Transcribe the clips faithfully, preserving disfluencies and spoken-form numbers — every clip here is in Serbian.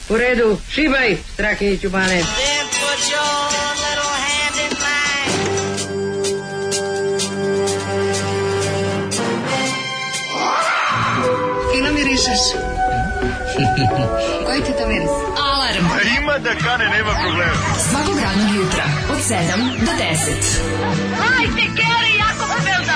U redu, šibaj, Strahinjiću Bane. Fino mirišeš. Koji ti to miris? Alarm. A ima da kane, nema problema. Svakog radnog jutra od sedam do deset. Hajde, Geri, jako se velda.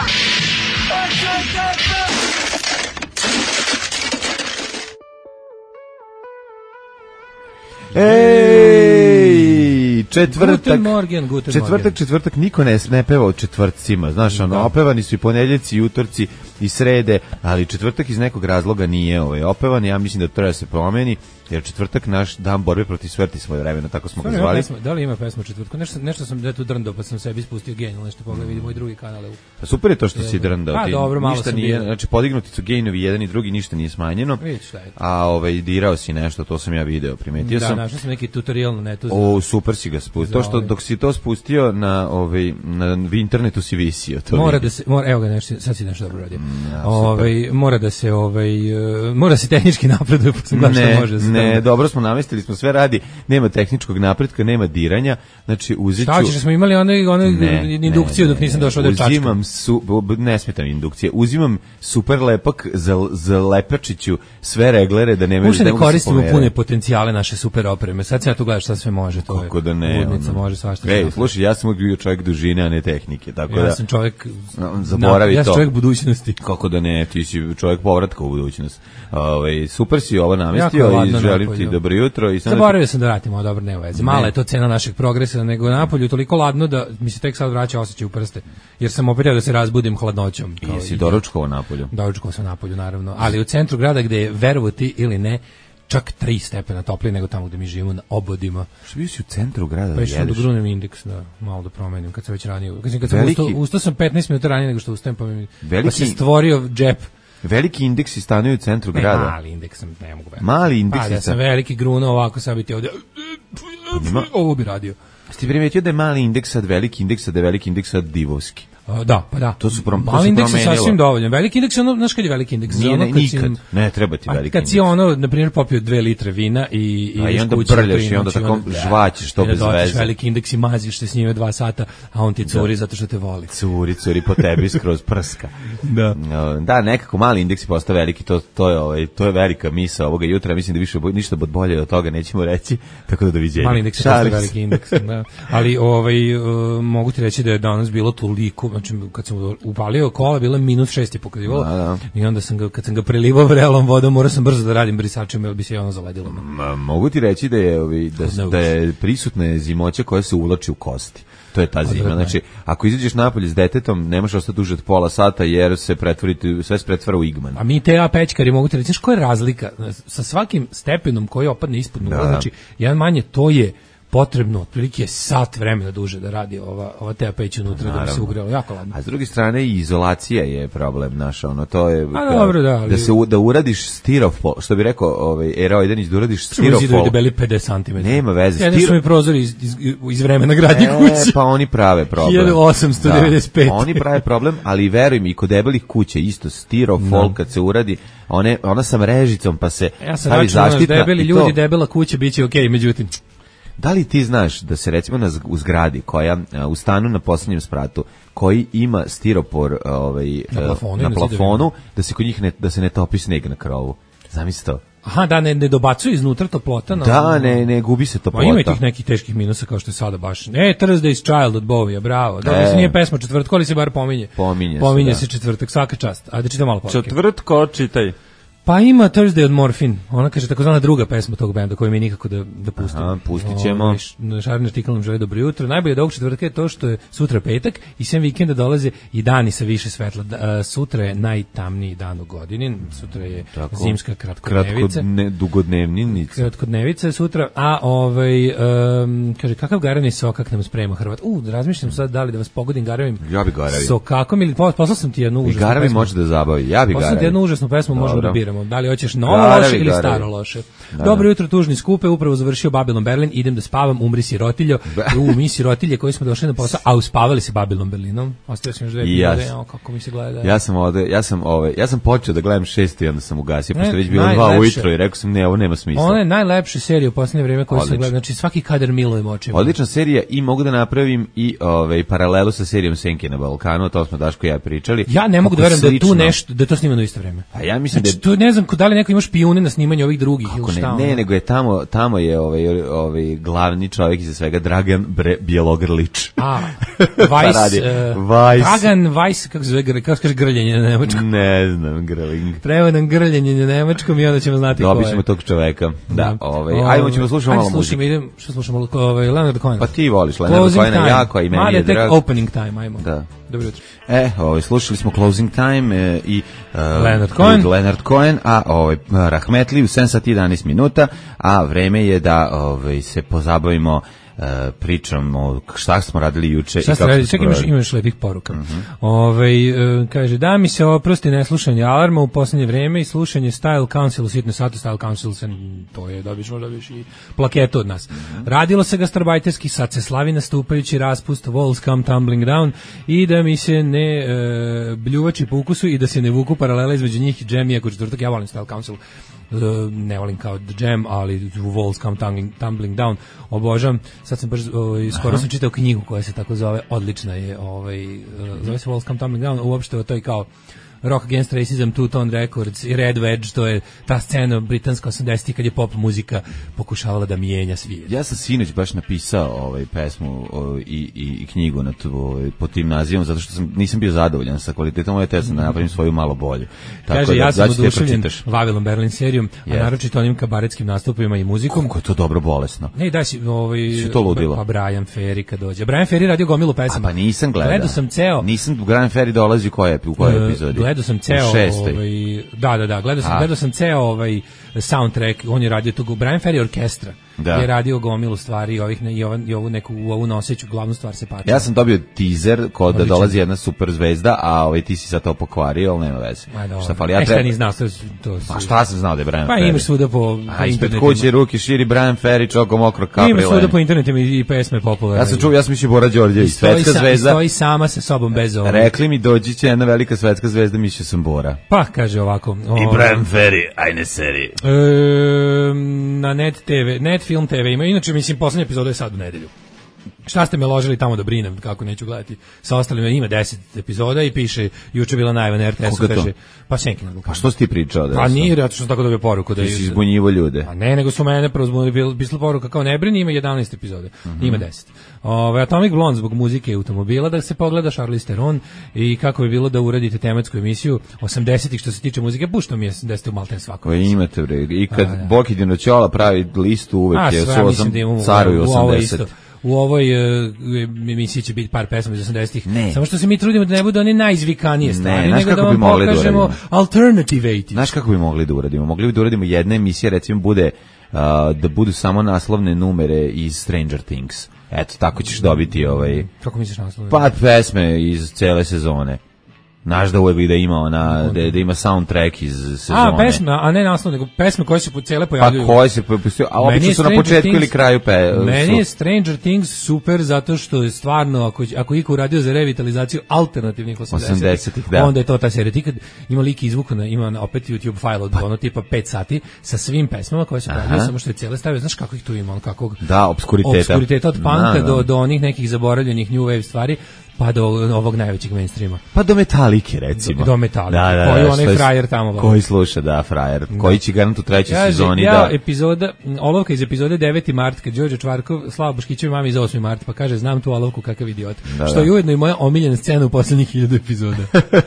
Ej, četvrtak, Guten Morgen, guten četvrtak, Morgen. četvrtak, niko ne, ne peva o četvrtcima, znaš, ono, opevani su i ponedjeljci, i utorci, i srede, ali četvrtak iz nekog razloga nije ovaj opevan, ja mislim da to treba se promeni, jer četvrtak naš dan borbe protiv smrti svoje vremena, tako smo ga zvali. Pesma, da li ima pesma četvrtku? Nešto, nešto sam da tu drndao, pa sam sebi spustio genijalno, nešto pogledaj, vidi moj drugi kanal. Pa super je to što si drndao, Pa ti dobro, malo ništa sam nije, bio. znači podignuti su gejnovi jedan i drugi, ništa nije smanjeno, Vidiš šta je. a ovaj, dirao si nešto, to sam ja video, primetio Da, sam. našao sam neki tutorial na netu. O, super si ga spustio. To što dok si to spustio na ovaj na internetu si visio to. Mora vidim. da se mora evo ga nešto sad si nešto dobro radio. Ja, ovaj mora da se ovaj uh, mora se tehnički napreduje, pa sam gledao Ne, šta može da se ne, tamo- dobro smo namestili, smo sve radi, nema tehničkog napretka, nema diranja, znači uzeću... Šta hoćeš, smo imali onaj onaj Ne, indukciju ne, dok nisam ne, došao da čačkam. Uzimam, su, b- ne smetam indukcije, uzimam super lepak za, za lepačiću sve reglere da nemaju... Uopšte ne mogu se koristimo pomerati. pune potencijale naše super opreme. Sad se ja tu gledaš šta sve može, to je. Kako da ne, Ludnica ono. može svašta. Ej, sve. slušaj, ja sam uvijek bio čovjek dužine, a ne tehnike, tako Ja da... sam čovjek No, zaboravi ja sam to. čovjek budućnosti. Kako da ne, ti si čovjek povratka u budućnost. Ovaj super si ovo namestio Jako je i ladno želim napolju. ti dobro jutro i samo Zaboravio sam da vratimo, dobro, ne u vezi. Mala Ne. je to cena našeg progresa, nego napolju toliko ladno da mi se tek sad vraća osjećaj u prste. Jer sam opet da se razbudim hladnoćom. kao jesi i- doručkovao napolju. Doručkovao sam napolju, naravno. Ali u centru grada gde je, verovati ili ne, čak tri stepena toplije nego tamo gde mi živimo na obodima. Što bio si u centru grada da Pa išao da jedeš? grunem indeks, da, malo da promenim, kad sam već ranije. Kad sam, kad sam Veliki- ustao, ustao sam petnaest minuta ranije nego što ustajem, pa, mi, pa Veliki- se stvorio džep. Veliki indeksi stanuju u centru Ne, grada. mali indeks sam, ne mogu verovati. Mali indeks Pa da je sam sta- veliki gruno ovako, sad bi ti ovdje... Ima- Ovo bi radio. Jesi ti primetio da je mali indeks sad veliki indeks, a da je veliki indeks sad divovski? A, da, pa da. To su prom- to Mali se indeks je promenilo. sasvim dovoljan. Veliki indeks je ono, znaš kad je veliki indeks? Nije, Ono ne, kad si- nikad. Ne, treba ti A veliki kad si indeks. ono, na primjer, popio dve litre vina i, i A i ideš onda kući na brljaš tri i onda noći, tako onda- žvaćeš to i da bez dođeš veze. veliki indeks i maziš se s njime dva sata, a on ti curi zato što te voli. Curi, curi po tebi skroz prska. Da. No, da, nekako mali indeks je postao veliki, to, to, je, ovaj, to je velika misa ovoga jutra, mislim da više bo- ništa bod bolje od toga nećemo reći, tako da doviđenja. Mali indeks je Šalim postao se. veliki indeks. Da. Ali ovaj, uh, mogu ti reći da je danas bilo toliko, znači kad sam upalio kola, bilo je minus šest je pokazivalo. Da, da. I onda sam ga, kad sam ga prelivao vrelom vodom, morao sam brzo da radim brisačem, jer bi se ono zaledilo. Ma, mogu ti reći da je, ovi, da, knows? da je prisutna zimoća koja se uvlači u kosti. To je ta zima. Odvratno je. Znači, ako izađeš napolje s detetom, nemaš ostati duže od pola sata jer se pretvori, sve se pretvara u igman. A mi te A pećkari mogu ti reći, znaš koja je razlika? Sa svakim stepenom koji opadne ispod nula, Da. znači, jedan manje, to je potrebno, otprilike sat vremena duže da radi ova, ova te A peć unutra da bi se Naravno. ugrelo, jako ladno. A s druge strane i izolacija je problem naša, ono to je kao- dobro, da, ali- da se u- da uradiš stirofol, što bi rekao ovaj Erao Idenić, da uradiš Zidovi stirofol. debeli pedeset santimetara. Nema veze, Jedni stiro- su mi prozori iz, iz, iz vremena gradnje E, kuće. pa oni prave problem. hiljadu osamsto devedeset pet. Da, oni prave problem, ali veruj mi, i kod debelih kuća isto stirofol kad se uradi, one, ona sa mrežicom pa se Ja sam stavi računao, zaštitna debeli i ljudi, to- debela kuća, bit će okej, međutim. Da li ti znaš da se recimo na, z- u zgradi koja a, u stanu na posljednjem spratu koji ima stiropor a, ovaj, Na a, plafonu i na na plafonu da se kod njih ne, da se ne topi sneg na krovu. Zamisli to. Aha, da, ne, ne dobacuju iznutra toplota. Na, Da, ne, ne gubi se Ma toplota. ima i tih nekih teških minusa kao što je sada baš. E, Thursday's Child od Bovija, bravo. Da, E. e. nije pesma četvrtko, ali se bar pominje. Pominje se, Pominje da. se četvrtak, svaka čast. Ajde čitam malo poruke. Četvrtko, čitaj. Pa ima Thursday od Morphine. Ona kaže takozvana druga pesma tog benda koju mi nikako da da pustimo. Aha, pustit ćemo. Ovaj, š- Šarni artikl nam želi dobro jutro. Najbolje od ovog četvrtka je to što je sutra petak i sem vikenda dolaze i dani sa više svetla. Da, a, sutra je najtamniji dan u godini. Sutra je Tako. zimska kratkodnevica. Kratko ne, dugodnevnica. Kratkodnevica je sutra, a ovaj um, kaže kakav garavni sokak nam sprema Hrvat. U, razmišljam sad da li da vas pogodim garavim. Ja bi garavio. Sokakom ili po- poslao sam ti jednu I užasnu garavi pesmu. može da zabavi. Ja bi Poslao sam ti garavio. jednu užasnu pesmu, možemo Dobro. da biramo. biramo. Da li hoćeš novo Garavi, loše ili garavi. staro loše. Da, Dobro da. jutro, tužni skupe, upravo završio Babylon Berlin, idem da spavam, umri sirotiljo. U, mi sirotilje koji smo došli na posao, a uspavali se Babylon Berlinom. Ostavio sam još dve I ja epizode, sam. evo kako mi se gleda. Ja sam ovde, ja sam ove, ja sam počeo da gledam šest i onda sam ugasio, Ne, pošto je već bilo dva najlepše. ujutro i rekao sam ne, ovo nema smisla. Ona je najlepša serija u posljednje vrijeme koju sam Odlično. gledao. Znači svaki kadar milujem očima. Odlična serija i mogu da napravim i ovaj paralelu sa serijom Senke na Balkanu, to smo Daško i ja pričali. Ja ne mogu da Kako verujem da je tu slično. nešto, da je to snimano u isto vrijeme. A ja mislim Znači, da tu ne znam da li neko ima špijune na snimanju ovih drugih Kako ili šta. ne, ono. ne, nego je tamo, tamo je ovaj, ovaj glavni čovjek iza svega Dragan Bre, Bjelogrlić. A, Pa Weiss, radi. uh, Weiss. Dragan Weiss, kako se zove, gr- kako se kaže grljenje na nemačkom. Ne znam, Grling. Prevodam grljenje na nemačkom i onda ćemo znati ko je. Dobit ćemo tog čoveka. Da, ovaj, Ovaj, ajmo ćemo slušati ajde malo slušamo, muzike. idem, što slušamo, ovaj, Leonard Cohen. Pa ti voliš Leonard Closing Cohena time. jako i meni Mada je tek drag. opening time, ajmo. Da. Dobro jutro. E, ovaj, slušali smo Closing Time e, i uh, Leonard Cohen. Leonard Cohen, a ovaj, Rahmetli u sedam sati i jedanaest minuta, a vreme je da ovaj, se pozabavimo uh, pričom o šta smo radili juče. Šta i ste kako radili? smo Čekaj, imaš, proveli. imaš lepih poruka. Ovaj, e, kaže, da mi se oprosti neslušanje alarma u posljednje vreme i slušanje Style Council u sitno satu. Style Council, se, to je, dobiš, možda dobiš i plaketu od nas. Radilo se gastarbajterski, sad se slavi nastupajući raspust, walls come tumbling down i da mi se ne e, bljuvači po ukusu i da se ne vuku paralela između njih i Jam, iako četvrtak, ja volim Style Council. Uh, ne volim kao The Jam, ali Walls Come Tumbling, tumbling Down obožavam. Sad sam baš, ovaj, skoro sam čitao knjigu koja se tako zove, odlična je, ovaj, uh, zove se Walls Come Tumbling Down, uopšte o toj kao Rock Against Racism, Two Tone Records i Red Wedge, to je ta scena britanska osamdesetih kad je pop muzika pokušavala da mijenja svijet. Ja sam sinoć baš napisao ovaj pesmu ovaj, i, i, i knjigu na tu, ovaj, pod tim nazivom, zato što sam, nisam bio zadovoljan sa kvalitetom ove te, sam da napravim svoju malo bolju. Tako Kaže, da, ja sam da ću te oduševljen pročitaš. Babylon Berlin serijom, a Yes. naročito onim kabaretskim nastupima i muzikom. Kako je to dobro bolesno. Ne, daj si, ovaj, Si to ludilo? Pa Brian Ferry kad dođe. Brian Ferry radio gomilu A pesama. pa nisam gledao. Gledao sam ceo. Nisam, Grand Ferry dolazi u kojoj, u kojoj E, epizodi? Gledao sam U ceo, šestoj. ovaj, da, da, da, gledao sam, A. gledao sam ceo ovaj soundtrack, on je radio tu Brian Ferry orkestra. Da. Je radio gomilu stvari i ovih ne, i, ovan, i ovu neku u ovu noseću glavnu stvar se pače. Ja sam dobio teaser kod da Odličan. dolazi jedna super zvezda, a ovaj ti si sad to pokvario, ali nema veze. Ma, dobro. Šta fali? Ja e, šta treba... ni znao, to, to su... Pa šta sam znao da je Brian Pa Ferry? imaš svuda po, po A ispred internetima. kuće ruke širi Brian Ferry, čoko mokro Imaš kaprile. svuda po internetima i, i pesme popularne. Ja sam čuo, ja sam mislio Bora Đorđević, I stoji svetska sa- zvezda. i stoji sama sa sobom bez ovog. Rekli mi dođi će jedna velika svetska zvezda, mislio sam Bora. Pa, kaže ovako. I ovaj, Brian Ferry, ajne seri. E, na Net te ve, Net Film te ve ima, inače mislim poslednja epizoda je sad u nedelju. Šta ste me ložili tamo da brinem, kako neću gledati sa ostalima, ima deset epizoda i piše, juče bila najava na er te esu, Koga to? kaže, pa Senkina Vulkana. Pa što si ti pričao? Da Pa sam- nije, zato što sam tako dobio poruku da Ti je... si zbunjivo ljude. Pa ne, nego su mene prvo zbunili, pisala poruka kao ne brini, ima jedanaest epizoda, Mhm. ima deset. Ove, Atomic Blonde zbog muzike i automobila, da se pogleda Charlize Theron i kako bi bilo da uradite tematsku emisiju osamdesetih što se tiče muzike, pušto mi je da ste u Malten svakom. Koje imate, bre. I kad A, da. Boki Dinoćola pravi listu, uvek A, je sve, su mislim osam, da imamo u, caruju u ovoj osamdeset. isto. U ovoj uh, emisiji će biti par pesama iz osamdesetih. Ne. Samo što se mi trudimo da ne budu one najizvikanije Ne, stvari, znaš nego da kako vam bi mogli da pokažemo uradimo? alternative osamdesetih. Znaš kako bi mogli da uradimo? Mogli bi da uradimo jedna emisija, recimo bude uh, da budu samo naslovne numere iz Stranger Things. Eto, tako ćeš dobiti ovaj Kako misliš naslov? pa pesme iz cele sezone. Znaš da uvek da ima ona, da, da ima soundtrack iz sezone. A, pesma, a ne naslov, nego pesme koje se po cele Pa pojavljuju. koje se popustio, a Meni je obično su na Stranger početku Things- ili kraju pe. Meni je su- Stranger Things super zato što je stvarno, ako, ako je iko uradio za revitalizaciju alternativnih osamdesetih, osamdesetih, da. onda je to ta serija. Ti kad ima lik izvuku, na, ima na, opet YouTube file od ono tipa pet sati sa svim pesmama koje se pojavljaju, samo što je cijele stavio. Znaš kako ih tu ima, on kakvog Da, obskuriteta. obskuriteta od punka Da, da. do, do onih nekih zaboravljenih new wave stvari, pa do ovog najvećeg mainstreama. Pa do Metalike, recimo. Do- do Metalike, Da, da, koji da, onaj što je- frajer tamo voli. Koji sluša, da, frajer. Koji će garant u trećoj Kaže, sezoni ja, da... epizoda, olovka iz epizode deveti mart, kad Đorđe Čvarkov, Slava Boškićevi mami za osmi mart, pa kaže, znam tu olovku, kakav idiot. Da, Što da. je ujedno i moja omiljena scena u poslednjih hiljadu epizoda.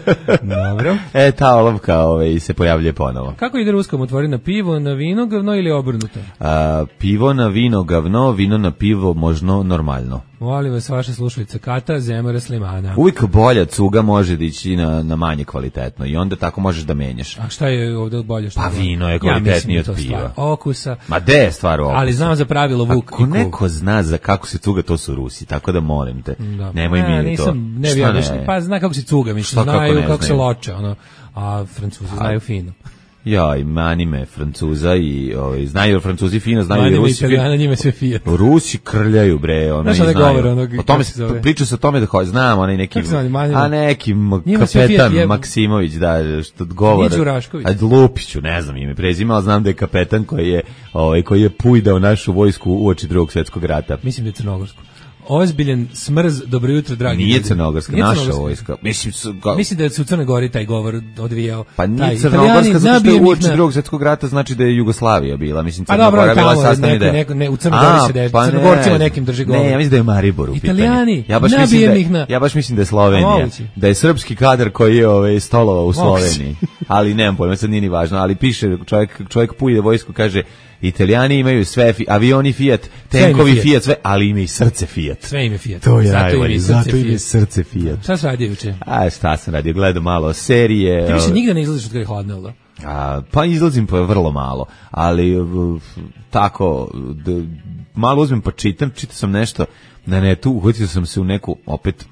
Dobro. E, ta olovka ovaj, se pojavljuje ponovo. Kako ide ruskom otvori na pivo, na vino, gavno ili obrnuto? A, pivo na vino gavno, vino na pivo možno normalno. Molim vas, vaša slušalica Kata, Zemara Slimana. Uvijek bolja cuga može da ići na, na manje kvalitetno i onda tako možeš da menjaš. A šta je ovdje bolje? Što Pa je bolje? vino je Ja kvalitetnije mislim da od je to piva. stvar okusa. Ma de je stvar ovo? Ali znam za pravilo Vuk Ako i Kuk. neko zna za kako se cuga, to su Rusi, tako da molim te. Da. Nemoj Ne, mi to. nisam, ne bi Šta ja baš- pa zna kako se cuga, mislim, Šta, kako znaju ne kako, se znaju? loče, ono, a Francuzi znaju fino. Ja, i manime Francuza i ovaj, znaju Francuzi fino, znaju Manime i Rusi. Italijana, njima sve Fiat. Rusi krljaju, bre, ono, Znaš i onaj znaju. govor, onog, O tome kako se se, zove? priča se o tome da hoće, znam, onaj neki, Kako se zove, manime? a neki m- Njima sve kapetan Fiat, je- Maksimović, da, što govora. Nije Đurašković. A Lupiću, ne znam ime prezime, ali znam da je kapetan koji je, ovaj, koji je pujdao našu vojsku uoči drugog svjetskog rata. Mislim da je crnogorsku. Ozbiljen smrz, dobro jutro, dragi Nije ljudi. crnogorska, Nije naša crnogorska. vojska. Mislim, s- ga- Mislim da je se u Crnoj Gori taj govor odvijao. Pa nije Taj, crnogorska, Italijani, zato što je nabijem ih uoči na- drugog svjetskog rata, znači da je Jugoslavija bila. Mislim, Pa Crna dobro, Gora je bila tamo, sastavni neko- deo. neko- ne, u Crnoj Gori A, se desi, pa ne Crnogorcima znam. nekim drži govor. Ne, ja mislim da je Maribor u pitanju. Italijani, Ja baš mislim nabijem da, ih na- ja baš mislim da je Slovenija. Moguće. Da je srpski kadar koji je ovaj, stolovao u Moguće. Sloveniji. Ali nemam pojma, sad nije ni važno. Ali piše, čovjek, čovjek pujde vojsku, kaže, Italijani imaju sve, fi- avioni Fiat, Sve im je tenkovi Fiat. Fiat, sve, ali ima i srce Fiat. Sve ime Fiat. To je zato najbolje, ime i srce zato ima i Fiat. srce Fiat. Šta se radi juče? A šta sam radio, gledao malo serije. Ti više ovaj, nigde ne izlaziš od kada je hladno, jel da? A, pa izlazim pa vrlo malo, ali uh, tako, d, malo uzmem pa čitam, čitao sam nešto na netu, uhvatio sam se u neku, opet,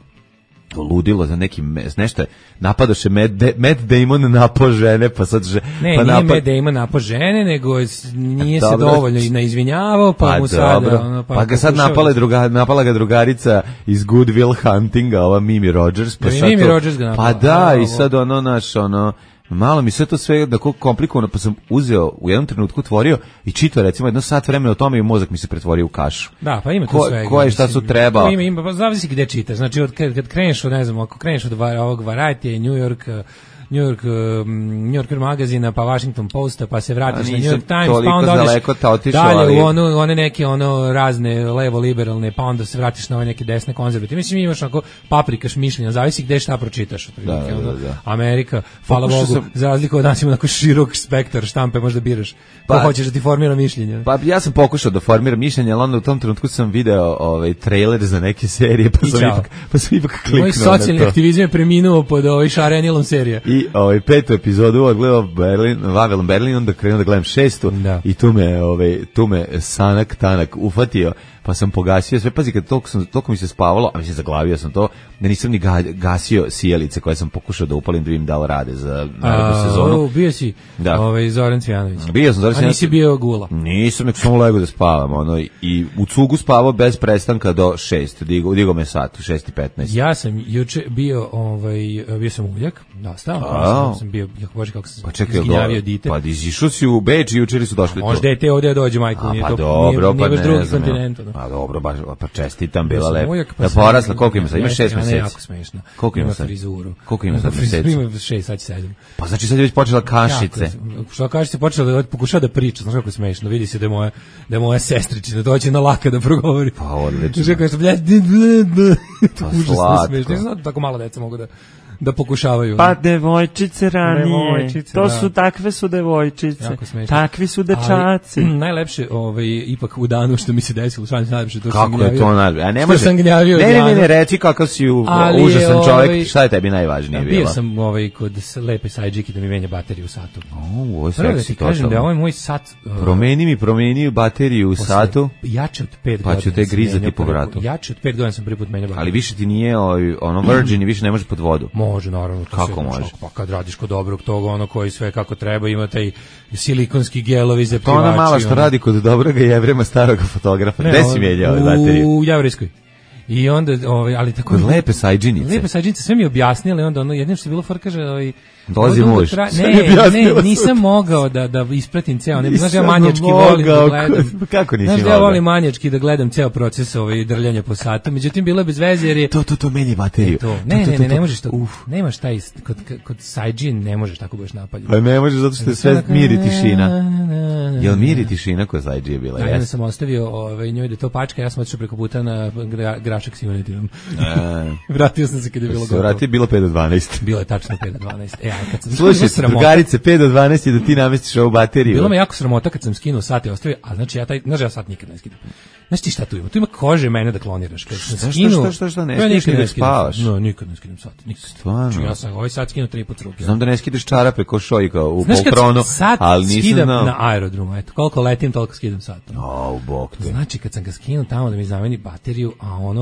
ludilo za neki, me- nešto je, napadoše Matt, Da- Matt Damon napao žene, pa sad že, Ne, pa nije napad- me da ima napao žene, nego je s- nije se Dobro. dovoljno i naizvinjavao, pa, Pa mu sada... dobro, ono, pa, ga sad pokušava napala, da- druga, napala ga drugarica iz Good Will Huntinga, ova Mimi Rogers. Pa Da, i sad Mimi to- Rogers ga napala. Pa da, A, i ovo. sad ono, naš, ono, malo mi sve to sve da kako komplikovano, pa sam uzeo u jednom trenutku otvorio i čitao recimo jedno sat vremena o tome i mozak mi se pretvorio u kašu. Da, pa ima tu Ko- svega. ko je šta mislim. su trebao? To Ima, ima, pa zavisi gde čitaš. Znači, od, kad, kad kreneš od, ne znam, ako kreneš od va- ovog Variety, New York, New York, um, New Yorker magazina, pa Washington Posta, pa se vratiš A na New nisam York Times, toliko pa onda odeš daleko ta otišao, dalje ali- u ono, one neke ono razne levo-liberalne, pa onda se vratiš na ove neke desne konzervativne. Mislim, imaš onako paprikaš mišljenja, zavisi gde šta pročitaš. otprilike, Da, da, ono. da. Amerika, hvala Pokušao Bogu, sam- za razliku od nas ima onako širok spektar štampe, možda biraš ko Pa- hoćeš da ti formira mišljenje. Pa ja sam pokušao da formiram mišljenje, ali onda u tom trenutku sam video ovaj trailer za neke serije, pa I sam čao. ipak, pa sam ipak kliknuo Moj na socijalni to. aktivizam je preminuo pod ovaj Šarenilom serija. I ovaj petu epizodu odgledao Berlin, Vavelom Berlin, onda krenuo da gledam šestu Da. i tu me, ovaj, tu me sanak tanak ufatio, pa sam pogasio sve. Pazi, kad toliko, sam, toliko mi se spavalo, a mislim zaglavio sam to, da nisam ni ga, gasio sijalice koje sam pokušao da upalim da vidim da li rade za narednu sezonu. O, bio si Da. ovaj, Zoran Cvijanović. Bio sam, znači A nisi bio gula. Nisam, nek sam lego da spavam, ono, i u cugu spavao bez prestanka do šest, digo, digo me sat, u šest i petnaest. Ja sam juče bio, ovaj, bio sam uljak, da, stavno, A. sam bio, jako bože kako sam Pa čekaj, izginjavio dite. pa izišao si u Beč i jučer su došli tu. Možda je te ovdje dođe, majko, A, nije pa to, dobro, nije, pa nije baš ne drugi znam. kontinent. ja. ono. Pa dobro, baš, pa čestitam, Bio bila sam lepo. ujak, pa Da sam- porasla, koliko ima sad? Ima šest Jeste, ona je meseci. jako smešna. Koliko ima sad? frizuru. Koliko ima sad frizuru, meseci? Ima šest, sad će sedam. Pa znači sad je već počela kašice. Jako, što kaže se počela da pokušava da priča, znaš kako je smešno, vidi se da je moja da je moja sestričina, doći na laka da progovori. Pa odlično. Znaš kako je što bled, bled, bled. Pa Užasno slatko. smešno. Ne znam da tako malo deca mogu da da pokušavaju. Pa devojčice ranije, Devojčice, to da. su takve su devojčice, Jako smešno. takvi su dečaci. Ali, najlepše, ovaj, ipak u danu što mi se desilo, stvarno najlepše, to što sam Kako je to gnjavio. najbolje? A ne Što može. sam gnjavio Ne, ne, ne, Dijanu. ne, reci kakav si u, Ali je, užasan ovaj, čovjek. Šta je tebi najvažnije bilo? Bio sam ovaj, kod lepe sajđike da mi menja bateriju u satu. O, ovo je Prvo da seksi ti kažem da je totalno. ovaj moj sat... uh, Promeni mi, promeni bateriju u posle satu, Jače od pet Pa godina. ću te sam grizati menjao po prvi vratu. put. Jače od pet godina sam prvi put menjao bateriju. ali više ti nije ovaj, ono virgin i više ne može pod vodu. Može, naravno. To Kako sve, može? znači, Pa kad radiš kod dobrog toga, ono koji sve kako treba, ima taj silikonski gelovi za To plivači. ona mala što ono. radi kod dobrog jevrema starog fotografa. Gde si menjao u- bateriju? U Javorskoj. I onda, ovaj, ali tako... Kod lepe sajđinice. Lepe sajđinice, sve mi objasnili, onda ono, jedino što je bilo fora, kaže, ovaj, Dolazi ovo dugo muž. tra- Sve mi Ne, objasnila ne, nisam sutra. mogao da, da ispratim ceo, ne, znaš, ja Nisam manjački volim da mogao, gledam. kako nisi Znaš da ja mogao? volim manjački da gledam ceo proces ovaj, drljanja po satu, međutim, bilo je bez veze jer je... To, to, to, menji bateriju. To, ne, ne, ne, ne možeš to, nemaš taj, kod, kod sajđin ne možeš tako baš napaljen. Pa ne možeš zato što je sve mir i tišina. Jel mir i tišina kod sajđije bila? Ja onda Jes. sam ostavio ovaj, njoj da je to pačka, ja sam otišao preko puta na gra, grašak s Unitinom. E, Vratio sam se kada je bilo se vrati, bilo pet do dvanaest. Bilo je tačno pet do dvanaest. E, a kad sam Slušaj, sramota. drugarice, pet do dvanaest je da ti namestiš ovu bateriju. Bilo me jako sramota kad sam skinuo sat i ostavio, a znači ja taj, znaš ja sat nikad ne skidam. Znaš ti šta tu ima? Tu ima kože mene da kloniraš. Kad sam Šta, skinuo, šta, šta, šta, ne ja skideš nikad ni da skidam spavaš? sat. No, nikad ne skidam sat. Nikad. Stvarno? Znači, ja sam ovaj sat skinuo tri put ruke. Znam da ne skidaš čarape ko šojka u Znaš kad poltronu, sat ali nisam skidam znao. na aerodromu, eto, koliko letim, toliko skidam sat. O, bog te. Znači, kad sam ga skinuo tamo da mi zameni bateriju, a ono,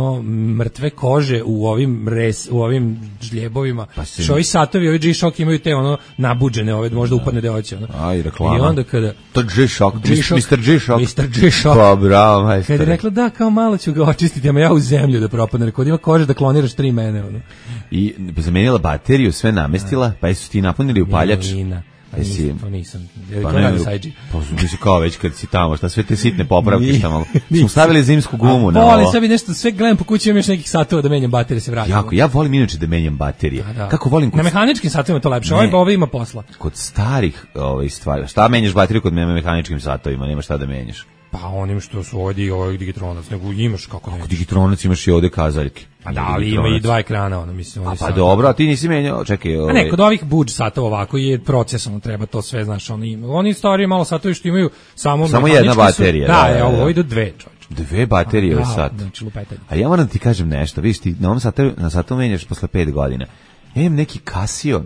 ono mrtve kože u ovim res, u ovim žljebovima. Pa si... Što ovi satovi, ovi G-Shock imaju te ono nabuđene, ove možda upadne deoće. Ono. Aj, reklama. I onda kada... To G-Shock, G-Shock, mister G-Shock. mister G-Shock. Pa bravo, majstor. Kada je rekla da, kao malo ću ga očistiti, ama ja u zemlju da propadne. Rekao, ima kože da kloniraš tri mene. Ono. I zamenila bateriju, sve namestila, pa su ti napunili upaljač. Nina. Pa nisam, to nisam. Pa ne, pa misli kao već kad si tamo, šta sve te sitne popravke, šta malo. Smo stavili zimsku gumu na ovo. Volim sebi nešto, sve gledam po kući, imam još nekih satova da menjam baterije, se vratim. Jako, ja volim inače da menjam baterije. Da, da. Kako volim kod... Na mehaničkim satovima to lepše, ovaj ovaj ima posla. Kod starih ovaj stvari. Šta menjaš bateriju kod mene mehaničkim satovima, nema šta da menjaš. Pa onim što su ovdje ovaj Digitronac, nego imaš kako ne. Kod Digitronac imaš i ovde kazaljke. Pa da, ali ima i dva ekrana, ono mislim. A pa dobro, a ti nisi menjao, čekaj. Ovaj... A ne, kod ovih budž satova ovako je proces, ono treba to sve, znaš, oni ima. Oni stari malo satovi što imaju samo samo jedna baterija. Su, da, da, da, ovo idu dve, čovječe. Dve baterije u sat. Znači lupetanje. A ja moram ti kažem nešto, vidiš ti na ovom satu, na satu menjaš posle pet godina. Ja imam neki Casio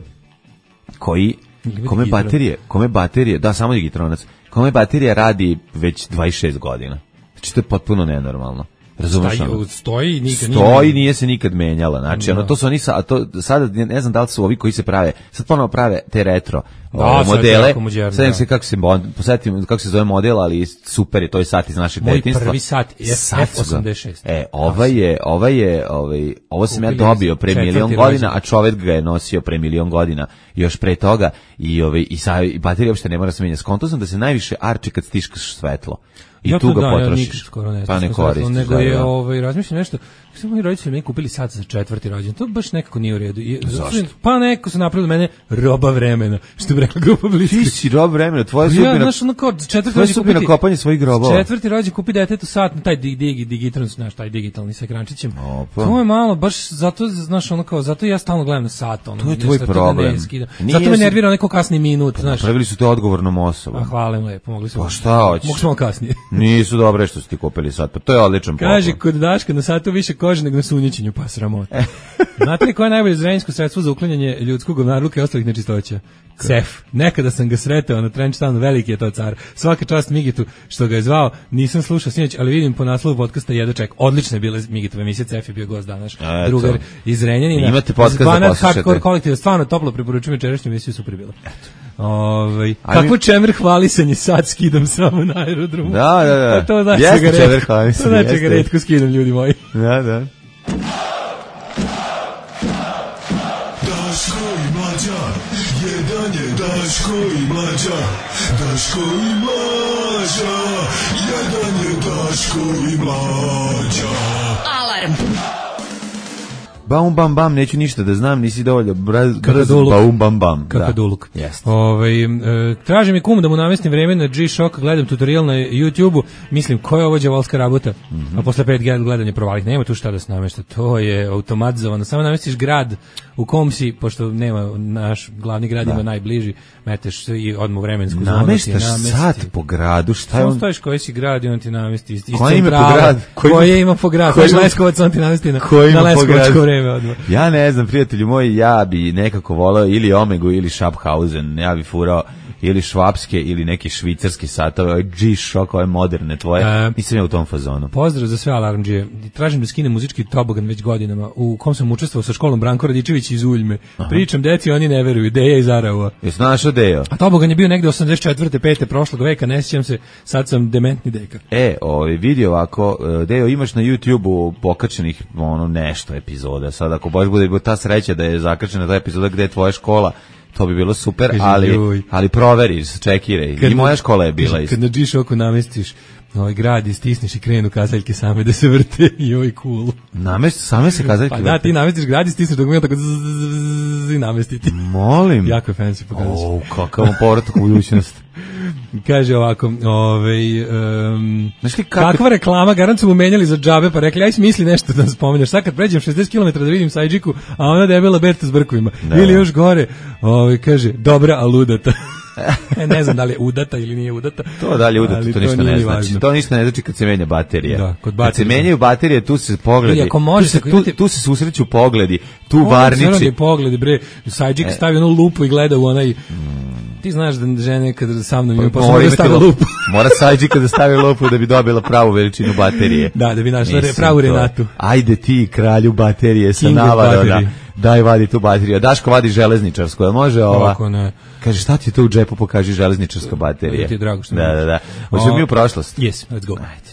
koji kome baterije, kome baterije, da samo Digitronac. Kome baterija radi već dvadeset šest godina. Znači to je potpuno nenormalno. Razumeš? Stoji, stoji, nikad stoji nije, nije se nikad menjala. Znači, ono, to su oni sa, a to sada ne znam da li su ovi koji se prave, sad ponovo prave te retro da, ove, modele. Sad se da. kako se posetim kako se zove model, ali super je, to je sat iz našeg detinjstva. Moj prvi sat F osamdeset šest. E, ovaj je, ovaj je, ovaj, ovo sam ja dobio pre milion godina, a čovjek ga je nosio pre milion godina još pre toga i ovaj i sa i baterija uopšte ne mora se menjati. Skonto sam da se najviše arči kad stiškaš svetlo. I ja tu ga da, potrošiš. Ja skoro ne, pa ne koristiš. Nego je, da. ovaj, razmišljam nešto, kako su moji roditelji meni kupili sat za četvrti rođendan, to baš nekako nije u redu. I, zašto? Pa neko su napravili mene roba vremena, što bi rekla grupa Bliska. Ti si roba vremena, tvoja ja, sudbina... Znaš, ono kao četvrti rođendan kupiti... kopanje svojih grobova. Četvrti rođendan kupi detetu sat na taj dig, dig, digitalni, znaš, taj digitalni sa ekrančićem. To je malo, baš zato, znaš, ono kao, zato ja stalno gledam na sat. Ono, to je tvoj problem. Zato me nervira neko kasni minut, pa, znaš. Napravili su te odgovornom osobom. A hvala im lepo, mogli su. Pa šta hoćeš? Mogu smo kasnije. Nisu dobre što su ti kupili sat, pa to je odličan poklon. Kaže, kod Daška na satu više kože nego na sunjećinju, pa sramota. Znate li koje je najbolje zrenjinsko sredstvo za uklanjanje ljudskog govnaruka i ostalih nečistoća? Cef. Nekada sam ga sretao na Trenčtownu, veliki je to car. Svaka čast Migitu što ga je zvao. Nisam slušao sinoć, ali vidim po naslovu podcasta jedva ček. Odlična je bila Migitova emisija, Cef je bio gost danas. Drugar iz Renjanina. Imate podcast da poslušate. Hardcore kolektiv, stvarno toplo preporučujem večerašnju emisiju, super bilo. Ovaj kako čemer hvalisanje sad skidam samo na aerodromu. Da, da, da. To znači jeste čemer hvalisanje. To znači ga retko skidam, ljudi moji. Da, da. Daško i Mlađa, jedan je Daško i Mlađa, Daško i Mlađa, jedan je Daško i Mlađa. Alarm. Baum bam bam, neću ništa da znam, nisi dovoljno brz, baum bam bam. Kakaduluk. Yes. Ovaj, e, traži mi kum da mu namestim vreme na G-Shock, gledam tutorial na YouTubeu, mislim, ko je ovo đavolska rabota? Mm -hmm. A posle pet gledanja provalih, nema tu šta da se namešta, to je automatizovano, samo namestiš grad u kom si, pošto nema, naš glavni grad da. Ima najbliži, meteš i odmah vremensku zonu. Nameštaš sat po gradu, šta je on? Stojiš koji si grad i on ti namesti. Isto koje ima po grad? Koje ima po grad? Koji Leskovac on ti namesti na, na Leskovačko vreme odmah. Ja ne znam, prijatelji moji, ja bi nekako voleo ili Omegu ili Schaffhausen, ja bi furao ili švapske ili neke švicarske satove, ovaj G-Shock, ove moderne tvoje, e, nisam ja u tom fazonu. Pozdrav za sve alarmđije. Tražim da skinem muzički tobogan već godinama, u kom sam učestvovao sa školom Branko Radičević iz Uljme. Aha. Pričam deci, oni ne veruju, Deja iz Araua. Jesi našao Dejo? A tobogan je bio negde osamdeset četvrte pete prošlog veka, ne sjećam se, sad sam dementni deka. E, ovaj vidi ovako, Dejo, imaš na YouTubeu pokačenih ono nešto epizoda, sad ako baš bude ta sreća da je zakačena ta epizoda gde je tvoja škola, to bi bilo super, Kaži, ali joj. ali proveri, čekiraj. Kad I moja škola je bila isto. Kad na G-Shocku namestiš ovaj grad i stisneš i krenu kazaljke same da se vrte, joj cool. Namest, same se kazaljke vrte? Pa da, ti namestiš grad i stisneš dok tako i namestiti. Molim. Jako je fancy pokazać. O, kakav povratak u budućnost. Kaže ovako, ovaj um, kako... kakva reklama, garant su mu menjali za džabe, pa rekli, aj smisli nešto da nas spomeneš, sad kad pređem šezdeset kilometara da vidim Sajđiku, a ona debela Berta s brkovima, da. Ili još gore, ovaj, kaže, dobra, a ludata. Ne znam da li je udata ili nije udata. To da li je udata, to, to ništa ne znači. To ništa ne znači kad se menja baterija. Da, kod baterije. Kad se menjaju baterije, tu se pogledi. Ako može, tu, se, tu, tu se susreću pogledi, tu varniči. Pogledi, bre. Sajđik e. stavi onu lupu i gleda u onaj... Ti znaš da žene kad sa mnom imaju Pa posao mora da imati stave lupu. lupu. Mora sajđika da stavi lupu da bi dobila pravu veličinu baterije. Da, da bi našla Mislim, pravu to- Renatu. Ajde ti, kralju baterije sa King of navarona. battery. Daj, vadi tu bateriju. Daško vadi železničarsku, jel može ova? Kako ne. Kaže, šta ti je to u džepu, pokaži železničarska baterija. Da ti je drago što Da, mi- da, da. Hoćemo O, mi u prošlost? Yes, let's go. Ajde.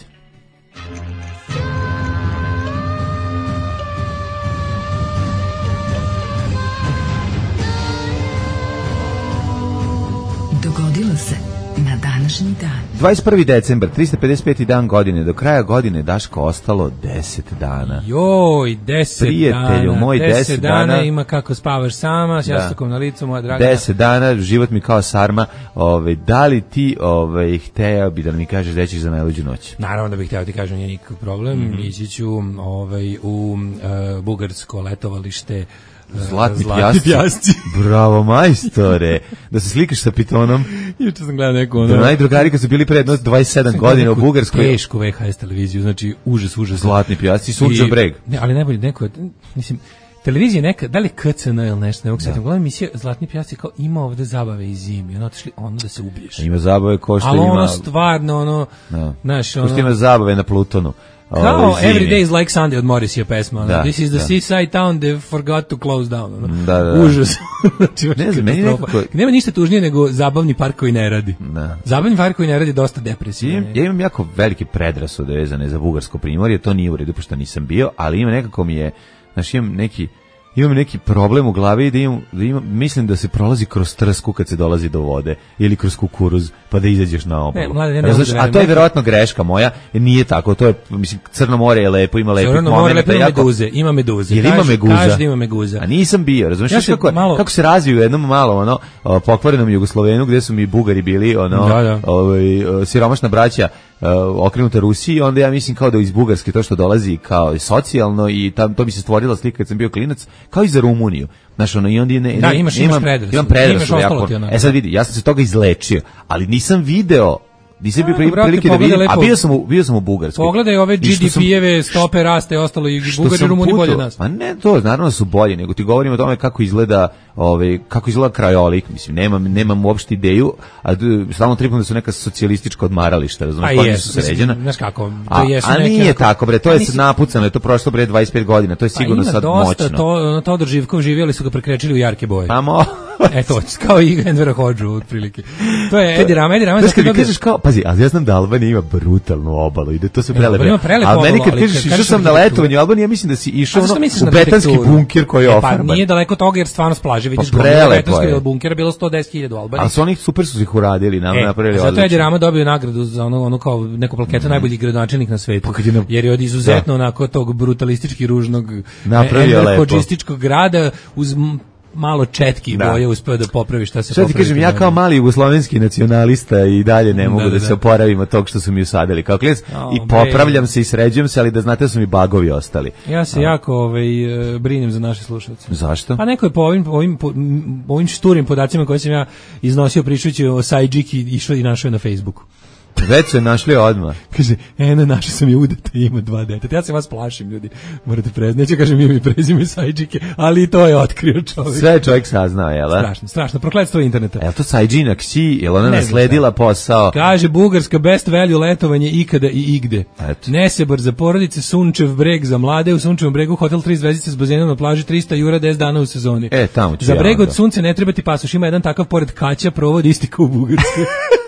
Dogodilo se na današnji dan. dvadeset prvi decembar, tristo pedeset peti dan godine, do kraja godine Daško ostalo deset dana. Joj, deset Prijatelju dana. moj, deset dana, dana. ima kako spavaš sama, s Da. jastukom na licu, moja draga. deset dana, život mi kao sarma. Ovaj, da li ti ovaj, hteo bi da mi kažeš da ćeš za najluđu noć? Naravno da bih htio ti kažem, nije nikakav problem. Mhm. Ići ću ovaj, u uh, bugarsko letovalište uh, Zlatni, Zlatni pjasci. pjasci. Bravo, majstore. Da se slikaš sa pitonom. Juče sam gledao neku Da ono... najdrugari kad su bili pre dvadeset sedam sam gledao godina u neku Bugarskoj. Tešku V H S televiziju, znači užas, užas. Zlatni pjasci, Sunčev I- breg. Ne, ali najbolje neko, mislim, televizija neka, da li K C N ili nešto, ne mogu se setim. Gledam emisija Zlatni pjasci kao ima ovde zabave i zimi, ono otišli ono da se ubiješ. Ima zabave ko što Ali ima... ono stvarno, ono, Da. znaš, Ko ono... što ima zabave na Plutonu. Kao Ovaj, zimi. Every Day is like Sunday od Morrissey pesma. ono, Da, This is the da. seaside town they forgot to close down. Ono. Da, da, da. Užas. Znači, baš Ne znam, meni katastrofa. nekako- Nema ništa tužnije nego zabavni park koji ne radi. Da. Zabavni park koji ne radi je dosta Ja depresivan. imam, ja imam jako velike predrasude vezane za bugarsko primorje, to nije u redu pošto nisam bio, ali ima nekako mi je, znači imam neki imam neki problem u glavi da imam, da imam, mislim da se prolazi kroz trsku kad se dolazi do vode ili kroz kukuruz pa da izađeš na obalu. Ne, mlade, ja ne Razumeš? mogu da A verujem. to je Neko- verovatno greška moja, jer nije tako, to je, mislim, Crno more je lepo, ima lepih Crno more momenata. lepo, ima jako- meduze, ima meduze. Jer ima Kažu- meguza. kažu da ima meguza. A nisam bio, razumiješ Ja sam kako, malo- kako se razviju u jednom malo ono o, pokvarenom Jugoslovenu gdje su mi Bugari bili ono Da, da. ovaj o, siromašna braća o, okrenuta Rusiji, onda ja mislim kao da iz Bugarske to što dolazi kao socijalno i tam to mi se stvorila slika kad sam bio klinac, kao i za Rumuniju. Znaš, ono, i onda je ne, Da, ne- imaš- imam, imaš predrasude. imam predrasude Imaš jako. ostalo ti onako. E sad vidi, ja sam se toga izlečio, ali nisam video nisam bio A, pri- brate, prilike da pogledaj vidim, a lepo. bio sam u, bio sam u Bugarskoj. Pogledaj ove I što sam- G D P-eve stope raste i ostalo i što Bugari i sam Rumuni bolje putovao- od nas. Pa ne, to naravno da su bolji, nego ti govorim o tome kako izgleda, ovaj kako izgleda krajolik, mislim, nemam nemam uopšte ideju, a d- stalno tripam da su neka socijalistička odmarališta, razumiješ, A koja jesu, su mislim, sređena. znaš kako, to a, jesu a neke nije onako- tako, bre, to A je nisi- sad napucano, je to prošlo bre dvadeset pet godina, to je sigurno pa ima sad dosta, moćno. to, ono, Todor Živkov živjeli su ga prekrečili u jarke boje. Pa mo... E to, kao i Envera Hodžu, otprilike. To je Edi Rama, Edi Rama. Znaš zato kad mi dobio- kažeš kao, pazi, ali ja znam da Albanija ima brutalnu obalu i da to su E, prelepe. Albanija ima prelepu A meni obalu, kad ali kažeš, kad išao kažeš sam na arhitekturu- letovanje u Albaniju, ja mislim da si išao A zašto ono, misliš u na betonski arhitekturu? bunker koji je E, ofarban. Pa nije daleko od toga jer stvarno s plaže vidiš gomilu prelepo betonskog je. bunkera bilo sto deset hiljada u Albaniji. Ali su oni super su ih uradili, nam E, napravili a zato je Edi odlično. Rama dobio nagradu za ono, ono kao neku plaketu najbolji gradonačelnik na svetu. Pa kad je na- Jer je od izuzetno onako tog brutalistički ružnog Napravio lepo. enverkođističkog grada uz m- malo četki Da. boje uspeo da popravi šta se Šta ti popraviti kažem, ja može. kao mali jugoslovenski nacionalista i dalje ne mogu Da, da, da, se da. oporavim od tog što su mi usadili kao klinac O, i bre. popravljam se i sređujem se, ali da znate da su mi bagovi ostali. Ja se jako ovaj, e, brinem za naše slušalce. Zašto? Pa neko je po ovim, po ovim, po, m, ovim šturim podacima koje sam ja iznosio pričajući o Sajđiki išao i našao je na Facebooku. Već su je našli odmah. Kaže, ena, našao sam je udata i ima dva deteta. Ja se vas plašim, ljudi. Morate preznati. Neću kažem ime i prezime Sajđike, ali i to je otkrio čovjek. Sve je čovjek saznao, jel? da? Strašno, strašno. Prokletstvo interneta. Jel to Sajđina kći, jel ona Ne znam nasledila posao? Kaže, Bugarska best value letovanje ikada i igde. Eto. Nesebor za porodice, Sunčev breg za mlade, u Sunčevom bregu hotel tri zvezdice s bazenom na plaži trista jura deset dana u sezoni. E, tamo ću Za ja breg onda. od sunce ne treba ti pasoš, ima jedan takav pored Kaća, provod isti kao u Bugarskoj.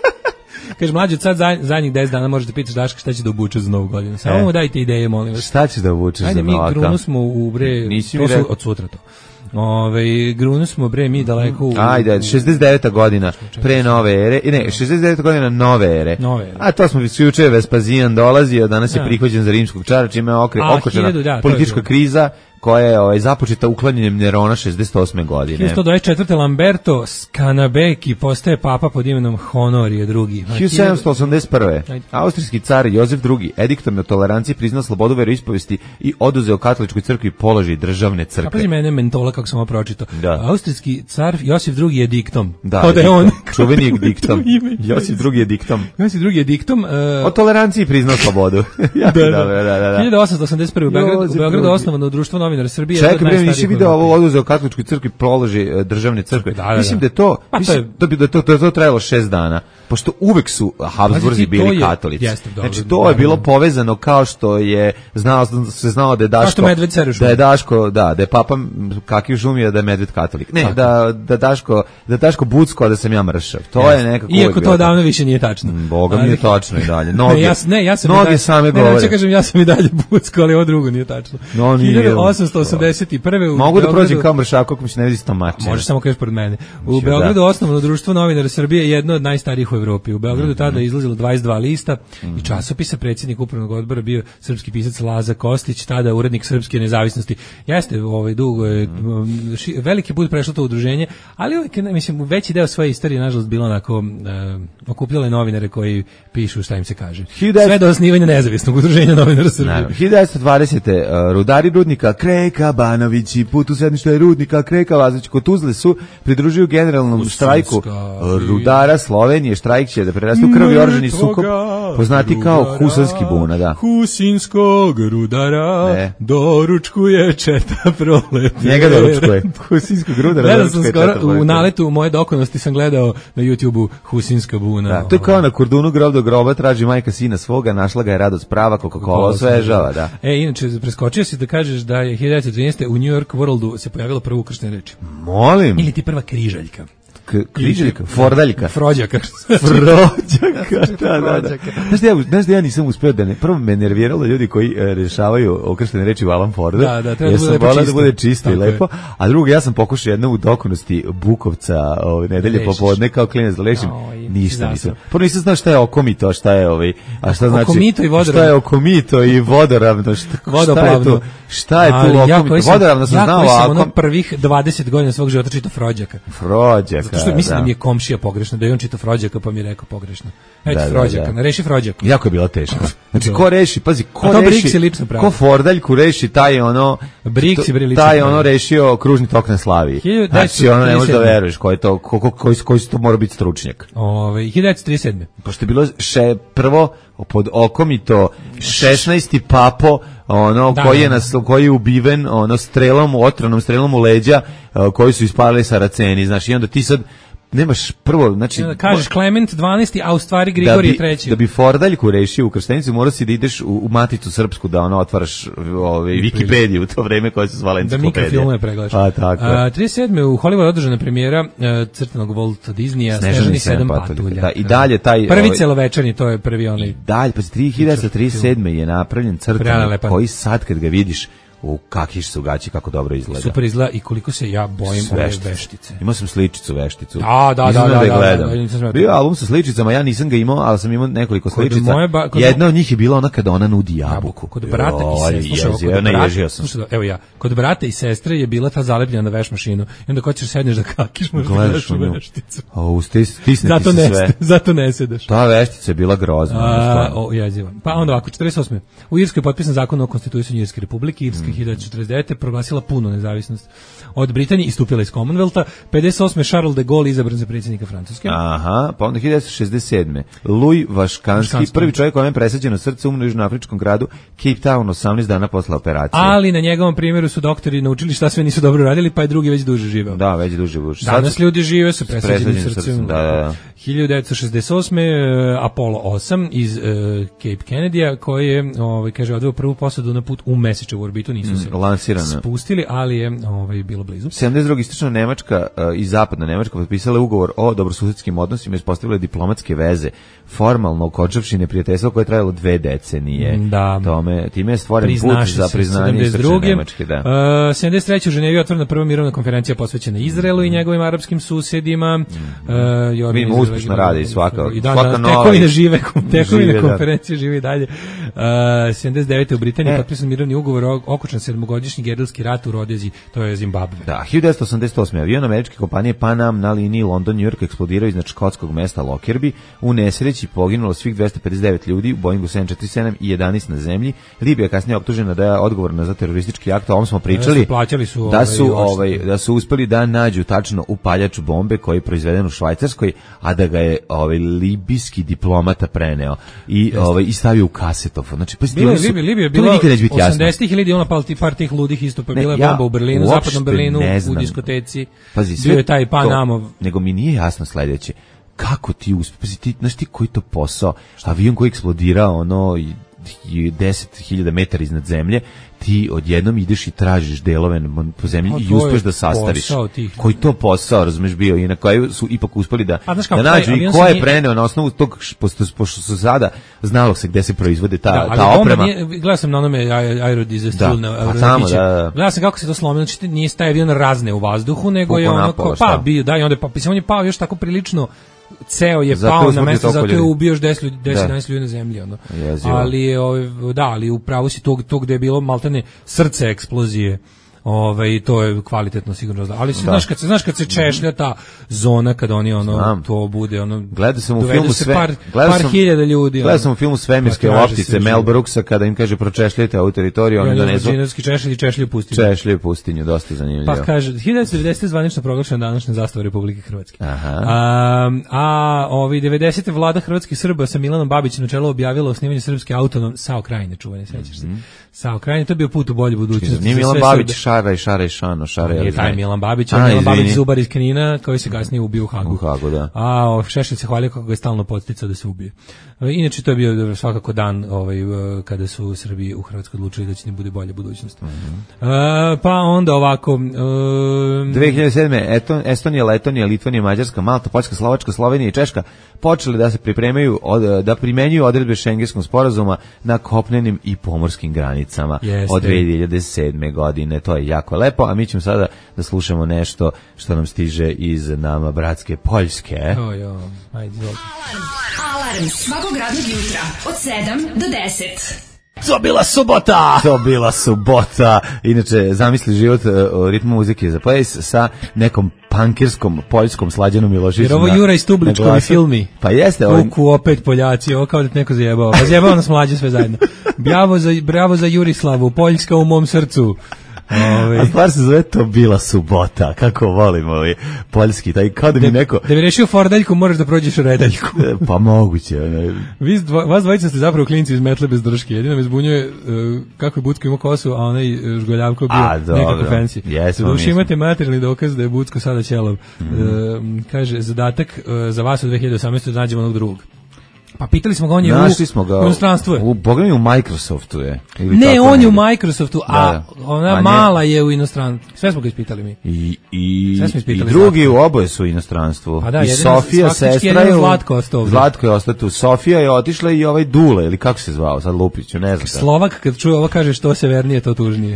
Kaže, mlađe, od sad za- zadnjih deset dana možete pitati Daška šta će da obuče za novu godinu. Samo E. mu dajte ideje, molim vas. Šta ćeš da vučeš Ajde, za mi novaka? grunu smo u bre, Nisi to mi su rekao. od sutra to. Ove, grunu smo bre mi daleko u... Ajde, šezdeset deveta godina pre nove ere, i ne, šezdeset deveta godina nove ere. Nove ere. A to smo juče Vespazijan dolazio, danas je Da. prihođen za rimskog cara, čime je okre, A, okočena hiljadu, da, to je politička bilo. kriza koja je ovaj, započeta uklanjanjem Nerona šezdeset osme godine. hiljadu sto dvadeset četvrte. Lamberto Scanabeki postaje papa pod imenom Honorije drugi. hiljadu sedamsto osamdeset prve. Ajde. Austrijski car Jozef drugi ediktom o toleranciji priznao slobodu veroispovesti i oduzeo katoličkoj crkvi položaj državne A crkve. pazi mene mentola kako sam ovo pročitao. Da. Austrijski car Josif drugi je diktom. Da, Kao da je on. diktom. Čuveni je diktom. To ime. Josif drugi je diktom. Josif drugi je diktom. Uh, O toleranciji priznao slobodu. Jako dobro, da, da, da. hiljadu osamsto osamdeset prve. u Beogradu, u Josip Beogradu drugi. osnovano društvo novinara Srbije. Čekaj, bre, nisi video ovo oduzeo katoličkoj crkvi položaj državne crkve. Da, da, da. Mislim da je to, Pa mislim to je- da bi da to, to, to trajalo šest dana. Pošto uvek su Habsburzi Pazi ti, to bili je- katolici. jeste, dobro, Znači to je da, bilo da. povezano kao što je znao se znao da je Daško što Medved sere u šumi. da je Daško, da, da je papa kakvi šumija da je Medved katolik. Ne, Tako. da da Daško, da Daško Bucko, a da sam ja mršav. To je nekako uvek Iako bilo to davno više nije tačno. tako. Boga mi Ali- je tačno i dalje. Noge, Ne, ja, s- ne, ja sam i noge dalje- same ne, govore. Ne, kažem, ja sam i dalje bucko, ali ovo drugo nije tačno. No, nije. hiljadu osamsto osamdeset prve u Mogu da Beogradu- prođem kao mršav kako mi se ne vidi stomačina. Može samo kažeš pored mene. U Mislim, Beogradu da. osnovano društvo novinara Srbije, jedno od najstarijih u Evropi. U Beogradu tada je izlazilo dvadeset dva lista i časopisa. Predsjednik upravnog odbora bio srpski pisac Laza Kostić, tada urednik Srpske nezavisnosti. Jeste, ovaj dugo je um, ši, veliki put prešlo to udruženje, ali uvijek, ne, mislim, veći deo svoje istorije nažalost bilo onako uh, okupljale novinare koji pišu šta im se kaže. Hiljadu- Sve do osnivanja nezavisnog udruženja novinara Srbije. Naravno. hiljadu devetsto dvadesete. Uh, rudari rudnika Kreka Banović i put u sedište rudnika Kreka Lazović kod Tuzle su pridružuju generalnom Husinska štrajku i- rudara Slovenije. Štrajk će da preraste u krvi oružani sukob, poznati kao Rudara, Husanski buna, da. Husinskog rudara Ne. doručkuje četa prolepe. Njega doručkuje. Husinskog rudara Gledao sam doručkuje skoro, četa u prolepe. naletu moje dokonosti sam gledao na YouTubeu Husinska buna. Da, to je kao na Kordunu grob do groba, traži majka sina svoga, našla ga je radost prava, Coca-Cola osvežava, da. E, inače, preskočio si da kažeš da je hiljadu devetsto trinaeste. u New York Worldu se pojavila prva ukrštena reč. Molim. Ili ti prva križaljka. K- Križaljka, Fordaljka. Frođaka. Frođaka, da, da, da. Znaš da ja, znaš da ja nisam uspeo da ne, prvo me nerviralo ljudi koji e, rešavaju okrštene reči u Alan Forda. Da, da, treba da ja bude sam lepo volao da čisto. bude čisto i Tako je. lepo. A drugo, ja sam pokušao jednom u dokonosti Bukovca ove nedelje Lešiš. popodne kao klinac da lešim. Oj, Ništa zasad. nisam. Prvo nisam znao šta je okomito, a šta je ovaj, a šta znači Okomito i vodoravno. šta je okomito i vodoravno, šta, šta je Vodoplavno. tu? Šta je tu Ali ja koji okomito? sam- Vodoravno sam ja znao, koji sam a ono okom... prvih dvadeset godina svog života čitao Frođaka. Frođaka, Zato što mislim da mi je komšija pogrešno, da je on čitao Frođaka pa mi je rekao pogrešno. Eto Da, da, Frođaka, da. reši Frođaka. Jako je bilo teško. Znači, Da. ko reši, pazi, ko A to reši, Briggs je lično pravo. ko Fordaljku reši, taj je ono, Briggs je bre lično taj je pravo. ono rešio kružni tok na Slaviji. hiljadu Znači, ono ne možeš da devetsto trideset sedme. veruješ ko je to, ko, ko, koji, koji su to mora biti stručnjak. Ovaj hiljadu devetsto trideset sedme. Pošto je bilo še, prvo pod okom i to šesnaesti papo, ono, Da, koji je da. nas, koji je ubiven, ono, strelom, otranom strelom u leđa, uh, koji su ispalili Saraceni, znaš, i onda ti sad nemaš prvo, znači... Kažeš Klement dvanaesti, a u stvari da Grigorije bi, treći. da bi Fordaljku rešio u krštenicu, mora si da ideš u, u Maticu Srpsku, da ono otvaraš ovaj, Wikipediju u to vreme koje se zvala da enciklopedija. mikrofilmove pregledaš. Pa tako. A, trideset sedme. u Hollywoodu održana premijera uh, crtanog Walt Disneya Snežani sedam patulja. Da, i dalje taj... Prvi ovaj, celovečernji, to je prvi onaj. dalje, pa tri hiljade trideset sedme je napravljen crtan Prelepan. koji sad kad ga vidiš u kakvi su gaći, kako dobro izgleda. Super izgleda i koliko se ja bojim ove Veštice. veštice. Imao sam sličicu vešticu. Da, da, Nisam da, znao da, je da, gledam. da, nisam smeo. Bio je album sa sličicama, ja nisam ga imao, ali sam imao nekoliko Kod sličica. moje ba- kod- Jedna od njih je bila ona kada ona nudi jabuku. Kod brata i Joj, sestre, slušaj, jezio, kod ne, brata, ježio sam. slušaj, evo ja, kod brata i sestre je bila ta zalepljena na veš mašinu. I onda ko ćeš sedneš da kakiš, možda Gledaš gledaš u u nju. vešticu. O, stis, stisne ti Zato se ne, sve. zato ne sedeš. Ta veštica je bila grozna. A, stvarno. o, jeziva. Pa onda ovako, četrdeset osme. U Irskoj je potpisan zakon o konstituisanju Irske republike. Irska Mm. hiljadu četrdeset devete. proglasila punu nezavisnost od Britanije, istupila iz Commonwealtha. pedeset osme. Charles de Gaulle izabran za predsjednika Francuske. Aha, pa onda hiljadu devetsto šezdeset sedme. Louis Vaškanski, Vaškanski. prvi čovjek kojem je presađeno srce umro u južnoafričkom gradu Cape Town osamnaest dana posle operacije. Ali na njegovom primjeru su doktori naučili šta sve nisu dobro radili, pa je drugi već duže živeo. Da, već duže duže. Danas ljudi žive sa presađenim presađenim srcem. srcem, da, da, da. hiljadu devetsto šezdeset osme. uh, Apollo osam iz uh, Cape Kennedy-a koji je, ovaj, kaže, odveo prvu posadu na put u mesečevu orbitu, nisu se lansirano. spustili, ali je ovaj, bilo blizu. sedamdeset druge. istočna Nemačka uh, i zapadna Nemačka potpisale ugovor o dobrosusedskim odnosima i ispostavile diplomatske veze, formalno okončavši neprijateljstvo koje je trajalo dve decenije. Da. Tome, time je stvoren put Priznaši za se, priznanje sedamdeset istočne druge. Nemačke. Da. Uh, sedamdeset treće. u Ženevi je otvorena prva mirovna konferencija posvećena Izraelu i njegovim arapskim susedima. Uh, Jordan Vidimo, Izrael- uspešno radi svaka- I dan, svaka danas nova- tekovine žive, tekovine Žive, da. konferencije žive i dalje. Uh, sedamdeset devete. u Britaniji E. potpisan mirovni ugovor o okončan sedmogodišnji gerilski rat u Rodezi, to je Zimbabve. Da, hiljadu devetsto osamdeset osme. avion američke kompanije Pan Am na liniji London-New York eksplodirao iznad škotskog mesta Lockerbie. U nesreći poginulo svih dvesta pedeset devet ljudi u Boeingu sedam četrdeset sedam i jedanaest na zemlji. Libija kasnije optužena da je odgovorna za teroristički akt, a ovom smo pričali Da su plaćali su, da ovaj, su odštete. ovaj da su uspeli da nađu tačno upaljač bombe koji je proizveden u Švajcarskoj, a da ga je ovaj libijski diplomata preneo i ovaj i stavio u kasetofon. Znači pa Bilo je Libija, Libija je bila nikad neće biti jasno. osamdesetih. Libija ona pala imala ti par tih ludih isto, pa Ne, bila je ja bomba u Berlinu, uopšte zapadnom Berlinu, ne u znam. diskoteci. Pazi, sve bio je taj to, Panamov. nego mi nije jasno sledeće. Kako ti uspe, pazi, ti, znaš ti koji to posao, avion koji eksplodira ono i, i deset hiljada metara iznad zemlje, ti odjednom ideš i tražiš delove po zemlji A, i to uspeš je da sastariš. posao tih. Koji to posao, razumeš, bio i na kraju su ipak uspeli da, A, znaš kako, da taj nađu i avion ko se je nije- preneo na osnovu tog, š- pošto, pošto su sada znalo se gde se proizvode ta, Da, ali ta bomba oprema. nije- gledao sam na onome aer- aerodizestil Da, na a tamo, Euroviće. da, da. Gledao sam kako se to slomilo, znači nije taj avion razne u vazduhu, nego je Pukao ono napao, ko, šta? pa bio, da, i onda je pa, mislim, on je pao još tako prilično ceo je Zato je pao na usmrtio mesto, toliko zato je ljudi. ubio još deset ljudi, deset Da. jedanaest ljudi na zemlji, ono. Jezivo. Ali je, ovaj, da, ali upravo si to, to gde je bilo maltene srce eksplozije. Ovaj to je kvalitetno sigurno da. Ali se Da. znaš kad se znaš kad se češlja ta zona kad oni ono Znam. to bude ono Gledao sam u dovedu filmu se sve, par, gledao par sam, hiljada ljudi. Gledao ono. sam u filmu Svemirske Pa traže loptice se Mel živi. Brooksa kada im kaže pročešljajte ovu teritoriju, oni donesu Virginijski češlji, češlji pustinju. češlje u pustinju, dosta zanimljivo. Pa kaže, hiljadu devetsto devedesete zvanično proglašena današnja zastava Republike Hrvatske. Aha. A, a ovi devedesete vlada hrvatskih Srba sa Milanom Babićem na čelu objavila osnivanje srpske autonom Sao Krajine, čuvene, sećaš se. Sao Krajine, to je bio put u bolju budućnost. Nije za Milan sve Babić Srbe. šara i šara i šano, šara Nije je taj Milan Babić, A, a Milan izvini. Babić zubar iz Knina, koji se kasnije ubio u Hagu. U Hagu, da. A o, Šešelj se hvalio kako ga je stalno podsticao da se ubije. E, Inače, to je bio dobro, svakako dan ovaj, e, kada su Srbi u Hrvatskoj odlučili da će im bude bolja budućnost. Mhm. E, pa onda ovako... E, dve hiljade sedme. Eton, Estonija, Letonija, Litvanija, Mađarska, Malta, Poljska, Slovačka, Slovenija i Češka počeli da se pripremaju od, da primenjuju odredbe Šengenskog sporazuma na kopnenim i pomorskim granicama. Jeste. Od dve hiljade sedme. godine. To je jako lepo, a mi ćemo sada da slušamo nešto što nam stiže iz nama bratske Poljske. O, jo, ajde, izvolite. Alarm svakog radnog jutra od sedam do deset. To bila subota! To bila subota. Inače, zamisli život uh, ritmu muzike za place sa nekom pankirskom poljskom Slađanom Miloševićem. Jer ovo na- Juraj na Stubličkovi glasu. filmi. Pa jeste. Ovo, Kuku opet Poljaci, ovo kao da te neko zajebao. Pa zajebao nas mlađe sve zajedno. Bravo za, bravo za Jurislavu, Poljska u mom srcu. Ove, a stvar se zove To bila subota. Kako volim ovaj poljski. Taj, kao da mi neko... da bi rešio Fordaljku, moraš da prođeš Redaljku. Pa moguće. ono. Vi, dvo, vas dvojica ste zapravo klinci iz metle bez drške. Jedino me zbunjuje uh, kako je Bucko imao kosu, a onaj uh, Žgoljavko bio A, dobro. nekako fancy. Jesmo, Doduše mi smo. imate materijalni dokaz da je Bucko sada ćelav. Mhm. Uh, kaže, zadatak uh, za vas u dve hiljade osamnaestoj da nađemo onog drugog. Pa pitali smo ga, on je Našli u, smo ga u inostranstvu je. U, Boga mi u Microsoftu je. Ili Ne, tako on je u negde. Microsoftu, a Da. ona A ne. mala je u inostranstvu. Sve smo ga ispitali mi. I, i, Sve smo i ispitali drugi Zlatko. u oboje su u inostranstvu. A da, I jedino- Sofija, faktički sestra jedino je u- Zlatko ostao ovdje. Zlatko je ostao tu. Sofija je otišla i ovaj Dule, ili kako se zvao, sad Lupiću, ne znam. Slovak kad čuje ovo kaže što severnije to tužnije.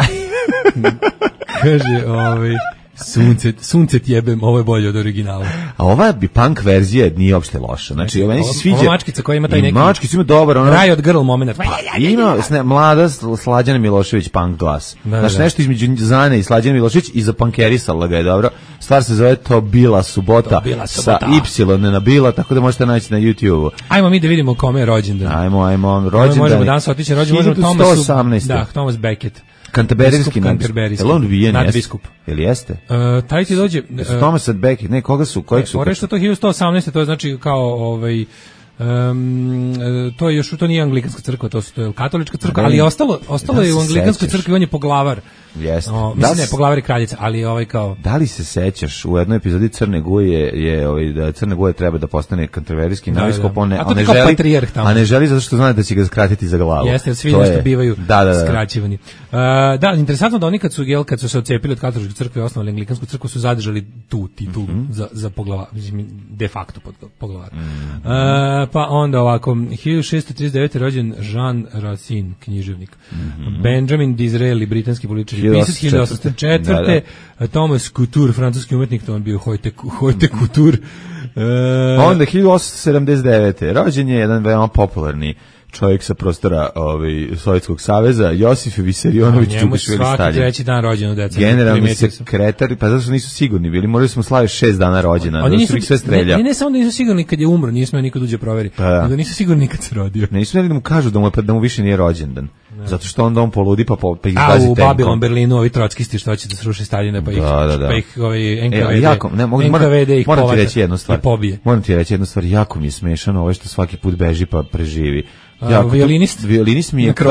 Kaže, ovaj sunce, sunce tjebem, ovo je bolje od originala. A ova bi punk verzija nije uopšte loša. Znači, ova meni se Ova- sviđa. ova mačkica koja ima taj I neki- mačkica ima dobar, ona... Raj od girl moment. Ima sne, mlada Sl- Slađana Milošević punk glas. Da, Znači da. nešto između Zane i Slađana Milošević i zapankerisala ga je dobro. Stvar se zove To bila subota, To bila subota. sa Y na bila, tako da možete naći na YouTube-u. Ajmo mi da vidimo kome je rođendan. Ajmo, ajmo, Ajmo, rođendan. možemo danas otići rođendan, možemo hiljadu sto Thomasu. osamnaeste. Da, Thomas Becket. Kantaberijski Biskup Kanterberijski. nadbiskup. Jel on ubijen? Nadbiskup. Jel jeste? Uh, taj ti dođe... Jesu Thomas Becket, ne, koga su, kojeg su? Fore što to hiljadu sto osamnaeste, to je znači kao ovaj Um, to je još to nije anglikanska crkva, to su to je katolička crkva, Ne, ali je ostalo ostalo da je u se anglikanskoj sećaš. crkvi, on je poglavar. Jeste. O, Da mislim li ne, s- poglavar je kraljica, ali je ovaj kao Da li se sećaš u jednoj epizodi Crne Guje je ovaj da Crne Guje treba da postane kantaberijski Da, nadbiskup, da. on ne, A to on ti ne kao želi, patrijarh tamo. a ne želi zato što zna da će ga skratiti za glavu. jeste, jer svi To nešto je- bivaju da, da, da. skraćivani. Uh, da, interesantno da oni kad su jel, kad su se odcepili od katoličke crkve i osnovali anglikansku crkvu su zadržali tu titulu Mhm. za za poglavar, mislim de facto pod poglavar. Uh, pa onda ovako hiljadu šessto trideset devete rođen Jean Racine, književnik. Benjamin Disraeli, britanski političar i pisac, hiljadu osamsto četvrte Da, Thomas Couture, francuski umetnik, to on bio Hojte Hojte Couture. Uh, Onda hiljadu osamsto sedamdeset devete rođen je jedan veoma popularni čovjek sa prostora ovaj Sovjetskog saveza, Josif Visarionović njemu Đukišvili svaki Stalin. treći dan rođen u decembru. Generalni primetio sam. sekretar, pa zato što nisu sigurni bili, morali smo slaviti šest dana rođena, Oni da su ih sve streljao. Ne, ne, ne samo da nisu sigurni kad je umro, nismo je nikad uđe proveri. Pa da. Nego nisu sigurni kad se rodio. Ne smeli da mu kažu da mu, je, da mu više nije rođendan. Zato što onda on poludi pa, po, pa ih A gazi u tenkom. Babilon, Berlinu, ovi trockisti što će da sruši Staljina, pa ih, Da, da, da. pa ih ovaj, N K V E, D, jako, ne, mogu, moram, N K V D ih moram ti povata reći jednu stvar. i pobije. Moram ti reći jednu stvar, jako mi je smešano ovo što svaki put beži pa preživi. A, Jako, violinist? Violinist mi je Na kao, krovu?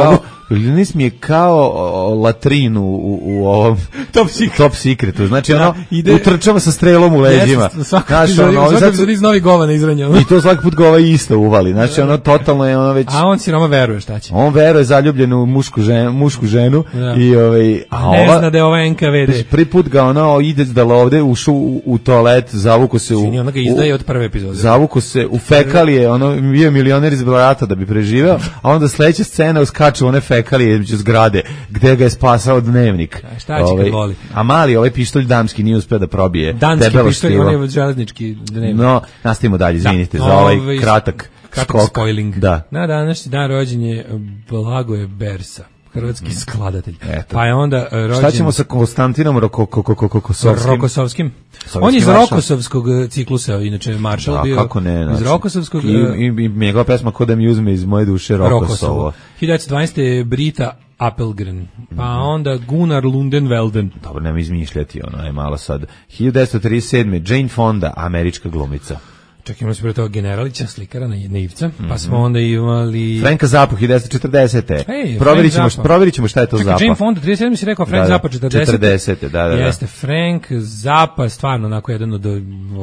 Linus mi je kao o, latrinu u, u ovom Top Secret. Top Secretu. Znači, Da, ono, ide- utrčava sa strelom u leđima. Jeste, svaki Znaš, epizod- ono, svaki sad- epizod iz Novih Govana izranjao. I to svaki put ga ovaj isto uvali. Znači, ono, totalno je ono već... A on siroma veruje šta će. On veruje zaljubljen u mušku ženu, mušku ženu Da. i ovaj a Ne ova zna da je ova N K V D. prvi put ga ono ide da ovde ušao u, u toalet, zavuko se u Čini, ona ga izdaje od prve epizode. zavuko se u fekalije, ono bio milioner iz Brata da bi preživeo, a onda sledeća scena uskače u one fekalije među zgrade gde ga je spasao Dnevnik. A šta će kad voli? A mali ovaj pištolj damski nije uspeo da probije. Danski debelo pištolj, štivo. on je železnički dnevnik. No, nastavimo dalje, izvinite Da, za ovaj ovaj, kratak Kratak skok. spoiling. Da. Na današnji dan rođen je Blagoje Bersa, hrvatski skladatelj. Eto. Pa je onda uh, rođen... Šta ćemo sa Konstantinom Rokosovskim? Rokosovskim. Sovjetski On je iz maršal. Rokosovskog uh, ciklusa, inače maršal Da, bio. kako ne, Iz znači, Rokosovskog... I, uh, i, i njegova pesma Ko da mi uzme iz moje duše Rokosovo. Rokosovo. hiljadu devetsto dvanaeste. je Brita Appelgren. Pa onda Gunnar Lundenvelden. Dobro, nema izmišljati, ono je malo sad. hiljadu devetsto trideset sedme. Jane Fonda, američka glumica. Čak imali smo pre toga Generalića, slikara na naivca, pa smo onda imali... Franka Zappa, hiljadu devetsto četrdesete. Ej, Provjerit Frank ćemo, Zappa. provjerit ćemo šta je to Čekaj, Zappa. Jane Fonda, trideset sedme si rekao, Frank Da, da. Zappa, četrdesete. četrdesete, da, da, da. Jeste, Frank Zappa, stvarno onako jedan od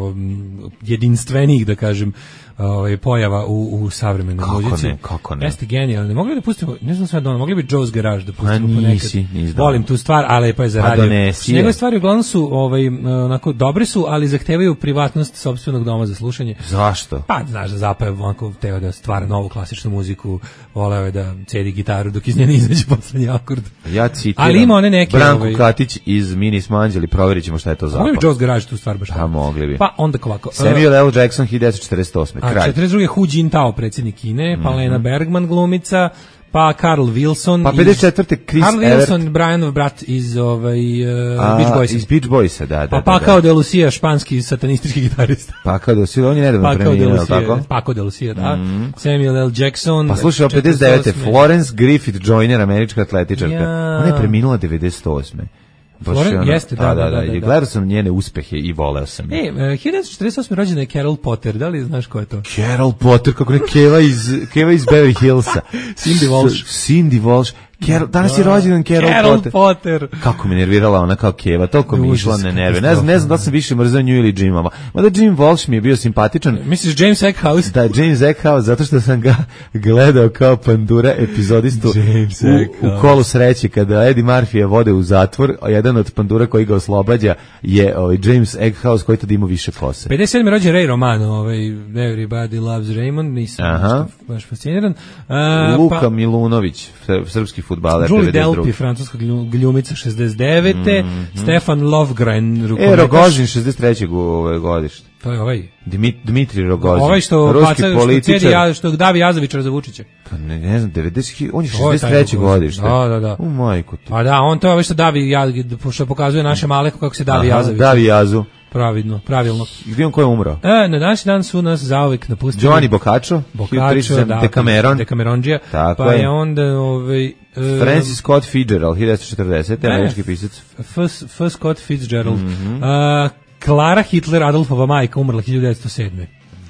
um, jedinstvenih, da kažem, ovaj, pojava u, u savremenoj Kako muzici. ne, kako ne. Jeste genijalno. Mogli bi da pustimo, ne znam sve dono, mogli bi Joe's Garage da pustimo A ponekad. nisi, nisi dao. Volim tu stvar, ali lepo je za Pa radio. donesi je. Njegove stvari uglavnom su ovaj, onako, dobre su, ali zahtevaju privatnost sopstvenog doma za slušanje. Zašto? Pa, znaš, da Zappa je onako teo da stvara novu klasičnu muziku, voleo je da cedi gitaru dok iz nje ne izađe poslednji akord. Ja citiram. Ali ima one neke, Branko ovaj- Katić iz Mini Smanđeli, provjerit ćemo šta je to Zappa. Mogli bi Joe's Garage tu stvar baš. Pa mogli bi. Pa onda ovako. Samuel L. Jackson, hiljadu devetsto četrdeset osme. A Kralj. četrdeset druge. Hu Jintao, predsjednik Kine, pa Mhm. Lena Bergman glumica, pa Carl Wilson. Pa iz- pedeset četvrte. Chris Carl Evert. Wilson, Brianov brat iz ovaj, uh, A, Beach Boysa. Iz Beach Boysa, da, da. Pa da, Pakao da. de Lucia, španski satanistički gitarista. Pakao de Lucia, on je nedavno Pakao de preminuo, je li Lucia, tako? Pakao de Lucia, da. Samuel L. Jackson. Pa slušaj, o pedeset devete. četrdeset osme. Florence Griffith Joyner, američka atletičarka. Ja. Ona je preminula devedeset osme. Baš Florence- je ona- jeste, da, da, da, da, I da. gledao sam njene uspehe i voleo sam. je. E, uh, hiljadu devetsto četrdeset osme. rođena je Carol Potter, da li znaš ko je to? Carol Potter, kako ne, Keva iz, Keva iz Beverly Hillsa. Cindy Walsh. S- Cindy Walsh. Carol, danas je rođendan Carol, Carol Potter. Potter. Kako me nervirala ona kao Keva, toliko mi je išla Užas, na nerve. Ne znam, ne znam da li sam više mrzao nju ili Jimama. Mada Jim Walsh mi je bio simpatičan. Misliš James Eckhouse? Da, James Eckhouse, zato što sam ga gledao kao pandura epizodistu James u, Eckhouse. u Kolu sreće, kada Eddie Murphy je vode u zatvor, a jedan od pandura koji ga oslobađa je ovaj, James Eckhouse, koji tada ima više kose. pedeset sedme. rođen Ray Romano, ovaj Everybody Loves Raymond, nisam Aha. nešto baš fasciniran. A, Luka pa, Milunović, sr- srpski fudbaler, Julie devedeset druge. Delpy, francuska glju- gljumica, šezdeset devete. Stefan Lovgren, E, rukometaš. Rogozin, šezdeset trećeg ove godište. To je ovaj. Dimit, Dmitri Rogozin. Ovaj što ruski baca, što političar. cijedi, ja, što davi Jazovića za Vučića. Pa ne, ne znam, devedeset, on je To je taj šezdeset treće Rogozin. godište. Da, da, da. U majku ti. Pa da, on to je ovaj što davi, ja, što pokazuje naše male kako se davi Aha, Jazović. Davi Jazu. Pravidno, pravilno. Gdje on ko je umro? E, na današnji dan su nas zauvek napustili. Giovanni Boccaccio, Boccaccio, da, Decameron, Decameronđija. Tako pa je. je onda ovaj e, Francis Scott Fitzgerald, hiljadu devetsto četrdesete. Ne. američki pisac. F. F. Scott Fitzgerald. Mhm. Uh, Clara Hitler, Adolfova majka, umrla hiljadu devetsto sedme.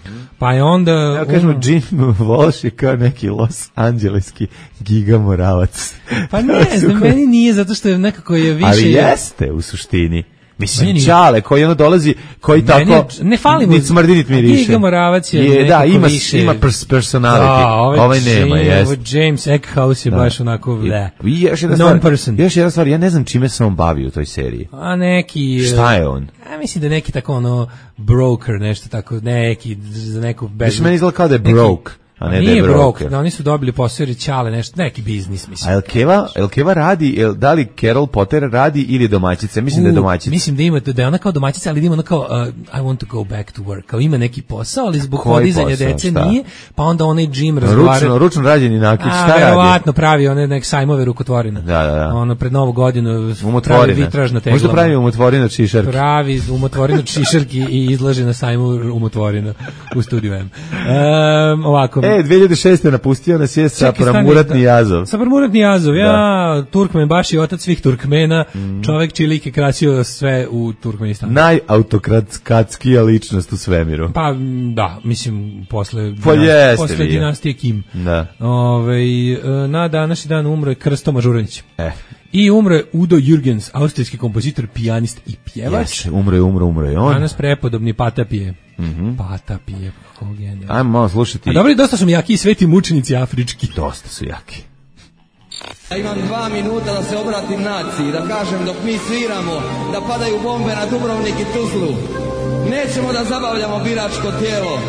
Pa je onda... Evo kažemo, Jim Walsh je kao neki Los Anđeleski Giga Moravac. Pa ne znam, meni nije, zato što je nekako je više... Ali jeste u suštini. Mislim, Meni nije. Ćale, koji ono dolazi, koji Meni tako... je- ne fali mu- Nit smrdi, nit miriše. Giga Moravac je Da, nekako ima, više- ima pers- personality. Da, ovaj, ovaj nema, James, jest. ovaj James Eckhouse je Da. baš onako... bleh. I još jedna stvar, Non-person. još jedna stvar, ja ne znam čime se on bavi u toj seriji. A neki... Šta je on? A mislim da neki tako ono broker, nešto tako, neki za neku... bez- Više meni izgleda kao da je neki- broke, a ne da je Nije broke, broker. da oni su dobili posao jer je Ćale nešto, neki biznis, mislim. A El Keva, El Keva radi, el, da li Carol Potter radi ili je domaćica? Mislim da je U, domaćica. Mislim da ima, da je ona kao domaćica, ali da ima ono kao uh, I want to go back to work. Kao ima neki posao, ali zbog Koji podizanja posao, dece šta? nije, pa onda onaj Jim razgovara. Ručno, ručno rađeni nakit, A, šta radi? verovatno pravi one nek sajmove rukotvorina. Da, da, da. Ono pred novu godinu pravi Umotvorina. vitražna teglama. Možda pravi umotvorina čišarki. Pravi umotvorinu čišarki i izlaže na sajmu umotvorina u studiju M. Um, ovako. E, dve hiljade šeste napustio nas je sa Pramuratni Jazov. Sa Pramuratni Jazov, ja, da. Turkmen, baš i otac svih Turkmena, mm. čovek čiji lik je krasio sve u Turkmenistanu. Najautokratskija ličnost u svemiru. Pa, da, mislim, posle, pa dinastije, posle dinastije Kim. Da. Ove, na današnji dan umro je Krsto Mažuranić. Eh. I umro je Udo Jürgens, austrijski kompozitor, pijanist i pjevač. Yes, umro je, umro, umro je on. Danas prepodobni Patapije. Mm-hmm. Patapije, kako genijalno. Ajmo malo slušati. A dobro, dosta su mi jaki i sveti mučenici afrički. Dosta su jaki. Ja imam dva minuta da se obratim naciji, da kažem dok mi sviramo, da padaju bombe na Dubrovnik i Tuzlu. Nećemo da zabavljamo biračko tijelo.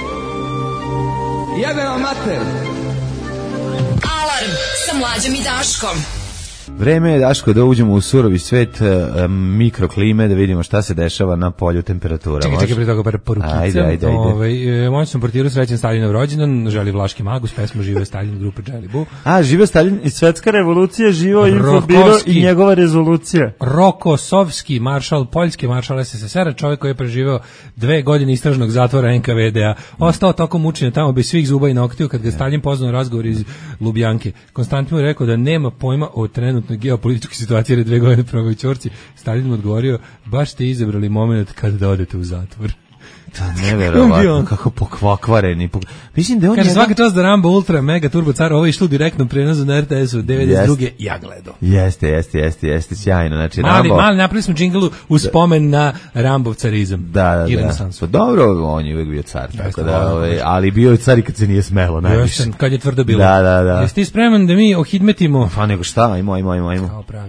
Jebe vam mater. Alarm sa Mlađom i Daškom. Vreme je, Daško, da uđemo u surovi svet uh, mikroklime, da vidimo šta se dešava na polju temperatura. Čekaj, čekaj, prije toga par porukica. Ajde, ajde, ajde. Ove, moj sam portiru srećen Staljinov rođendan, želi Vlaški magus, pesmu Žive Staljin, grupe Jelly Bu. A, Žive Staljin i Svetska revolucija, živo Infobiro i njegova rezolucija. Rokosovski, maršal, poljski maršal es es es er, čovjek koji je preživeo dve godine istražnog zatvora en ka ve de a. Ostao tokom mučenja tamo bez svih zuba i noktiju kad ga Staljin poznao razgovor iz Lubjanke. Konstantin mu je rekao da nema pojma o trenutnoj geopolitičkoj situaciji jer je dve godine prema Ćorci. Stalin mu odgovorio, baš ste izabrali moment kada da odete u zatvor. Da, neverovatno, kako pokvakvareni. Pok... Mislim da on Kaže, jedan... svaka čast da Rambo Ultra Mega Turbo Car, ovo je išlo direktno prenosu na er te esu devedeset druge ja gledao. Jeste, jeste, jeste, jeste, sjajno. Znači, mali, Rambo... mali, napravili smo džinglu u spomen na Rambov carizam. Da, da, I da. Pa dobro, on je uvijek bio car, jeste, tako da, ove, ali bio je car i kad se nije smelo, najviše. Jeste, kad je tvrdo bilo. Da, da, da. Jesi ti spreman da mi ohidmetimo? Pa nego šta, ajmo, ajmo, ajmo, ajmo. Kao pravi.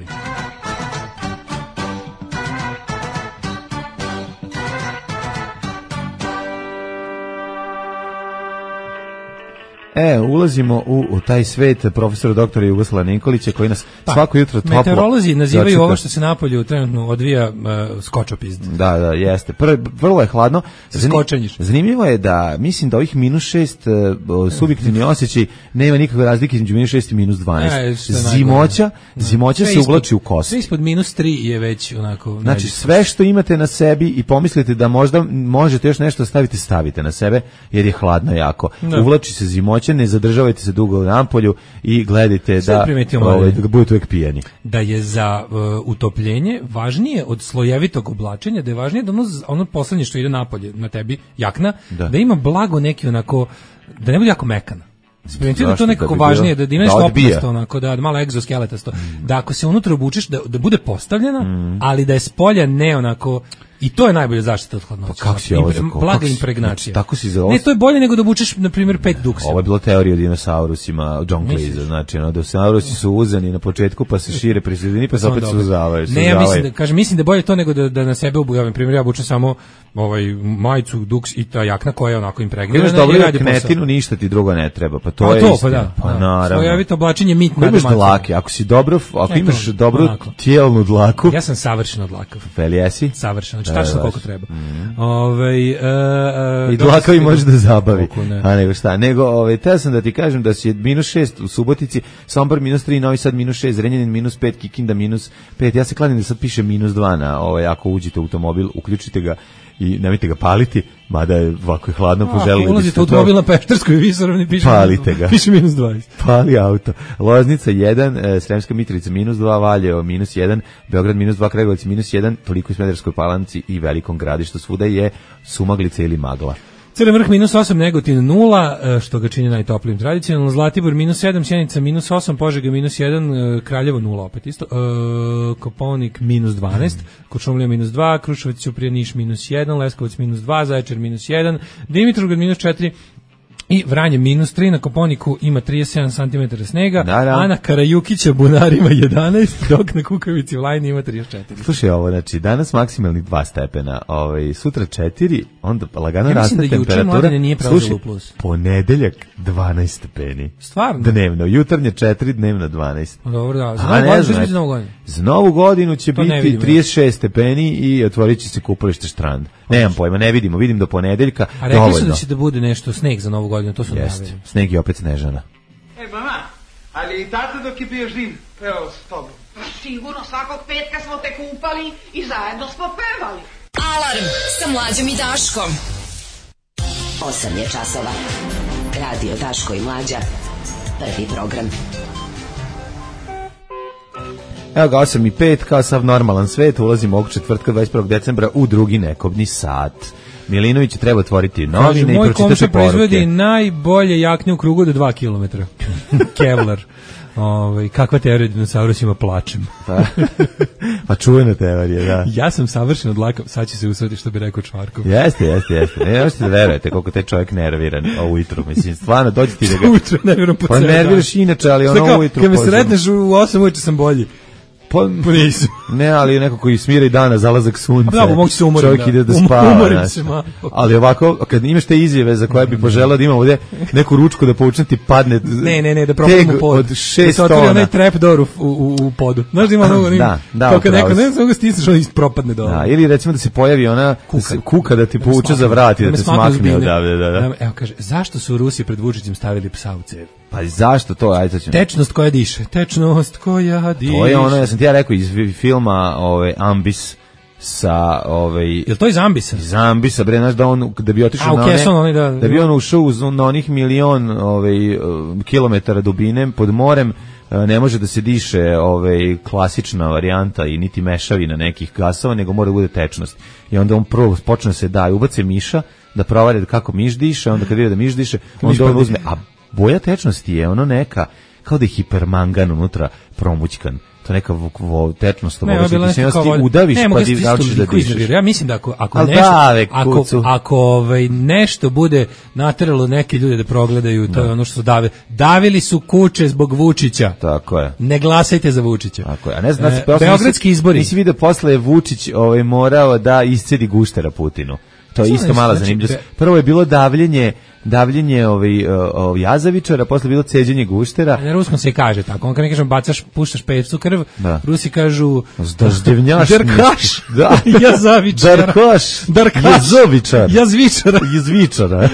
E, ulazimo u, u taj svet profesora doktora Jugoslava Nikolića koji nas pa, svako jutro toplo... Meteorolozi nazivaju začuta. Ovo što se napolju trenutno odvija uh, skočopizd. Da, da, jeste. Prvo, vrlo je hladno. Skočenjiš. Zanimljivo je da, mislim da ovih minus šest uh, subjektivni osjećaj nema nikakve razlike između minus šest i minus dvanaest. E, zimoća, zimoća se uvlači u kost. Sve ispod minus tri je već onako... Znači, najviše. Sve što imate na sebi i pomislite da možda možete još nešto staviti, stavite na sebe, jer je hladno jako. Da. Uvlači se zimoća, ne zadržavajte se dugo na napolju i gledajte da, ovaj, da budete uvijek pijani. Da je za uh, utopljenje važnije od slojevitog oblačenja, da je važnije da ono, ono poslednje što ide napolje na tebi, jakna, da, da ima blago neki onako, da ne bude jako mekana. Primetio da to nekako da bi važnije, da, da imaš da toplasto, onako, da malo egzoskeletasto, mm. da ako se unutra obučeš, da, da bude postavljena, mm. ali da je s polja ne onako, i to je najbolja zaštita od hladnoće. Pa kako si ovo zakon? Blaga impregnacija. Tako si za ovo... Ne, to je bolje nego da obučeš, na primjer, pet duksa. Ovo je bila teorija o dinosaurusima, John Cleese, znači, no, dinosaurusi su uzani na početku, pa se šire pri sredini, pa se opet suzavaju. Ne, ja mislim da, kažem, mislim da bolje to nego da, da na sebe obujavam. Primjer, ja obučem samo ovaj majicu, duks i ta jakna koja je onako impregnirana. Imaš dobro jaknetinu, ništa ti drugo ne treba, pa to pa je to, istina. Pa da, pa da. naravno. Slojevito oblačenje mit na domaćinu. Imaš dlake, ako si dobro, ako ne, imaš dobro tijelnu dlaku. Ja sam savršeno dlakav. Fel jesi? Savršeno, znači tačno koliko treba. Mm. Ove, uh, uh, I dlakavi može da zabavi. A nego šta, nego ove, teo sam da ti kažem da si minus šest u Subotici, Sombor minus tri, Novi Sad minus šest, Zrenjanin minus pet, Kikinda minus pet. Ja se kladim da sad piše minus dva na ovaj, ako uđete u automobil, uključite ga i nemojte ga paliti, mada je ovako je hladno, poželili biste. Ulazite u automobil na Pešterskoj i Visoravni, piše, palite ga. Piše minus dvadeset. Pali auto. Loznica jedan, Sremska Mitrovica minus dva, Valjevo minus jedan, Beograd minus dva, Kragujevac minus jedan, toliko u Smederevskoj Palanci i Velikom Gradištu, svuda je sumaglica ili magla. Crni vrh minus osam, Negotin nula, što ga čini najtoplijim tradicionalno, Zlatibor minus sedam, Sjenica minus osam, Požega minus jedan, Kraljevo nula opet isto, Koponik minus dvanaest, Kočumlija minus dva, Kruševac, Ćuprija, Niš minus jedan, Leskovac minus dva, Zaječar minus jedan, Dimitrovgrad minus četiri, i Vranje minus tri, na Koponiku ima trideset sedam centimetara snega, da, da. A na Karajukića Bunar ima jedanaest, dok na Kukavici u Lajni ima trideset četiri. Slušaj ovo, znači danas maksimalnih dva stepena, ovaj, sutra četiri, onda lagano ja raste da temperatura. Nije slušaj, plus. Ponedeljak dvanaest stepeni. Stvarno? Dnevno, jutarnje četiri, dnevno dvanaest. Dobro, da. Za novu godinu, znači, za novu godinu. Za novu godinu će to biti trideset šest stepeni i otvorit će se kupalište Štrand. Nemam pojma, ne vidimo, vidim do ponedeljka. A rekli su da će da bude nešto sneg za novu godinu, to su najavili. Sneg je opet Snežana. E, mama, ali i tata dok je bio živ, pevao s tobom. Sigurno, svakog petka smo te kupali i zajedno smo pevali. Alarm sa Mlađom i Daškom. osam je časova. Radio Daško i Mlađa. Prvi program. Evo ga, osam i pet, kao sav normalan svet, ulazimo ovog četvrtka dvadeset prvog decembra u drugi nekobni sat. Milinović će treba otvoriti novine i pročitati poruke. Moj komšija proizvodi najbolje jakne u krugu do dva kilometra. Kevlar. Ove, kakva teorija dinosaurusima plačem. Pa, pa čuvena teorija, da. Ja sam savršen od laka, sad će se usvati što bi rekao Čvarkov. Jeste, jeste, jeste. Ne možete da verujete koliko taj čovjek nerviran ujutru. Mislim, stvarno, dođi ti da ga... Ujutru nerviran po pa nerviraš inače, ali ono ujutru... Kad me sretneš u osam ujutru sam bolji. Pa nisu. Ne, ali neko koji smira i dana zalazak sunca. Da, mogu se umorim. Čovjek ide da spava. Umorim se malo. Ali ovako, kad imaš te izjave za koje bi poželao da ima ovdje neku ručku da poučne ti padne. Ne, ne, ne, da propadne u pod. Od šest tona. Da se otvori onaj trapdoor u, u, u podu. Znaš da ima mnogo, da, da, kao kad neko, ne znam ga stisneš, on propadne do. Da, ili recimo da se pojavi ona kuka, da kuka da ti povuče za vrat i da te smakne odavde. Da, da. Evo kaže, zašto su u Rusiji pred Vučićem stavili psa u cev? Pa zašto to? Ajde, ćemo. Tečnost koja diše. Tečnost koja diše. To je ono, ja sam ti ja rekao iz filma ovaj Ambis sa ovaj Jel to iz Ambisa? Iz Ambisa, bre, znaš da on da bi otišao na one, one, da, da bi on ušao uz na onih milion ovaj kilometara dubine pod morem, ne može da se diše ovaj klasična varijanta i niti mešavina nekih gasova, nego mora da bude tečnost. I onda on prvo počne se da ubace miša da proveri kako miš diše, onda kad vidi da miš diše, onda on uzme, a boja tečnosti je ono neka kao da je hipermangan unutra promućkan. To neka tečnost obaveza, ti se udaviš pa ti naučiš da dišeš. Ja mislim da ako, ako nešto, dave, ako, ako ovaj, nešto bude nateralo neke ljude da progledaju, to da. Je ono što su davili. Davili su kuće zbog Vučića. Tako je. Ne glasajte za Vučića. Tako je. A ne znam, e, Beogradski izbori. Nisi vidio posle je Vučić ovaj, morao da iscedi guštera Putinu. To je isto mala zanimljivost. Prvo je bilo davljenje davljenje ovaj ovaj Jazavičara, posle bilo ceđenje guštera. Na ruskom se kaže tako. On kad ne kažem bacaš, puštaš pevcu krv, da. Rusi kažu zdaždevnjaš. Darkaš. Da. Jazavičar. Darkaš. Darkaš. Jazovičar. Jazvičar. Jazvičar.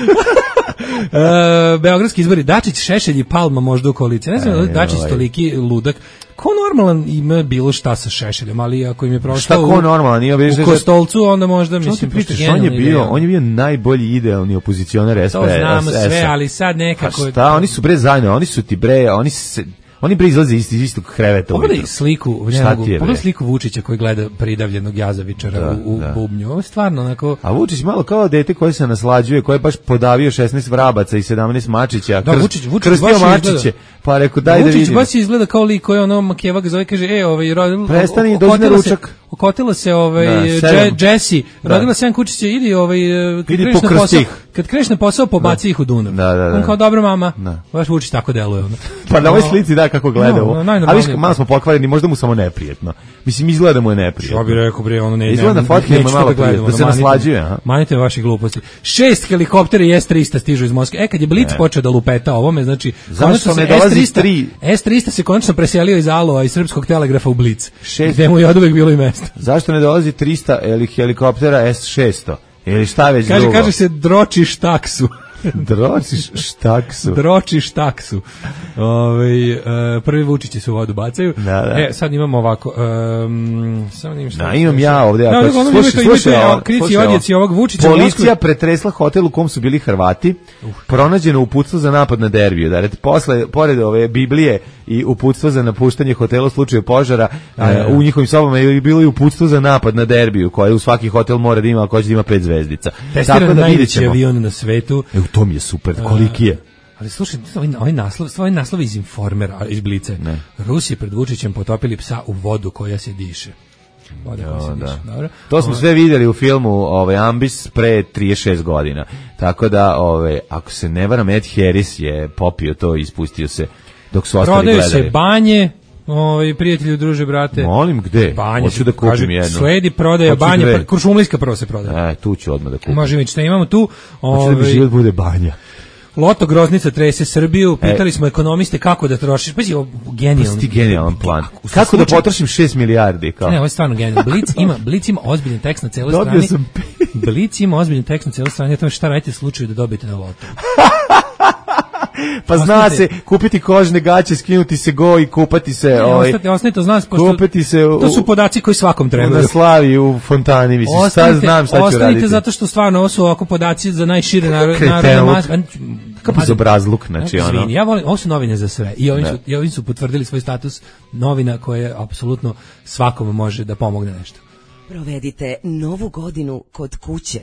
E, beogradski izbori, Dačić, Šešelj i Palma možda u koaliciji. Ne znam, e, Dačić ovaj. Toliki ludak. Ko normalan ima bilo šta sa Šešeljem, ali ako im je prošlo šta ko normalan, nije u, u Kostolcu, onda možda mislim pričaš, on je bio, ideal. On je bio najbolji idealni opozicionar S P S. To znamo sve, ali sad nekako. Pa šta, oni su bre zajedno, oni su ti bre, oni se Oni bre izlaze iz istog kreveta. Pogledaj sliku, pogledaj sliku Vučića koji gleda pridavljenog Jazavičara da, u, u da. bubnju. Ovo je stvarno onako. A Vučić malo kao dete koje se naslađuje, koje je baš podavio šesnaest vrabaca i sedamnaest mačića. Da, Vučić, Vučić krstio mačiće. Pa rekao daj da vidim. Vučić baš izgleda kao lik koji ono Makeva ga zove, kaže e, ovaj rodil. Prestani dođi na ručak. Okotila se ovaj Jesse, rodila se jedan kučić, idi ovaj kad kreš na posao. Kad kreš na posao pobaci ih u Dunav. Da, da, da. On kao dobra mama. Baš Vučić tako deluje ona. Pa na ovoj slici da kako gleda ovo. A viš malo smo pokvareni, možda mu samo neprijetno. Mislim izgleda mu je neprijetno. Što bi rekao bre, ono ne. Izgleda na fotke ima malo da se naslađuje, a. Manite vaše gluposti. Šest helikoptera i S tristo stižu iz Moskve. E kad je Blic počeo da lupeta ovome, znači zašto ne dolazi tri S tristo se konačno preselio iz Alova i Srpskog telegrafa u Blic. Gde mu je oduvek bilo i mesto. Zašto ne dolazi trista helikoptera S šesto? Ili šta već kaže, drugo? Kaže se dročiš taksu. Dročiš štaksu. Dročiš taksu. Ove, uh, prvi Vučići se u vodu bacaju. Da, da. E, sad imamo ovako. Um, samo nim šta da, imam ja ovdje. Da, da, slušaj, slušaj, krici odjeci ovog Vučića. Policija pretresla hotel u kom su bili Hrvati. Uh. Pronađeno uputstvo za napad na derbiju. Da, posle, pored ove Biblije i uputstvo za napuštanje hotela u slučaju požara, a, a, u njihovim sobama je bilo i uputstvo za napad na derbiju, koje u svaki hotel mora da ima, ako hoće da ima pet zvezdica. Testiran najveći avion na svetu. E, to mi je super, koliki je. Ali slušaj, ovaj, ovaj naslov, ovaj naslov iz Informera, iz Blice. Ne. Rusi pred Vučićem potopili psa u vodu koja se diše. Voda koja se diše, dobro. To smo sve vidjeli u filmu ovaj, Ambis pre trideset šest godina. Tako da, ovaj, ako se ne varam, Ed Harris je popio to i ispustio se dok su ostali gledali. Prodaju se banje, ovaj, prijatelju, druže, brate. Molim, gde? Banje. Hoću da kupim kaže, jednu. Sledi prodaja banje, pa, Kuršumlijska prvo se prodaje. E, tu ću odmah da kupim. Može mi, šta imamo tu? Hoću ovaj, da mi život bude banja. Loto Groznica trese Srbiju, pitali e. smo ekonomiste kako da trošiš, pazi, ovo genijalno. Pusti genijalan plan. Kako slučaj... da potrošim šest milijardi? Kao? Ne, ovo je stvarno genijalno. Blic ima, Blic ima ozbiljan tekst na celoj strani. Dobio sam Blic ima ozbiljan tekst na celoj strani, o tome šta radite u slučaju da dobijete na lotu. Pa zna se, kupiti kožne gaće, skinuti se go i kupati se... Ne, ovaj, ostanite, ostanite, to znam, kupiti se u, to su podaci koji svakom trebaju. Na slavi, u fontani, mislim, ostanite, šta znam šta ću raditi. Ostanite zato što stvarno ovo su ovako podaci za najšire narod, narodne mas... Kako bezobrazluk, znači ono. Izvini, ja volim, ovo su novine za sve. I ovim, su, i ovim su potvrdili svoj status novina koje apsolutno svakome može da pomogne nešto. Provedite novu godinu kod kuće.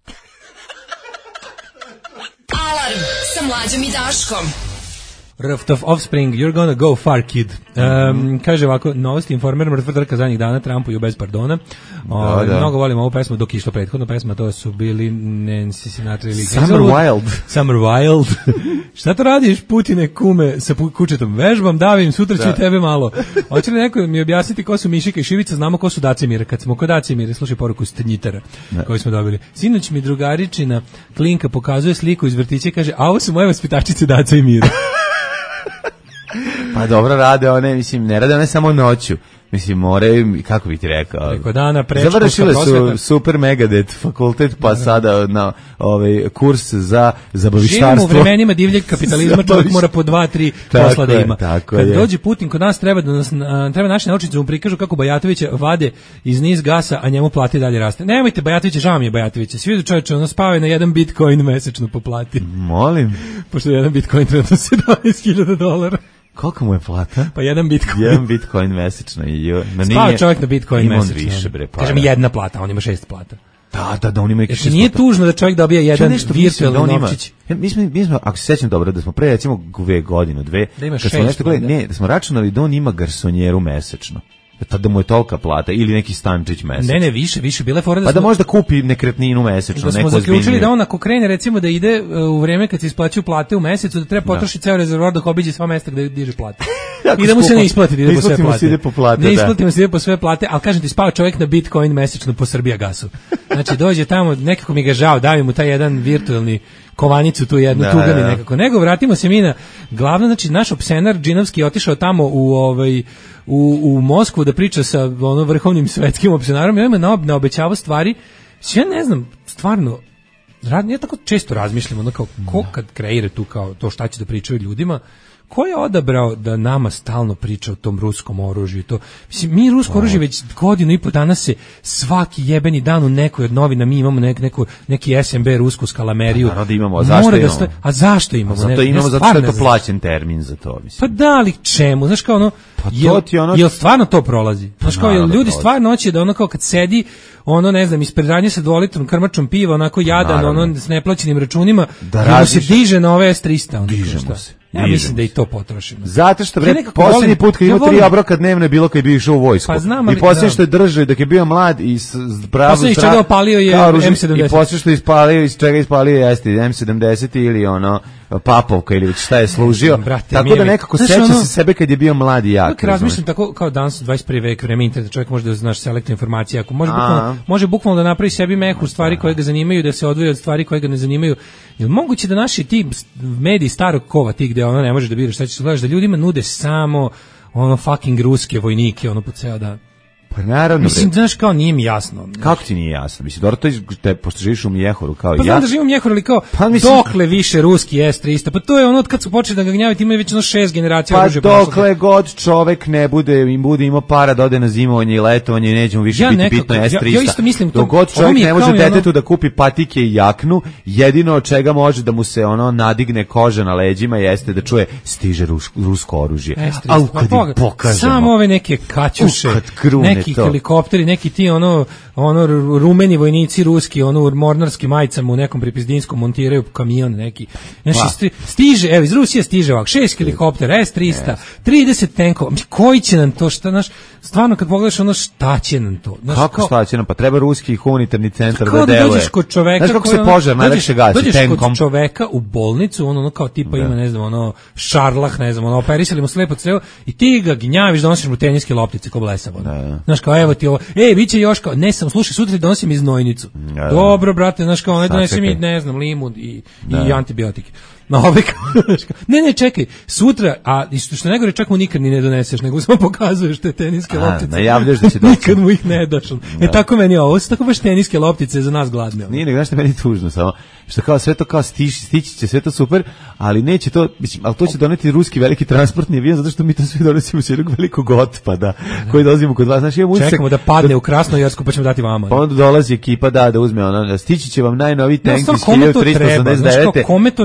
Alarm sa Mlađom i Daškom. Ruft of Offspring, you're gonna go far, kid. Um, kaže ovako, novosti Informer, mrtva trka zadnjih dana, Trumpuju bez pardona. O, da, da. Mnogo volim ovu pesmu dok išla prethodna pesma, to su bili Nancy Sinatra ili Summer Wild. Summer Wild. Šta to radiš, Putine, kume, sa kučetom? Vežbam, davim, sutra ću da. tebe malo. Hoće li neko mi objasniti ko su Mišika i Šivica, znamo ko su Dacimir. Kad smo kod Dacimira, slušaj poruku Stanjitara koju smo dobili. Sinoć mi drugaričina Klinka pokazuje sliku iz vrtića i kaže, a ovo su moje vaspitačice Daca i Mira. Pa dobro rade one, mislim, ne rade one samo noću. Mislim, moraju, kako bi ti rekao, preko dana predškolska završile su super Megadet fakultet, pa sada na ovaj kurs za zabavištarstvo. Živimo u vremenima divljeg kapitalizma, čovjek mora po dva, tri posla da ima. Kad je. Dođe Putin kod nas, treba da nas, treba naši naučnici mu prikažu kako Bajatovića vade iz niz gasa, a njemu plati dalje raste. Nemojte Bajatovića, žao mi je Bajatovića. Svi čovječe, ono spavaju na jedan bitcoin mesečno po plati. Molim. Pošto jedan bitcoin trenutno sedamnaest hiljada dolara. Koliko mu je plata? Pa jedan bitcoin. Jedan bitcoin mesečno. Spava čovjek na bitcoin mesečno. Više, bre, kaže mi jedna plata, on ima šest plata. Da, da, da, on ima i šest plata. Nije tužno da čovjek dobija jedan virtualni novčić. Mi smo, mi smo, ako se sjećam dobro, da smo pre, recimo, dve godinu, dve, da ima kad smo šest, nešto gledali, ne, da smo računali da on ima garsonjeru mesečno. Da mu je tolika plata ili neki stančić mesečno. Ne, ne, više, više bile fore da pa smo, da možda kupi nekretninu mesečno, da neko smo zaključili zbiljnije. Da on ako krene recimo da ide u vreme kad se isplaćuju plate u mesecu, da treba potrošiti ceo rezervoar dok obiđe sva mesta gde diže plate. I da mu se ne isplati da ide po sve plate. Ide po plate, ne isplatimo se ide po sve plate, ali kažem ti, spava čovjek na bitcoin mesečno po Srbijagasu. Znači dođe tamo, nekako mi ga žao, davi mu taj jedan virtualni kovanicu tu jednu, da, tugani da. Nekako. Nego vratimo se mi na glavno, znači naš opsenar džinovski je otišao tamo u ovaj u, u Moskvu da priča sa ono vrhovnim svetskim opsenarom i on ima naobećavao stvari. Ja ne znam, stvarno, ja tako često razmišljam, ono kao, ko kad kreira tu kao to šta će da pričaju ljudima, ko je odabrao da nama stalno priča o tom ruskom oružju? To, mislim, mi rusko oružje već godinu i po dana se svaki jebeni dan u nekoj od novina mi imamo nek, neku, neki S M B rusku skalameriju. Pa, imamo, a zašto imamo? Sto, a zašto imamo? A zato ne, imamo, ne, zato što je to plaćen termin za to. Mislim. Pa da, ali čemu? Znaš kao ono, pa jel, to ono... jel stvarno to prolazi? Znaš kao, jel ljudi stvarno hoće da ono kao kad sedi, ono ne znam, ispred ranje sa dvolitrom krmačom piva, onako jadan, naravno. Ono s neplaćenim računima, da mu se diže na ove S tristo. Dižemo se. Ja mislim da i to potrošimo. Zato što bre posljednji put kad imao tri obroka dnevno je bilo kad je bio išao u vojsku. Pa znam, i posljednje što je držao dok je bio mlad i pravo posljednje čega opalio je M sedamdeset. I posljednje što je ispalio iz čega ispalio jeste M sedamdeset ili ono Papovka ili već šta je služio. Brate, tako da nekako seća ono, se sebe kad je bio mlad i jak. Uvijek razmišljam tako kao danas dvadeset prvi vek, vreme interneta, čovjek može da znaš selektne informacije, ako može bukvalno, može bukvalno da napravi sebi mehu stvari koje ga zanimaju, da se odvoji od stvari koje ga ne zanimaju. Jel moguće da naši ti mediji starog kova, ti gde ono ne može da biraš šta ćeš gledaš, da ljudima nude samo ono fucking ruske vojnike, ono po ceo dan? Pa naravno. Mislim, znaš, kao nije mi jasno. Kako ti nije jasno? Mislim, dobro, to je, pošto živiš u Mjehoru, kao pa i ja. Pa znam da živim u Mjehoru, ali kao, pa, mislim, dokle više ruski S tristo? Pa to je ono od kad su počeli da ga gnjaviti, imaju već ono šest generacija oružja. Pa dokle prošle. God čovek ne bude, im bude imao para da ode na zimovanje i letovanje i neće mu više ja biti nekako, bitno S tristo. Ja, ja isto mislim, dok god čovek ne može detetu ono... da kupi patike i jaknu, jedino od čega može da mu se ono nadigne koža na leđima jeste da čuje stiže rus, rusko oružje. Au, kad im pokažemo. Samo ove neke kaćuše, neki helikopteri, neki ti ono ono rumeni vojnici ruski, ono u mornarskim majicama u nekom pripizdinskom montiraju kamion neki. Znači stiže, evo iz Rusije stiže ovak šest helikoptera S tristo, trideset tenkova. Koji će nam to, šta naš stvarno kad pogledaš ono šta će nam to? Znaš, kako kao, šta će nam? Pa treba ruski humanitarni centar da deluje. Dođeš kod čoveka, znaš kako se požar najlakše gasi tenkom. Dođeš kod čoveka u bolnicu, ono, ono kao tipa da. Ima ne znam, ono šarlah, ne znam, ono operisali mu slepo crevo i ti ga gnjaviš, donosiš mu teniske loptice ko blesavo. Znaš kao evo ti ovo, ej biće još kao ne sam slušaj sutra donosim iz Znojnicu. Da, dobro brate, znaš kao ne donesi mi ne znam limun i da. I antibiotike. No, ovaj, ne, ne, čekaj, sutra, a što ne gore, čak mu nikad ni ne doneseš, nego samo pokazuješ te teniske a, loptice. Najavljaš da će doći. Nikad mu ih ne daš. Da. E tako meni ovo, ovo su tako baš teniske loptice za nas gladne. Nije, nego znaš što meni tužno samo, što kao sve to kao stići, stići će, sve to super, ali neće to, mislim, ali to će doneti ruski veliki transportni avion, zato što mi to sve donosimo s jednog velikog otpada, koji dolazimo kod vas. Znaš, imam čekamo da padne da, u Krasnojarsku, pa ćemo dati vama. Pa onda dolazi ekipa da, da uzme ono, stići će vam najnoviji tank iz hiljadu trista osamdeset devete. Kome to treba?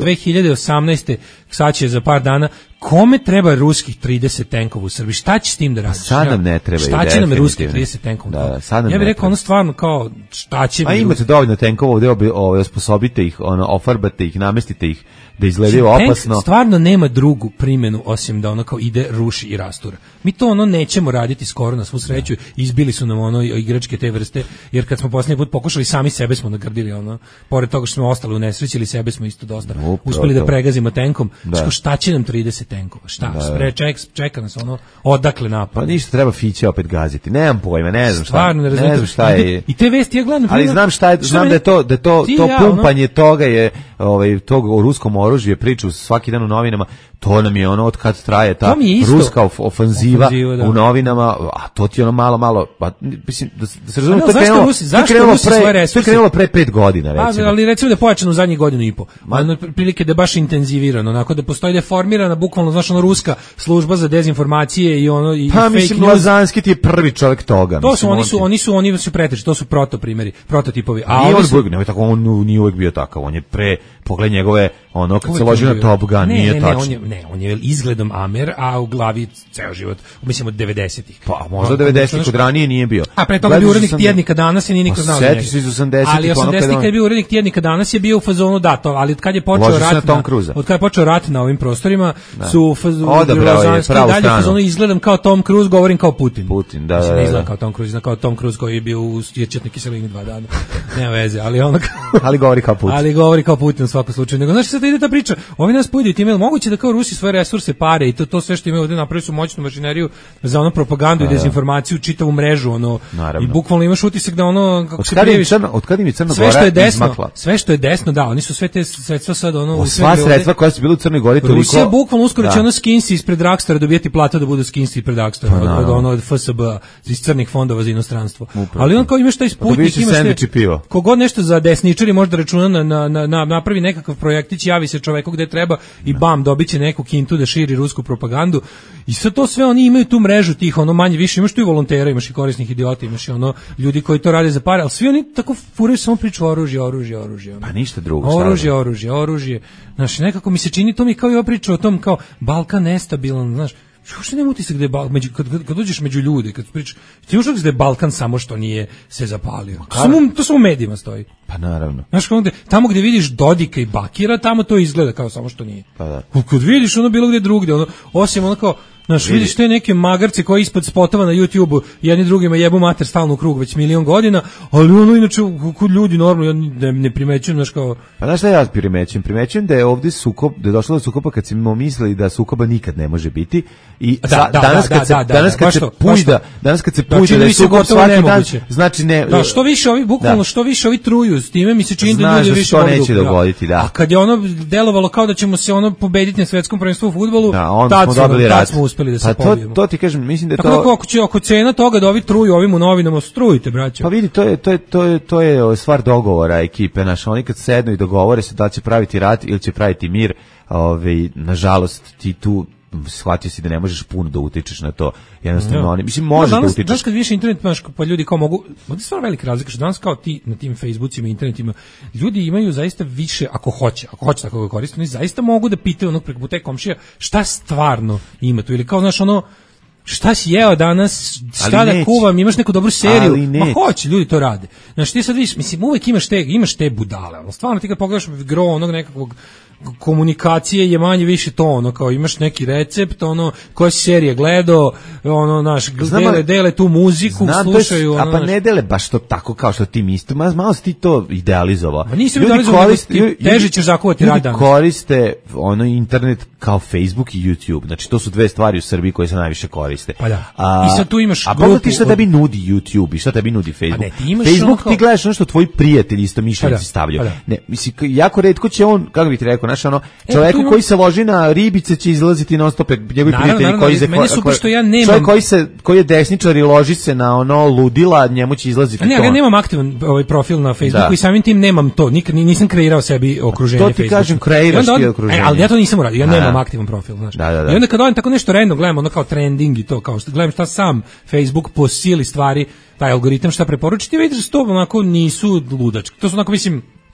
dve hiljade osamnaeste sad će za par dana, kome treba ruskih trideset tenkova u Srbiji? Šta će s tim da radiš? Sad nam ne treba. Šta će nam ruskih trideset tenkova? Da, sad nam ja bih rekao treba. ono stvarno kao, šta će A mi... imate dovoljno tenkova ovde, obi- ovaj, osposobite ih, ono, ofarbate ih, namestite ih da izgledaju opasno. Tank stvarno nema drugu primjenu osim da ono kao ide, ruši i rastura. Mi to ono nećemo raditi skoro, na svu sreću. Izbili su nam ono igračke te vrste, jer kad smo posljednji put pokušali, sami sebe smo nagrdili, ono, pored toga što smo ostali u nesreći, ili sebe smo isto dosta Upravo uspeli to. da pregazimo tenkom. Da. Što šta će nam trideset tenkova? Šta? Da. Spre, ček, čeka nas ono, odakle napad? Pa ništa, treba fiće opet gaziti. Nemam pojma, ne znam šta. Stvarno ne razumem. Ne znam šta je. I te vesti ja gledam. Ali znam šta je, znam da je to da je to Ti to ja, pumpanje toga je ovaj tog o ruskom oružju, priču svaki dan u novinama. To nam je ono od kad traje ta ruska of, ofanziva, ofanziva u novinama, a to ti ono malo malo, pa mislim da, da se razume, to je krenulo, Rusi, zašto krenulo Rusi pre, svoje resurse? To je krenulo pre pet godina, recimo. A, ali recimo da je pojačano u zadnjih godinu i po. Ono prilike da je baš intenzivirano, onako da postoji deformirana, bukvalno, znaš, ono ruska služba za dezinformacije i ono i pa, fake mislim, news. Lazanski ti je prvi čovjek toga. To mislim, su, oni su, oni su, oni su preteži, to su proto primjeri, prototipovi. A nije on su... Uvijek, tako, on nije uvijek bio takav, on je pre, pogled njegove, ono, kad se loži na Top Gun, ne, nije ne, tačno. Ne, on je, ne, on je izgledom Amer, a u glavi ceo život, mislim od devedesetih. Pa, možda devedesetih, kod ranije nije bio. A pre toga je bio urednik tjednika Danas i nije niko znao za njega. Seti se iz osamdesetih. Ali osamdesetih kad je bio urednik tjednika Danas je bio u fazonu da to, ali od kad je počeo rat na, od kad je počeo rat na ovim prostorima, da. Su u fazonu Lazanski dalje u fazonu izgledam kao Tom Cruise, govorim kao Putin. Putin, da, da, ne izgledam kao Tom Cruise, kao Tom Cruise koji je bio u ječetnoj kiselini dva dana. Nema veze, ali ono ali govori kao Putin. Ali govori kao Putin u svakom slučaju. Nego znaš sad ide ta priča, ovi nas pojede time, moguće da kao Rusi svoje resurse, pare i to to sve što imaju ovde napravili su moćnu mašineriju za ono propagandu da, i dezinformaciju, čitavu mrežu, ono. Naravno. I bukvalno imaš utisak da ono kako se prijaviš, od kad im je Crna Gora sve što je desno, izmakla. Sve što je desno, da, oni su sve te sredstva sad ono o, sva sredstva koja su bile u Crnoj Gori toliko. Rusija bukvalno uskoro da. Će ono skinsi ispred Dragstora dobijeti platu da budu skinsi ispred Dragstora, pa, od, od ono od F S B iz crnih fondova za inostranstvo. Upravo. Ali on kao imaš taj Sputnik, imaš sve. Kogod nešto za desničari može da računa na, na, na, na napravi nekakav projektić, javi se čoveku gde treba i bam, dobiće neku kintu da širi rusku propagandu. I sve to sve oni imaju tu mrežu tih ono manje više, imaš tu i volontera, imaš i korisnih idiota, imaš i ono ljudi koji to rade za pare, ali svi oni tako furaju samo priču oružje, oružje, oružje. Ono. Pa ništa drugo. Oružje, oružje, oružje. Znaš, nekako mi se čini to mi kao i ova priča o tom kao Balkan nestabilan, znaš. Što nema utisak da je Balkan, među, kad, kad, kad uđeš među ljude, kad pričaš, ti imaš utisak da je Balkan samo što nije se zapalio. Samo, to samo u medijima stoji. Pa naravno. Znaš, gde, tamo gdje vidiš Dodika i Bakira, tamo to izgleda kao samo što nije. Pa da. Kad vidiš ono bilo gdje drugdje, ono, osim ono kao, znaš, Vidi. vidiš te neke magarce koji ispod spotova na YouTubeu jedni drugima jebu mater stalno u krug već milion godina, ali ono inače kod ljudi normalno ja ne, ne primećujem, znaš kao... Pa znaš šta ja primećujem? Primećujem da je ovdje sukob, da je došlo do sukoba kad smo mislili da sukoba nikad ne može biti i da, sa, da, danas da, kad se, da, da, danas kad se pujda, danas kad se pujda da je sukob svaki dan, znači ne... Da, što više ovi, bukvalno što više ovi truju s time, mi se čini da ljudi više to neće dogoditi, da. A kad je ono delovalo kao da ćemo se ono pobediti na svetskom prvenstvu u fudbalu, tad smo dobili rat. Smo uspeli da se pa pobijemo. To, to ti kažem, mislim da je tako to... Tako ako će ako cena toga da ovi truju ovim u novinama, strujte, braćo. Pa vidi, to je to je to je to je stvar dogovora ekipe, naš, oni kad sednu i dogovore se da će praviti rat ili će praviti mir, ovaj nažalost ti tu shvatio si da ne možeš puno da utičeš na to. Jednostavno, no. oni, mislim, možeš no, danas, da utičeš. Danas kad više internet, znaš, pa ljudi kao mogu, ovdje je stvar velika razlika, što danas kao ti na tim Facebookima i internetima, ljudi imaju zaista više, ako hoće, ako hoće tako ga koristiti, oni zaista mogu da pitaju onog preko te komšija šta stvarno ima tu, ili kao, znaš, ono, šta si jeo danas, šta da kuvam, imaš neku dobru seriju, ma hoće, ljudi to rade. Znaš, ti sad vidiš, mislim, uvek imaš te, imaš te budale, ali stvarno ti kad pogledaš gro onog nekakvog komunikacije je manje više to, ono, kao imaš neki recept, ono, koja si serije gledao, ono, naš, dele, dele tu muziku, znam, slušaju, ono, a pa ne dele baš to tako kao što ti misli, malo si ti to idealizovao. Ma nisi idealizovao, teže ćeš zakovati rad danas. Ljudi koriste, ono, internet kao Facebook i YouTube, znači to su dve stvari u Srbiji koje se najviše koriste. Pa da, a, i sad tu imaš a grupu... A ti šta tebi nudi YouTube i šta tebi nudi Facebook? Ne, ti Facebook kao... ti gledaš ono što tvoji prijatelji isto mišljenici pa stavljaju. Pa ne, mislim, jako retko će on, kako bih ti rekao, znaš, ono, čovjeku e, koji se loži na ribice će izlaziti non stop, njegovi prijatelji naravno, koji se meni super što ja nemam čovjek koji se koji je desničar i loži se na ono ludila, njemu će izlaziti. A ne, to. Ja nemam aktivan ovaj profil na Facebooku da. I samim tim nemam to, nikad nisam kreirao sebi okruženje Facebooka. To ti kažem, kreiraš ti okruženje. E, ali ja to nisam uradio, ja A, nemam aktivan profil, znaš. Da, da, da. I onda kad odem tako nešto random gledam, ono kao trending i to, kao što gledam šta sam Facebook po sili stvari, taj algoritam šta preporuči, ti vidiš da to onako nisu ludački. To su onako, mislim,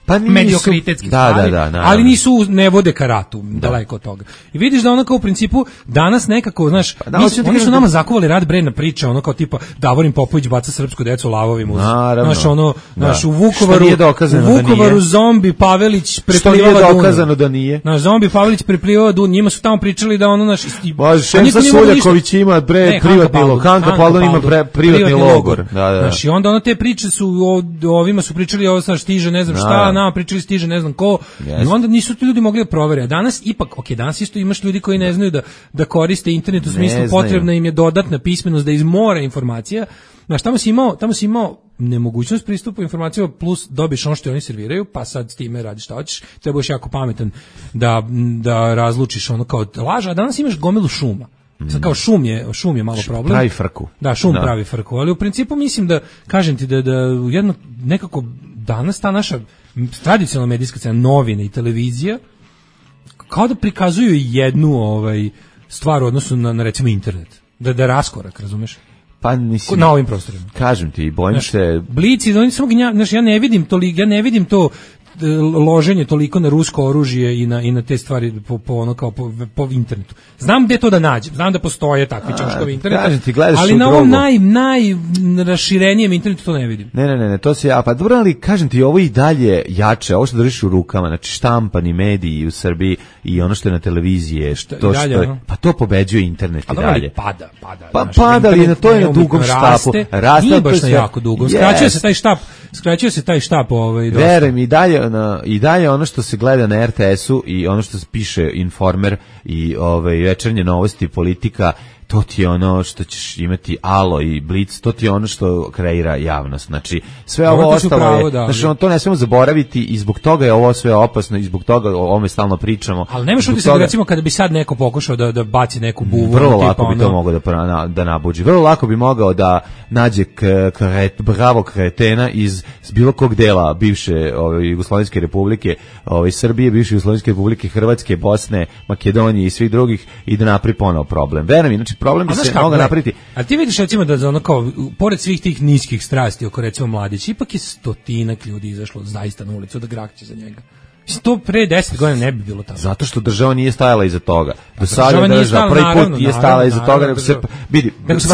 Pa nisu, mediokritetski da, stvari, da, da, ali nisu, ne vode ka ratu, daleko od toga. I vidiš da ono kao u principu danas nekako, znaš, pa da, mis, oni su nama zakovali rad bre na priče, ono kao tipa Davorin Popović baca srpsku decu lavovim uz, znaš, ono, znaš, u Vukovaru, u Vukovaru zombi Pavelić preplivava Dunav. Što nije dokazano da nije. Naš zombi Pavelić preplivava Dunav, njima su tamo pričali da ono, naš, Bože, Šemsa Suljaković ima bre privatni logor, Hanka Paldon ima privatni logor. Da, da. Znaš, i onda ono te priče su, ovima su pričali ovo sa stiže, ne znam šta, nama pričali stiže, ne znam ko, yes. I onda nisu ti ljudi mogli da provere. A danas ipak, ok, danas isto imaš ljudi koji ne znaju da, da koriste internet u smislu potrebna im je dodatna pismenost da izmora informacija. Znaš, tamo si imao, tamo si imao nemogućnost pristupa informacijama plus dobiš ono što oni serviraju, pa sad s time radiš šta hoćeš, treba još jako pametan da, da razlučiš ono kao laža, a danas imaš gomilu šuma. Sad kao šum je, šum je malo problem. Pravi frku. Da, šum da. pravi frku, ali u principu mislim da, kažem ti da, da jedno nekako danas ta naša tradicionalna medijska scena, novine i televizija, kao da prikazuju jednu ovaj, stvar u odnosu na, na recimo internet. Da, da je raskorak, razumeš? Pa mislim, na ovim prostorima. Kažem ti, bojim se. Blici, oni samo gnja, znaš, ja ne vidim to, ja ne vidim to loženje toliko na rusko oružje i na i na te stvari po, po ono kao po, po internetu. Znam gde to da nađem. Znam da postoje takvi čoškovi interneta. Ti, ali na ovom naj najraširenijem internetu to ne vidim. Ne, ne, ne, ne, to se ja pa dobro, ali kažem ti, ovo i dalje jače, ovo što držiš u rukama, znači štampani mediji u Srbiji i ono što je na televiziji, što to dalje, što je, pa to pobeđuje internet i dalje. Pada, pada. Pa pada, ali na to je na dugom štapu. Raste, nije baš na jako dugom. Skraćuje se taj štap, skraćuje se taj štap ovaj dosta. Verujem i dalje na, i dalje ono što se gleda na er te esu i ono što se piše Informer i ovaj večernje novosti, politika, to ti je ono što ćeš imati Alo i Blic, to ti je ono što kreira javnost. Znači, sve ovo ostalo pravo, je, da, znači, to ne smemo zaboraviti i zbog toga je ovo sve opasno i zbog toga o ovome stalno pričamo. Ali nemaš utisak toga... da recimo kada bi sad neko pokušao da, da baci neku buvu. Vrlo lako tipa, bi to ono... mogao da, da nabuđi. Vrlo lako bi mogao da nađe kret, bravo kretena iz bilo kog dela bivše ove, Jugoslovenske republike, ove, Srbije, bivše Jugoslovenske republike, Hrvatske, Bosne, Makedonije i svih drugih i da napravi ponovo problem. Verujem, znači problem bi se mogao napraviti. A ti vidiš recimo da za ono kao, pored svih tih niskih strasti oko recimo Mladića, ipak je stotinak ljudi izašlo zaista na ulicu da grakće za njega. To pre deset godina ne bi bilo tako. Zato što država nije stajala iza toga. Do sada je država prvi put nije stajala iza toga, nego se vidi,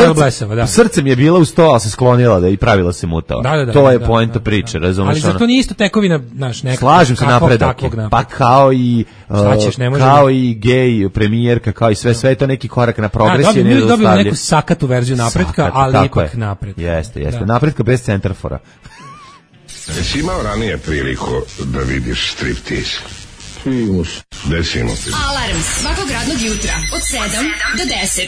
srcem je bila uz to, ali se sklonila da i pravila se mutala. Da, da, da, to je da, poenta da, priče, da. Razumeš? Ali zato to nije isto tekovina, znaš, nekako. Slažem se, napredak. Pa kao i uh, ćeš, kao i gej premijerka, kao i sve, sve je to neki korak na progresiju. Mi dobili neku sakatu verziju napretka, ali ipak napred. Jeste, jeste. Napretka bez centarfora. Jesi imao ranije priliku da vidiš striptiz? Primus. Desimo ti. Alarm svakog radnog jutra od sedam do deset.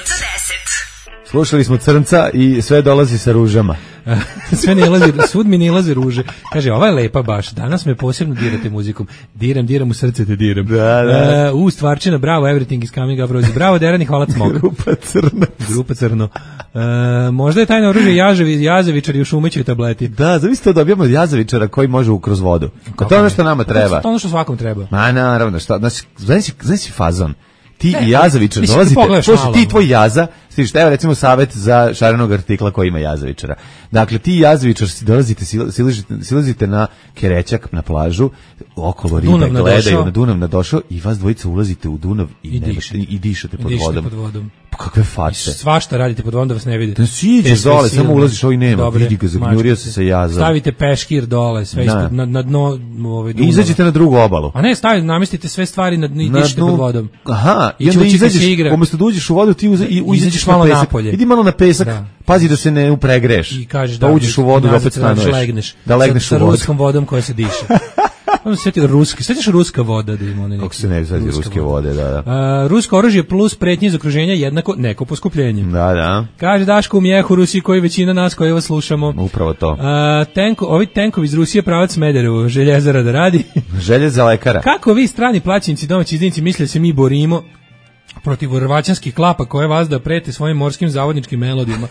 Slušali smo Crnca i sve dolazi sa ružama. Sve ne ilazi, svud mi ne ilazi ruže. Kaže, ova je lepa baš, danas me posebno dirate muzikom. Diram, diram u srce te diram. Da, da. Uh, u, stvarčina, bravo, everything is coming up, Rozi. Bravo, Derani, hvala smog. Grupa Crno. Grupa Crno. Uh, možda je tajno oružje jaževi, jazavičari u šumećoj tableti. Da, zavisno to dobijamo od jazavičara koji može kroz vodu. A to je ono što nama treba. To ono što svakom treba. Ma, naravno, šta, znači, znači, znači faza ti ne, i jazavičar dolazite, slušaj, ti tvoj jaza, stiš, evo recimo savjet za šarenog artikla koji ima jazavičara. Dakle, ti jazavičar dolazite, silazite, silazite na Kerećak, na plažu, okolo ribe Dunav gledaju, na Dunav nadošao i vas dvojica ulazite u Dunav i, I, nema, dišete. i dišete pod, I dišete vodom. pod vodom. Pa kakve face. Svašta radite pod vodom da vas ne vidite. Da siđeš dole, samo ulaziš, ovaj nema, dobre, vidi ga, zagnjurio se sa jazom. Stavite peškir dole, sve ispod, na, na dno ovaj, Dunava. I izađete na drugu obalu. A ne, stavite, namestite sve stvari na, i dišete pod vodom. Aha, i, i onda izađeš, umjesto da uđeš u vodu, ti uze, i izađeš malo na pesak. napolje. Idi malo na pesak, da. Pazi da se ne upregreš. I kažeš da, da uđeš u vodu da opet stanuješ. Legneš, da legneš sa, u vodu. Sa ruskom vodom koja se diše. Ono se sjeti ruski, sjetiš ruska voda da ima one neki. Kako se ne sjeti ruske vode, da, da. Uh, rusko oružje plus pretnje iz okruženja jednako neko poskupljenje. Da, da. Kaže Daško u mjehu Rusiji koji većina nas koji vas slušamo. Upravo to. Uh, tenko, ovi tenkovi iz Rusije pravac Smederevo, Željezara da radi. Željeza lekara. Kako vi strani plaćenici, domaći izdanici misle da se mi borimo protiv vrvaćanskih klapa koje vas da prete svojim morskim zavodničkim melodijama?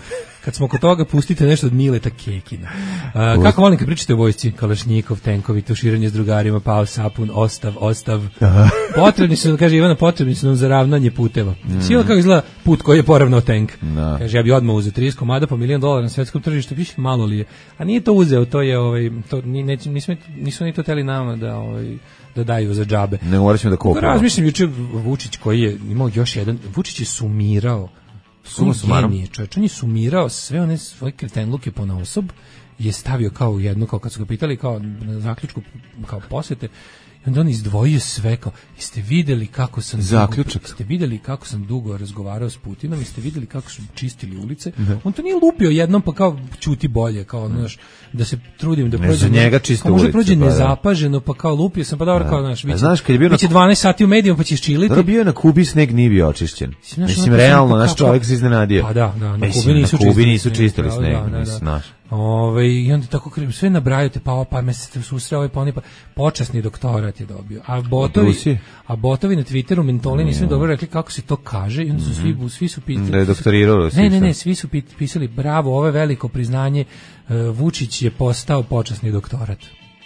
kad smo kod toga, pustite nešto od Mileta Kekina. Uh, kako volim kad pričate o vojsci? Kalašnjikov, tenkovi, tuširanje s drugarima, pao sapun, ostav, ostav. Potrebni su, kaže Ivana, potrebni su nam za ravnanje puteva. Mm. Sila kako izgleda put koji je poravnao tenk. No. Kaže, ja bi odmah uzeo trideset komada po milion dolara na svetskom tržištu, više malo li je. A nije to uzeo, to je, ovaj, to, ne, nismo, nisu ni to teli nama da, ovaj, da daju za džabe. Ne moraćemo da kupimo. Razmišljam juče Vučić koji je imao još jedan, Vučić je sumirao, suma sumarom, čovječ, on je sumirao sve one svoje kretenluke po na osob, je stavio kao jedno, kao kad su ga pitali, kao na zaključku, kao posete, i onda on izdvojio sve, kao, jeste videli kako sam zaključak, dugo, jeste videli kako sam dugo razgovarao s Putinom, jeste videli kako su čistili ulice, ne. On to nije lupio jednom, pa kao ćuti bolje, kao, znaš, da se trudim da prođe, njega čiste ulice, može prođe pa, nezapaženo, pa kao lupio sam, pa dobro, kao, znaš, biće, znaš, kad je bio biće dvanaest sati u medijima, pa ćeš čiliti. Da bio je na Kubi, sneg nije bio očišćen. Znaš, mislim, realno, naš čovjek se iznenadio. Pa da, da, na Kubi nisu, na Kubi nisu čistili sneg, da, da, mislim, znaš. Ove, i onda tako sve nabrajate, pa pa me se susreo ovaj pa oni pa počasni doktorat je dobio. A botovi, a botovi na Twitteru mentoli nisu dobro rekli kako se to kaže i onda su svi svi su pitali. Da je doktorirao. Ne, ne, ne, svi su pisali bravo, ovo je veliko priznanje, Vučić je postao počasni doktorat.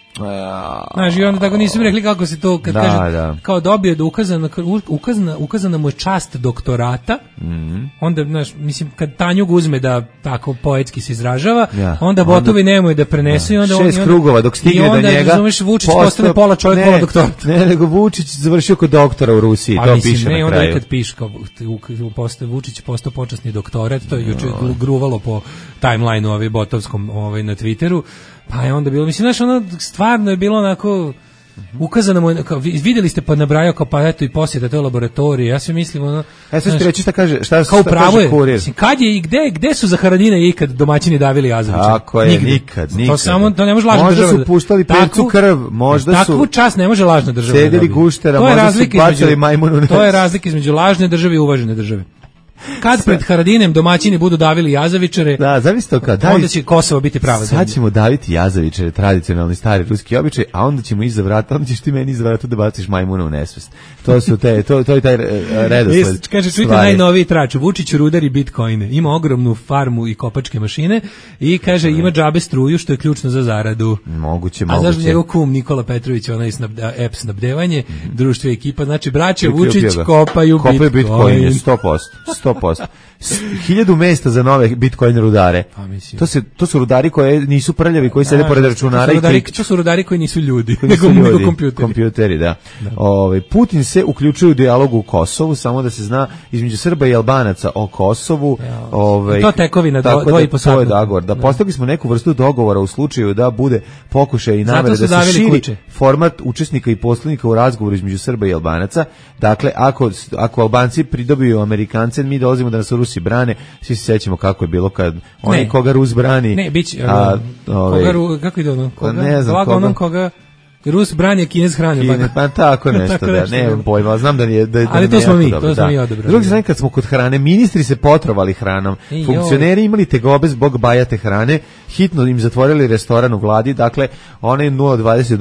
Znaš, i onda tako nisu mi rekli kako se to, kad da, kaže, da. Kao dobio da ukazana, ukazana, ukazana mu je čast doktorata, mm-hmm. onda, znaš, mislim, kad Tanjug uzme da tako poetski se izražava, ja. onda botovi onda, nemoj da prenesu, ja. i onda... Šest onda, krugova, dok stigne do njega... I onda, razumeš, Vučić posto, postane pola čovjek, ne, pola doktorat. Ne, nego Vučić završio kod doktora u Rusiji, pa, to mislim, piše ne, na kraju. Onda kad piše, kao, postoje, Vučić postao počasni doktorat, to je juče no. gruvalo po timeline-u ovaj botovskom ovaj, na Twitteru, pa je onda bilo, mislim, znaš, ono, stvarno je bilo onako, ukazano mu, kao, vidjeli ste pa nabrajao, kao pa eto i posjeta toj laboratoriji, ja sve mislim, ono... E, sad ću ti reći šta kaže, šta, kao šta pravo kaže je, kurir. Mislim, kad je i gde, gde su za Haradine ikad domaćini davili Jazovića? Tako je, Nigde. nikad, nikad. To samo, to ne može lažna možda država. Možda su puštali percu krv, možda takvu su... Takvu čast ne može lažna država. Sedeli guštera, možda su bacali majmunu. To je razlika između lažne države i uvažene države. Kad pred Haradinem domaćini budu davili Jazavičare, da, zavisno to kad, onda će Kosovo biti prava zemlja. Sad ćemo daviti Jazavičare, tradicionalni stari ruski običaj, a onda ćemo iza vrata, onda ćeš ti meni iza vrata da baciš majmuna u nesvest. To su te, to, to je taj redosled. Kaže, čujte najnoviji trač, Vučić rudari bitcoine, ima ogromnu farmu i kopačke mašine i kaže, ima džabe struju, što je ključno za zaradu. Moguće, moguće. A znaš njegov kum Nikola Petrović, onaj app snabdevanje, mm. društvo i ekipa, znači braće Vučić kopaju, kopaju bitcoine. sto posto. sto posto. Hiljadu mesta za nove bitcoin rudare. To se to su rudari koji nisu prljavi, koji sede pored računara i klik. To su rudari koji nisu ljudi, koji nisu nego, ljudi, nego kompjuteri. Kompjuteri, da. da. Ovaj Putin se uključuje u dijalog u Kosovu, samo da se zna, između Srba i Albanaca o Kosovu. Ja, ovaj to tekovina do, dvoje i po sata. Dogovor. Da, da postigli smo neku vrstu dogovora u slučaju da bude pokušaj i namere da se širi kuće. Format učesnika i posrednika u razgovoru između Srba i Albanaca. Dakle, ako ako Albanci pridobiju Amerikance, mi dolazimo da nas Rusi brane, svi se sećamo kako je bilo kad oni ne, koga Rus brani. Ne, biće, a, ove, koga, kako ide ono? Koga, ne znam koga. Onom koga Rus brani, Kinez hrani. Kine, pa tako nešto, tako da, ne znam pojma, znam da nije... Da, da ali to smo mi, dobro, to smo da. mi odebrali. Drugi strane, kad smo kod hrane, ministri se potrovali hranom, I funkcioneri imali tegobe zbog bajate hrane, hitno im zatvorili restoran u vladi, dakle, onaj nula dvadeset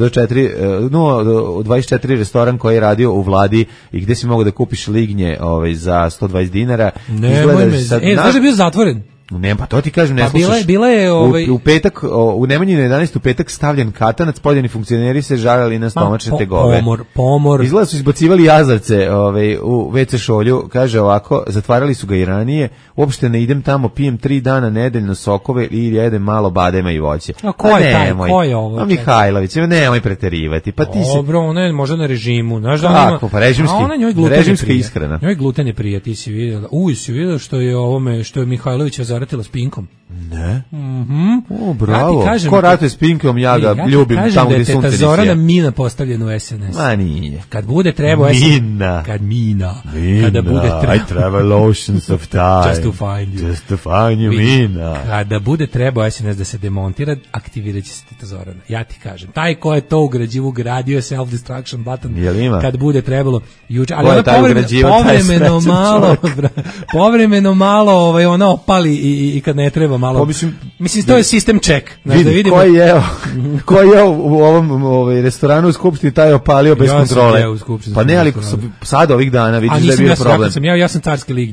četiri restoran koji je radio u vladi i gde si mogu da kupiš lignje ovaj, za sto dvadeset dinara. Ne, moj me, sad, e, znaš da je bio zatvoren? Ne, pa to ti kažem, ne pa slušaš. Bila je, bila je ovaj... u, u petak, u Nemanjinu jedanaest u petak stavljen katanac, poljeni funkcioneri se žalili na stomačne po, tegobe. Pomor, pomor. Izgleda su izbacivali jazavce ovaj, u ve ce šolju, kaže ovako, zatvarali su ga i ranije, uopšte ne idem tamo, pijem tri dana nedeljno sokove i jedem malo badema i voće. A ko je taj, ko je ovo? A Mihajlović, nemoj preterivati. Pa ti se... Dobro, ona je možda na režimu. Znaš da Kako, ima... pa režimski, režimska ishrana. Njoj gluten je prije, ti si vidio. Uj, si vidio što je ovome, što je Mihajlović zaratila s Pinkom. Ne. Mhm. O, bravo. Ja kažem, ko ratuje s Pinkom, ja ga ja ljubim tamo gdje sunce nisije. Zorana Mina postavljena u es en es. Ma nije. Kad bude trebao Mina. Kad Mina. Mina. Kada bude trebao. I travel oceans of time. Just to find you. Just to find you, Mina. Kada bude trebao es en es da se demontira, aktivirat će se Teta Zorana. Ja ti kažem. Taj ko je to ugrađivo, gradio self-destruction button. Kad bude trebalo. Juče, ali ona povremeno malo, povremeno malo ovaj, ona opali i, i kad ne treba malo. Mislim, mislim to je sistem check. Vidi, da vidimo. Koji je, koji je u ovom ovaj, restoranu u Skupštini taj opalio bez ja kontrole. Ja u Skupštini. Pa ne, ali sad ovih dana vidiš da je bio ja problem. Sam, ja, ja sam carske lignje.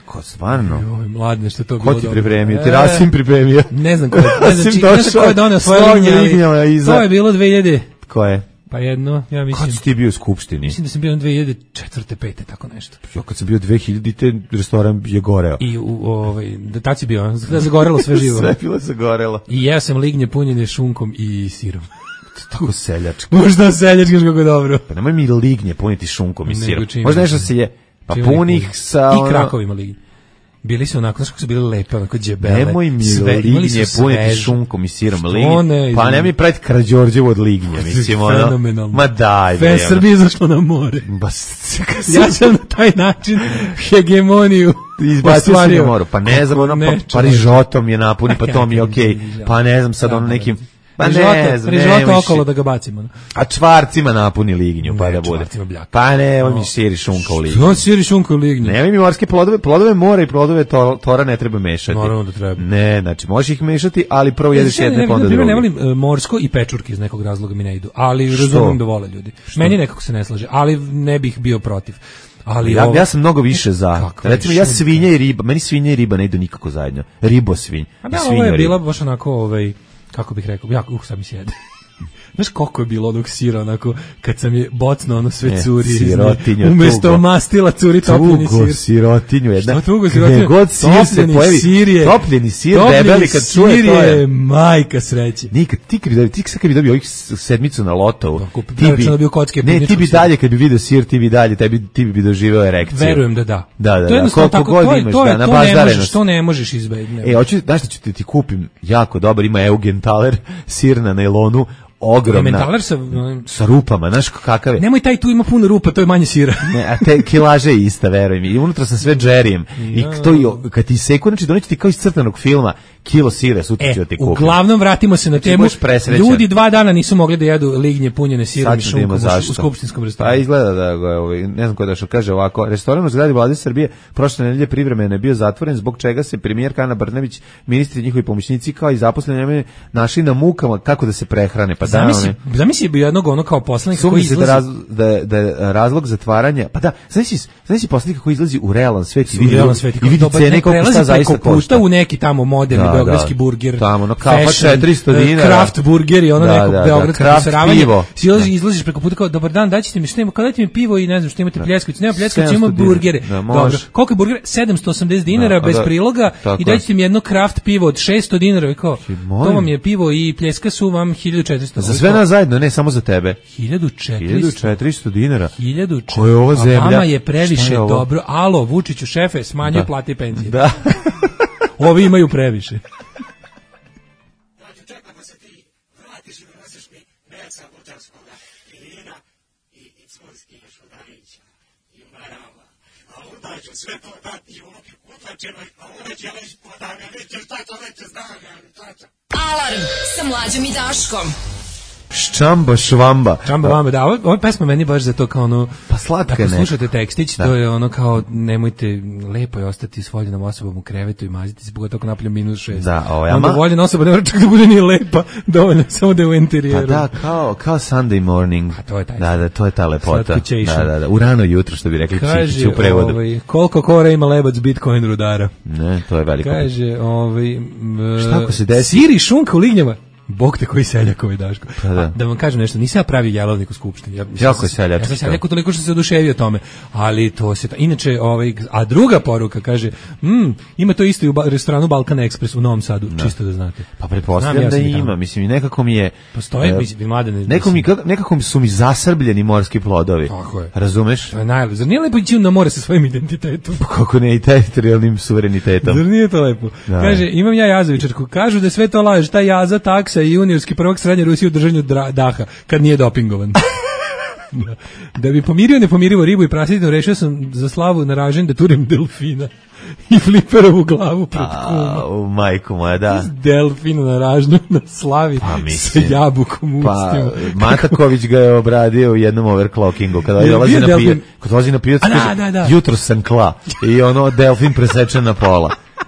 Ko stvarno? Joj, mladne, što je to ko bilo ti dobro. pripremio? E, Ti Rasim pripremio? Ne znam ko, ne znam, či, ne znam ko je donio svoje lignje, iza... to je bilo dve hiljade. Ko je? Pa jedno, ja mislim. Kad si ti bio u Skupštini? Mislim da sam bio dve hiljade četvrte, pete, tako nešto. Ja kad sam bio dve hiljadite, restoran je goreo. I u, ovaj, da tad si bio, da zagorelo sve živo. Sve bilo zagorelo. I jeo sam lignje punjene šunkom i sirom. Tako seljački. Možda seljački, kako dobro. Pa nemoj mi lignje puniti šunkom i sirom. Čime, možda nešto se je, pa punih sa... I krakovima lignje. Bili su onako, znaš kako su bili lepe, onako džebele. Nemoj mi sve, lignje puniti šunkom i sirom lignje. Ne, pa nemoj praviti Karađorđevo od lignje, mislim, ono. Fenomenalno. Ma daj. Fe Srbije izašlo na more. Ba, ja sam na taj način hegemoniju izbacio se na moru. Pa ne znam, ono, pa, pa rižotom je napuni, pa to mi je okej. Okay. Pa ne znam sad ono nekim... Pa ne znam, rižota okolo da ga bacimo. A čvarcima napuni lignju, pa da bude. Pa ne, on mi siri šunka u lignju. On siri šunka u lignju. Nemoj mi morske plodove, plodove mora i plodove to, tora ne treba mešati. Naravno da treba. Ne, znači možeš ih mešati, ali prvo jedeš jedne, pa onda druge. Ne volim uh, morsko i pečurke iz nekog razloga mi ne idu, ali razumem da vole ljudi. Što? Meni nekako se ne slaže, ali ne bih bio protiv. Ali ja, ovo... ja sam mnogo više za. Recimo ja svinja i riba, meni svinja i riba ne idu nikako zajedno. Ribo svinj. A da, ovo je bila baš onako ovaj kako bih rekao, jako, uh, sad mi sjede. Znaš koliko je bilo onog sira, onako, kad sam je bocno, ono sve curi, sirotinju, umjesto tugo. Mastila curi topljeni tugo, sir. sirotinju, jedna, što tugo, sirotinju? Gde god sir se pojavi, sir je, topljeni sir, debeli, kad čuje, to je. je majka sreće. Nikad, ti kad bi dobio, ti sad kad bi dobio ovih sedmicu na lotovu, tako, ti bi, dobio kocke, ne, ti bi dalje, kad bi vidio sir, ti bi dalje, tebi, ti bi doživeo erekciju. Verujem da da. Da, da, to je da, koliko tako, god to, imaš, to, da, je, na to baš ne darenost. možeš, to ne možeš izbegati. E, hoću, znaš što ću ti, ti kupim, jako dobar, ima Eugentaler, sir na nailonu, ogromna. Mentaler sa, sa rupama, znaš kakav je. Nemoj taj, tu ima puno rupa, to je manje sira. Ne, a te kilaže je ista, veruj mi. I unutra sam sve džerijem. I to i kad ti seku, znači doneći ti kao iz crtanog filma kilo sira, sutra ću ti kupiti. Uglavnom vratimo se na temu. Ljudi dva dana nisu mogli da jedu lignje punjene sirom i šunkom u skupštinskom restoranu. Pa izgleda da ga, ovaj, ne znam ko je došao, kaže ovako, restoran u zgradi Vlade Srbije prošle nedelje privremeno je bio zatvoren, zbog čega se premijerka Ana Brnabić, ministri i njihovi pomoćnici kao i zaposleni našli na mukama kako da se prehrane. Pa zamisli, da zamisli bi jednog ono kao poslanika koji izlazi da, raz, da, da je razlog zatvaranja. Pa da, zamisli, zamisli poslanika koji izlazi u realan svet i vidi, i vidi cene koliko šta zaista košta. U neki tamo moderni da, beogradski da, burger. Tamo, no kafa četiristo dinara. Kraft burger i ono da, neko da, beogradsko da, posaravanje. Izlazi, izlaziš preko puta kao, dobar dan, daćete mi što ima, kao dajte mi pivo i ne znam što imate pljeskavicu. Nema pljeskavicu, ima burgere. Da, dobro, koliko je burger? sedamsto osamdeset dinara da, bez da, priloga i daćete mi jedno kraft pivo od šesto dinara. Kao, to vam je pivo i pljeska su vam hiljadu četiristo. Za sve nas zajedno, ne samo za tebe. hiljadu četiristo. hiljadu četiristo dinara. hiljadu četiristo. Ko je ova zemlja? A vama je previše je dobro. Alo, Vučiću šefe, smanjuje plate i penzije. Da. Ovi imaju previše. Sve to dati unuki utlačeno i uređeno ispoda, neće šta to neće znati. Alarm sa Mlađom i Daškom. Ščamba švamba. Ščamba vamba, da, ovo, ovo pesma meni baš za to kao ono... Pa slatka je neko. Ako slušate tekstić, da. To je ono kao, nemojte, lepo je ostati s voljenom osobom u krevetu i maziti se, pogotovo ako naplja minus šest. Da, ovo, onda voljena osoba ne mora čak da bude ni lepa, dovoljno, samo da je u interijeru. Pa da, kao, kao Sunday morning. A to je taj. Da, da, to je ta lepota. Da, da, da, u rano jutro, što bi rekli psihići u prevodu. Ovaj, koliko kora ima lebac Bitcoin rudara. Ne, to je veliko. Kaže, ovaj... Šta ako se desi? Siri šunka u lignjama. Bog te koji seljak ovaj Daško. Pa da. da vam kažem nešto, nisam ja pravi jelovnik u skupštini. Ja, jako je seljački. Ja sam seljak toliko što se oduševio tome. Ali to se... Ta, inače, ovaj, a druga poruka kaže, mm, ima to isto i u ba, restoranu Balkan Express u Novom Sadu, no. Čisto da znate. Pa pretpostavljam ja da ima. Mislim, i nekako mi je... Postoje, uh, mislim, mladene... Nekako mi, nekako su mi zasrbljeni morski plodovi. Tako je. Razumeš? To je najlepo. Zar nije lepo ići na more sa svojim identitetom? Pa kako ne i teritorijalnim suverenitetom. Zar nije to lepo? Da. Kaže, imam ja jazovičarku. Kažu da sve to laže, ta jaza, taksa i juniorski prvak srednje Rusije u držanju daha, kad nije dopingovan. da. da bi pomirio nepomirivo ribu i prasjetinu, rešio sam za slavu na ražen da turim delfina i fliperovu glavu pred kuma. A, majko moja, da. Delfina na ražnju na slavi pa, sa jabukom u pa, ustima. Mataković ga je obradio u jednom overclockingu. Kada je dolazi na pijac, kada dolazi na pijac, kaže, jutro sam kla. I ono, delfin presečen na pola.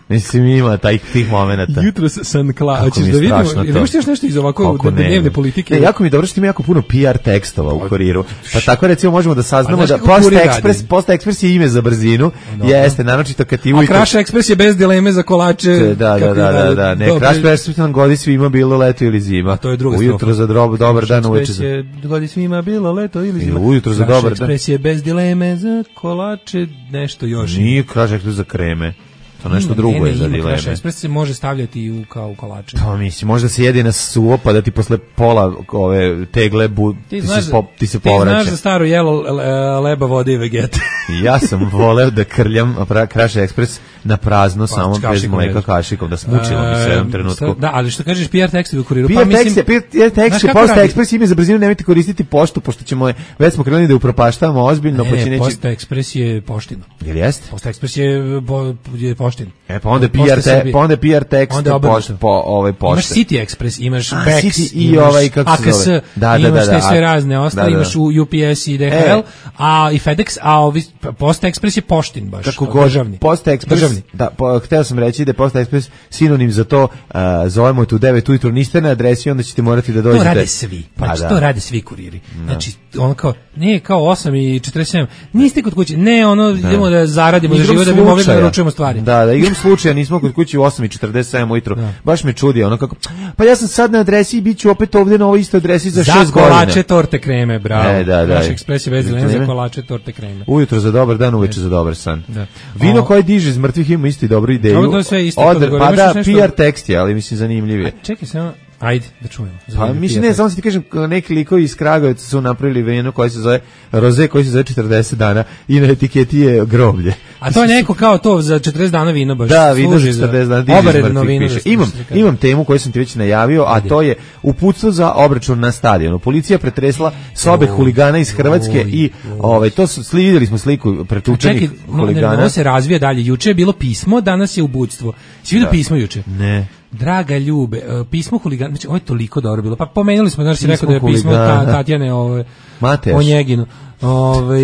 Mislim, ima taj, tih momenata. Jutro sam kla. Hoćeš da vidimo, da imaš još nešto iz ovako dnevne politike? Ne, jako mi je dobro što ima jako puno P R tekstova u Kuriru. Pa tako recimo možemo da saznamo da Posta Ekspres, Posta Ekspres je ime za brzinu. Jeste, naročito kad ti ujutro... A Kraš Ekspres je bez dileme za kolače. Da, da, da, da, da. Ne, Kraš Ekspres nam godi svima bilo leto ili zima. To je druga strofa. Ujutro za dobar dan, uveče za... Godi svima bilo leto ili zima. Ujutro za dobar dan. Kraš Ekspres je bez dileme za kolače, nešto još. Nije Kraš Ekspres za kreme. To nešto drugo je za dileme. Kraš Ekspres se može stavljati u kao u kolače. Pa mislim, možda se jedi na suvo pa da ti posle pola ove tegle bu, ti, ti, se, po, ti se povraća. Ti znaš za staro jelo leba, vode i vegete. Ja sam voleo da krljam Kraš Ekspres na prazno, pa, samo bez mleka kašikom, da smučilo mi se u jednom trenutku. Da, ali što kažeš P R tekstovi u Kuriru? P R pa tekst, P R tekst, Posta Ekspres ime za brzinu, nemojte koristiti poštu, pošto ćemo, već smo krenuli da upropaštavamo ozbiljno. Ne, ne, Posta Ekspres je poština. Jel jeste? Posta Ekspres je, bo, je poštin. E, pa onda je P R, te, pa onda je P R tekst pošta, po, ovaj pošte. Imaš City Express, imaš A, Bex, City, i imaš ovaj, kako A K S, da, da, imaš da, te da, sve razne ostale, da, da. Imaš U P S i D H L, e. a i FedEx, a ovi, Posta Express je poštin baš, kako god, državni. Posta Express, državni. Da, po, hteo sam reći da je Posta Express sinonim za to, uh, zovemo tu devet ujutro, niste na adresi, onda ćete morati da dođete. To rade svi, znači pa, to rade svi kuriri. Da. Znači, ono kao, nije kao osam i četrdeset sedam, niste kod kuće, ne, ono, da. Idemo da zaradimo za život da bi mogli da naručujemo stvari. Da, da, igram slučaja, nismo kod kuće u osam i četrdeset sedam ujutro. Da. Baš me čudi, ono kako, pa ja sam sad na adresi i bit ću opet ovdje na ovoj istoj adresi za šest godina. Za kolače, torte, kreme, bravo. E, da, da. Naš Ekspres je vezan za kolače, torte, kreme. Ujutro za dobar dan, uveče za dobar san. Da. Vino koje diže iz mrtvih ima isto i dobru ideju. Ovo to sve isto. Od, pa da, P R tekst je, ali mislim zanimljiv je. Čekaj samo, ajde da čujemo. Pa mislim ne, samo se ti kažem, neki likovi iz Kragujevca su napravili vino koji se zove roze, koji se zove četrdeset dana i na etiketi je groblje. A to je neko kao to za četrdeset dana vino baš. Da, vino za četrdeset dana diže iz mrtvih vino. Imam, imam temu koju sam ti već najavio, a to je uputstvo za obračun na stadionu. Policija pretresla sobe huligana iz Hrvatske i ovaj to su videli smo sliku pretučenih huligana. Ovo se razvija dalje. Juče je bilo pismo, danas je uputstvo. Si vidio pismo juče? Ne. Draga Ljube, pismo huligana, znači ovo je toliko dobro bilo. Pa pomenuli smo, znači si rekao da je pismo ta, Tatjane ove, o Njeginu. Ove,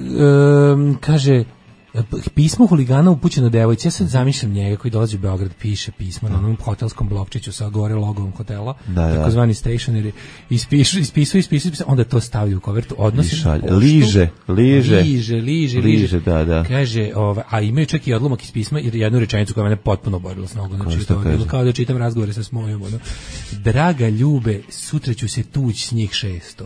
um, kaže, pismo huligana upućeno devojci. Ja sad zamišljam njega koji dolazi u Beograd, piše pismo na onom hotelskom blokčiću sa gore logom hotela, da, takozvani stationery, ispišu, ispisuje, ispisuje, onda to stavi u kovertu, odnosi liže, liže, liže, liže, liže, da, da. Kaže, ove, a imaju čak i odlomak iz pisma i jednu rečenicu koja mene potpuno oborila s nogu, znači to je bilo kao da čitam razgovore sa smojom, ono. Draga Ljube, sutra ću se tući s njih šesto.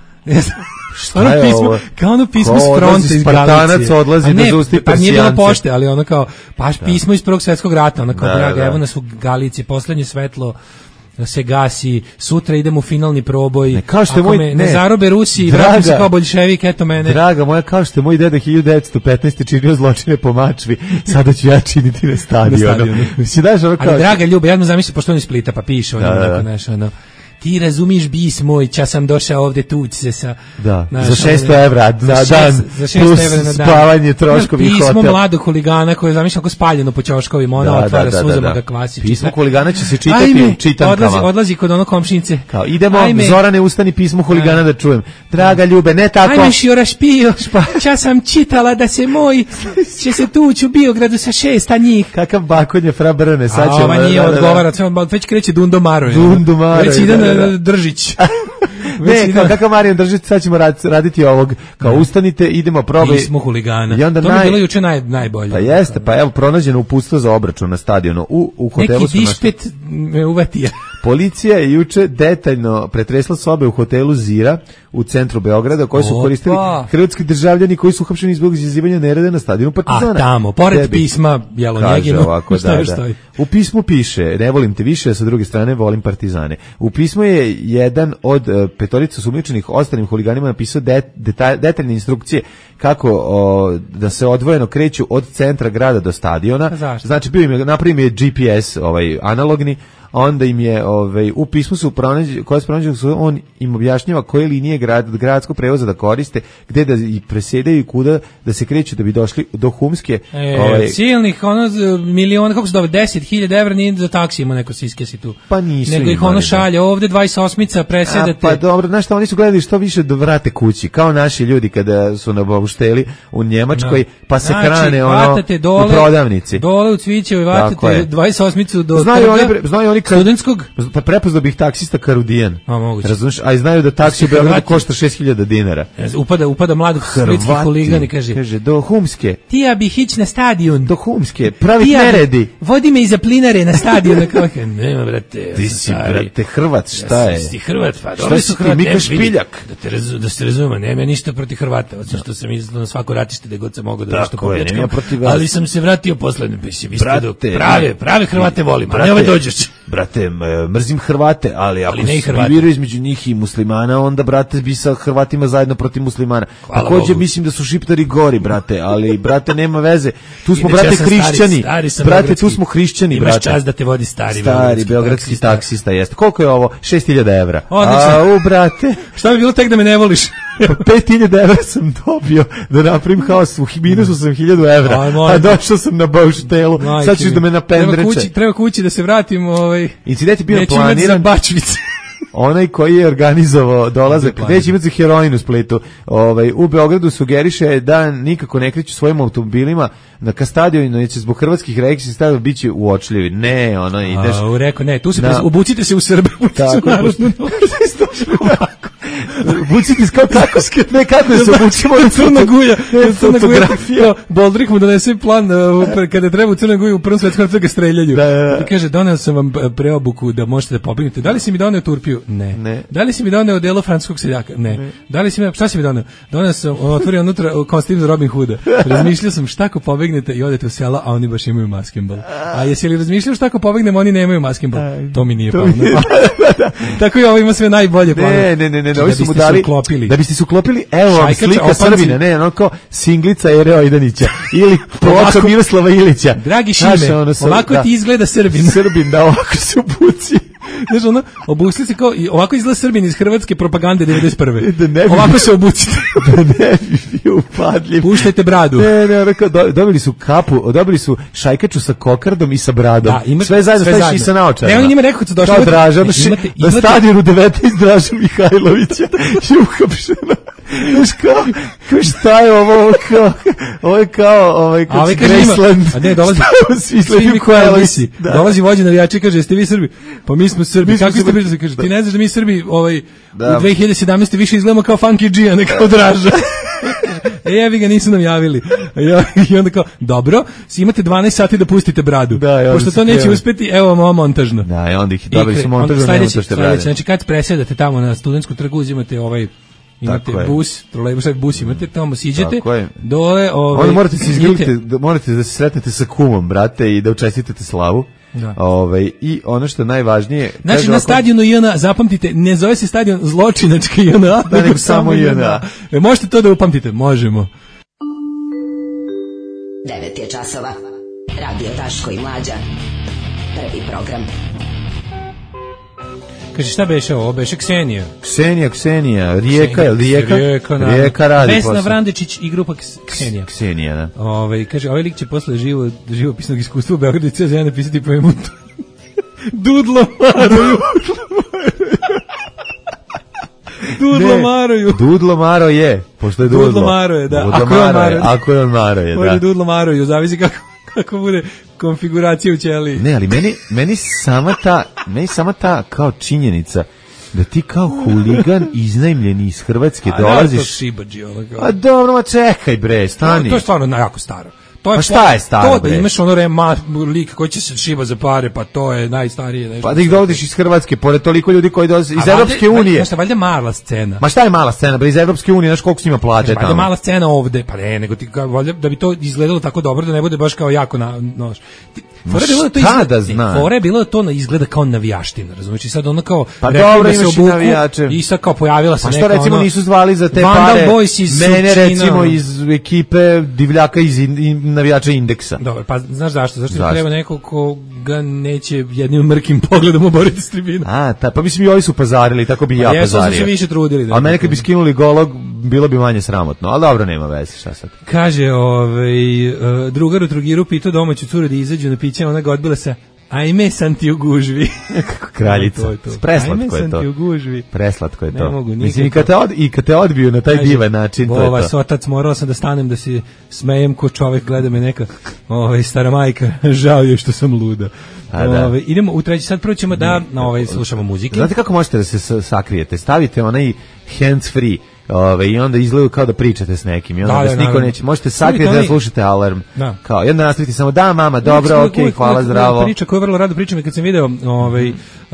Šta ono pismo, ovo? Kao ono pismo s fronta iz Galicije. Odlazi ne, da zusti pa nije bilo pošte, ali ono kao, paš da. Pismo iz Prvog svjetskog rata, ono kao, da, draga, da. Evo nas u Galiciji, poslednje svetlo se gasi, sutra idemo u finalni proboj, ne, kao što ako moj, me ne, ne zarobe Rusi, vratim se kao boljševik, eto mene. Draga moja, kao što je moj deda hiljadu devetsto petnaeste činio zločine po Mačvi, sada ću ja činiti na stadionu. Mislim, daš ono kao... Ali draga Ljube, ja zamislim, pošto on iz Splita, pa piše ono, da, da. Nešto, ono, ti razumiš bis moj, ča sam došao ovde tući se sa... Da, naš, za šesto evra na dan, za plus evra na dan. Spavanje, troškovi i hotel. Pismo mladog huligana koje zamišljam ako spaljeno po ćoškovima, ona da, otvara da, suzama da, da. Ga kvasi. Pismo huligana će se čitati ajme, u čitankama. Odlazi, odlazi kod ono komšinice. Kao, idemo, ajme, Zorane, ustani, pismo huligana da čujem. Draga Ljube, ne tako. Ajme, šio rašpio, ča sam čitala da se moj, će se tući u Biogradu sa šesta njih. Kakav bakonje, fra Brne, sad će... A ova nije odgovara, već kreće Dundo Maro. Dundo Maro. Već ide na Držić. Ne, kao kakav Marijan Držić, sad ćemo raditi ovog, kao ustanite, idemo probaj. Pismo huligana. I onda to naj... mi je bilo juče naj, najbolje. Pa jeste, pa evo pronađeno uputstvo za obračun na stadionu. U, u hotelu neki dišpet me uvatija. Policija je juče detaljno pretresla sobe u hotelu Zira u centru Beograda koje su koristili hrvatski državljani koji su uhapšeni zbog izazivanja nereda na stadionu Partizana. A tamo, pored Debi. Pisma Jelo Njeginu, ovako, da, da. U pismu piše, ne volim te više, a sa druge strane volim Partizane. U pismu je jedan od uh, petorica sumnjičenih ostalim huliganima napisao det, detalj, detaljne instrukcije kako o, da se odvojeno kreću od centra grada do stadiona. Zašto? Znači bio im je, napravim je G P S ovaj analogni, onda im je ovaj u pismu su pronađi koja se pronađu on im objašnjava koje linije grad gradskog prevoza da koriste, gde da i presedaju i kuda da se kreću da bi došli do Humske. E, ovaj silnih ono miliona, kako se zove, deset hiljada evra nije za taksi, ima neko siske si tu. Pa nisu. Nego ih ono šalje ovde dvadeset osmica presedate. A, pa dobro, znaš šta, oni su gledali što više da vrate kući, kao naši ljudi kada su na baušteli u Njemačkoj, no. pa se znači, hrane ono dole, u prodavnici. Dole u Cvićevoj vatate dvadeset osmicu do znaju trga, oni, znaju oni studentskog. Pa prepoznao bih taksista Karudijan. A moguće. Razumeš, a i znaju da taksi u Beogradu košta šest hiljada dinara. Upada, upada mlad splitski huligan i kaže, kaže, do Humske. Ti ja bih ić na stadion. Do Humske, pravi neredi. Vodi me iza plinare na stadion. Kao, nema, brate. Ti si, brate, Hrvat, šta je? Ti si Hrvat, pa dobro su Hrvat. Mika Špiljak. Da, te razu, da se razuma, nema ništa protiv Hrvata, osim što sam izlazio na svako ratište da god sam mogao da nešto popljačkam. Ali sam se vratio posle, mislim, prave, prave Hrvate volim, a ne ove dođeš. Brate, mrzim Hrvate, ali ako se biraju između njih i muslimana, onda, brate, bi sa Hrvatima zajedno protiv muslimana. Takođe mislim da su šiptari gori, brate, ali, brate, nema veze. Tu smo, brate, hrišćani. Brate, tu smo hrišćani, brate. Imaš čast da te vodi stari, stari beogradski taksista, jeste. Koliko je ovo? šest hiljada evra. Odlično. A, u, brate. Šta bi bilo tek da me ne voliš? pet hiljada evra sam dobio da napravim haos, u minusu sam hiljadu evra, a došao sam na bauštelu, sad ćeš da me napendreče. Treba kući, treba kući da se vratim. Ovaj, incident je bio planiran. Onaj koji je organizovao dolazak, neće imati za heroin u Splitu, ovaj, u Beogradu sugeriše da nikako ne kreću svojim automobilima na ka stadionu, jer će zbog hrvatskih reakcija stadion biće uočljivi. Ne, ono ideš. A, rekao, ne, tu se na... obucite se u Srbe, tako, obucite se kao tako, ne kako se obučimo u Crna Guja, Crna Guja, Boldrik mu donese plan, kada treba u Crna Guju u prvom svetskom ratu ga streljaju. I kaže, doneo sam vam preobuku da možete da pobegnete. Da li si mi doneo Turpiju? Ne. ne. Da li si mi doneo delo francuskog seljaka? Ne. ne. Da li si mi, šta si mi doneo? Doneo sam, otvorio unutra kostim za Robin Hooda. Razmišljao sam šta ako pobegnete i odete u sela, a oni baš imaju maskembal. A jesi li razmišljao šta ako pobegnemo, oni nemaju maskembal? To mi nije palo. Tako i ovo ima sve najbolje planove. Ne, ne, ne, ne, ovi su mu dali, da biste se uklopili, evo vam slika Srbina, ne, ono kao singlica Ereo Idanića, ili ploča Miroslava Ilića. Dragi Šime, ovako ti izgleda Srbin. Srbin, da, ovako se obuci. Znaš, ono, obusli se kao, ovako izgleda Srbin iz hrvatske propagande devedeset prve. Ovako se obucite. Da ne bi bio upadljiv. Puštajte bradu. Ne, ne, ono kao, dobili su kapu, dobili su šajkaču sa kokardom i sa bradom. Da, imate, sve zajedno, sve zajedno. I sa naočarima. Ne, on njima rekao kad su došli. Kao Dražan, na stadionu devetnaest Dražan Mihajlovića je uhapšeno. Znaš kao, kao šta je ovo, kao, ovo je kao, ovaj, kao Graceland. A ne, dolazi, svi mi koja lisi. Dolazi vođa navijača i kaže, jeste vi Srbi? Pa mi smo Srbi. Kako ste pričali? Kaže, ti ne znaš da mi Srbi ovaj, u dve hiljade sedamnaeste više izgledamo kao Funky G, a ne kao Draža. E, jevi ga, nisu nam javili. I onda kao, dobro, si imate dvanaest sati da pustite bradu. Da, pošto to neće uspeti, evo vam ovo montažno. Da, i onda ih dobili su montažno, nema to što brade. Znači, kad presedate tamo na Studentsku trgu, uzimate ovaj imate bus, trolejbus, bus imate, tamo siđete, dole, ovaj, onda morate se izgrliti, morate da se sretnete sa kumom, brate, i da učestitete slavu. Da. Ovaj, i ono što je najvažnije, znači na ovako, stadionu I N A, zapamtite, ne zove se stadion zločinački I N A, da, nego samo I N A. E, možete to da upamtite, možemo. devet je časova. Radio Daško i Mlađa. Prvi program. Kaže, šta beše ovo? Beše Ksenija. Ksenija, Ksenija, Rijeka, je Rijeka? Rijeka, Rijeka radi Vesna posao. Vrandečić i grupa Ksenija. Ksenija, da. Ove, kaže, ovaj lik će posle živo, živopisnog iskustva u Beogradu i cijel napisati po emu Dudlo Maroju. Dudlo Maroju. Dudlo Maro je, pošto je Dudlo. Dudlo Maro je, da. Dudlo ako je on Maro je. Ako je on Maro je, da. Dudlo Maroju, zavisi kako, kako bude konfiguracija u ćeliji. Ne, ali meni, meni sama ta, meni sama ta kao činjenica da ti kao huligan iznajmljeni iz Hrvatske a dolaziš. A to šibađi, ono kao. A dobro, ma čekaj bre, stani. No, to je stvarno jako staro. To je pa šta je staro, to da imaš ono rema lik koji će se šiba za pare, pa to je najstarije nešto. Pa da ih dovodiš iz Hrvatske, pored toliko ljudi koji dolaze iz Evropske unije. Šta valjda mala scena. Ma šta je mala scena, bre, iz Evropske unije, znaš koliko s njima plaće tamo. Valjda mala scena ovde, pa ne, nego ti valjda da bi to izgledalo tako dobro da ne bude baš kao jako na nož. Fora bilo da to izgleda, fora je bilo da to izgleda kao navijaština, razumiješ? I sad ono kao pa dobro, imaš i navijače. I sad kao pojavila se neka ono. A što recimo nisu zvali za te pare? Mene recimo iz ekipe Divljaka iz navijača Indeksa. Dobro, pa znaš zašto? Zašto, zašto? Treba neko ko ga neće jednim mrkim pogledom oboriti s tribina. A, ta, pa mislim i ovi su pazarili, tako bi ja jesu, pazario. Jesu se više trudili. Da, a mene kad bi skinuli golog, bilo bi manje sramotno, ali dobro, nema veze, šta sad. Kaže, ovaj, uh, drugar u Trogiru pitao domaću curu da izađu na piće, ona ga odbila sa ajme sam ti u gužvi. Kraljica. to je to. Preslatko je Ajme to. sam ti u gužvi. Preslatko je to. Ne mogu, mislim, i kad, te od, i kad te odbiju na taj kaže, divan način, to je to. Ova sotac, morala sam da stanem da se smejem ko čovek, gleda me neka ovaj, stara majka, žao je što sam luda. A, da. Ove, idemo u treći sad, prvo ćemo da na ovaj, slušamo muzike. Znate kako možete da se sakrijete? Stavite onaj hands free. Ove, i onda izgledaju kao da pričate s nekim i onda da, vas da, niko neće, možete sakriti da slušate alarm da. Kao, i onda nastavite samo da mama, dobro, okej, okay, hvala, zdravo. Priča koju vrlo rado pričam i kad sam video ovaj, uh,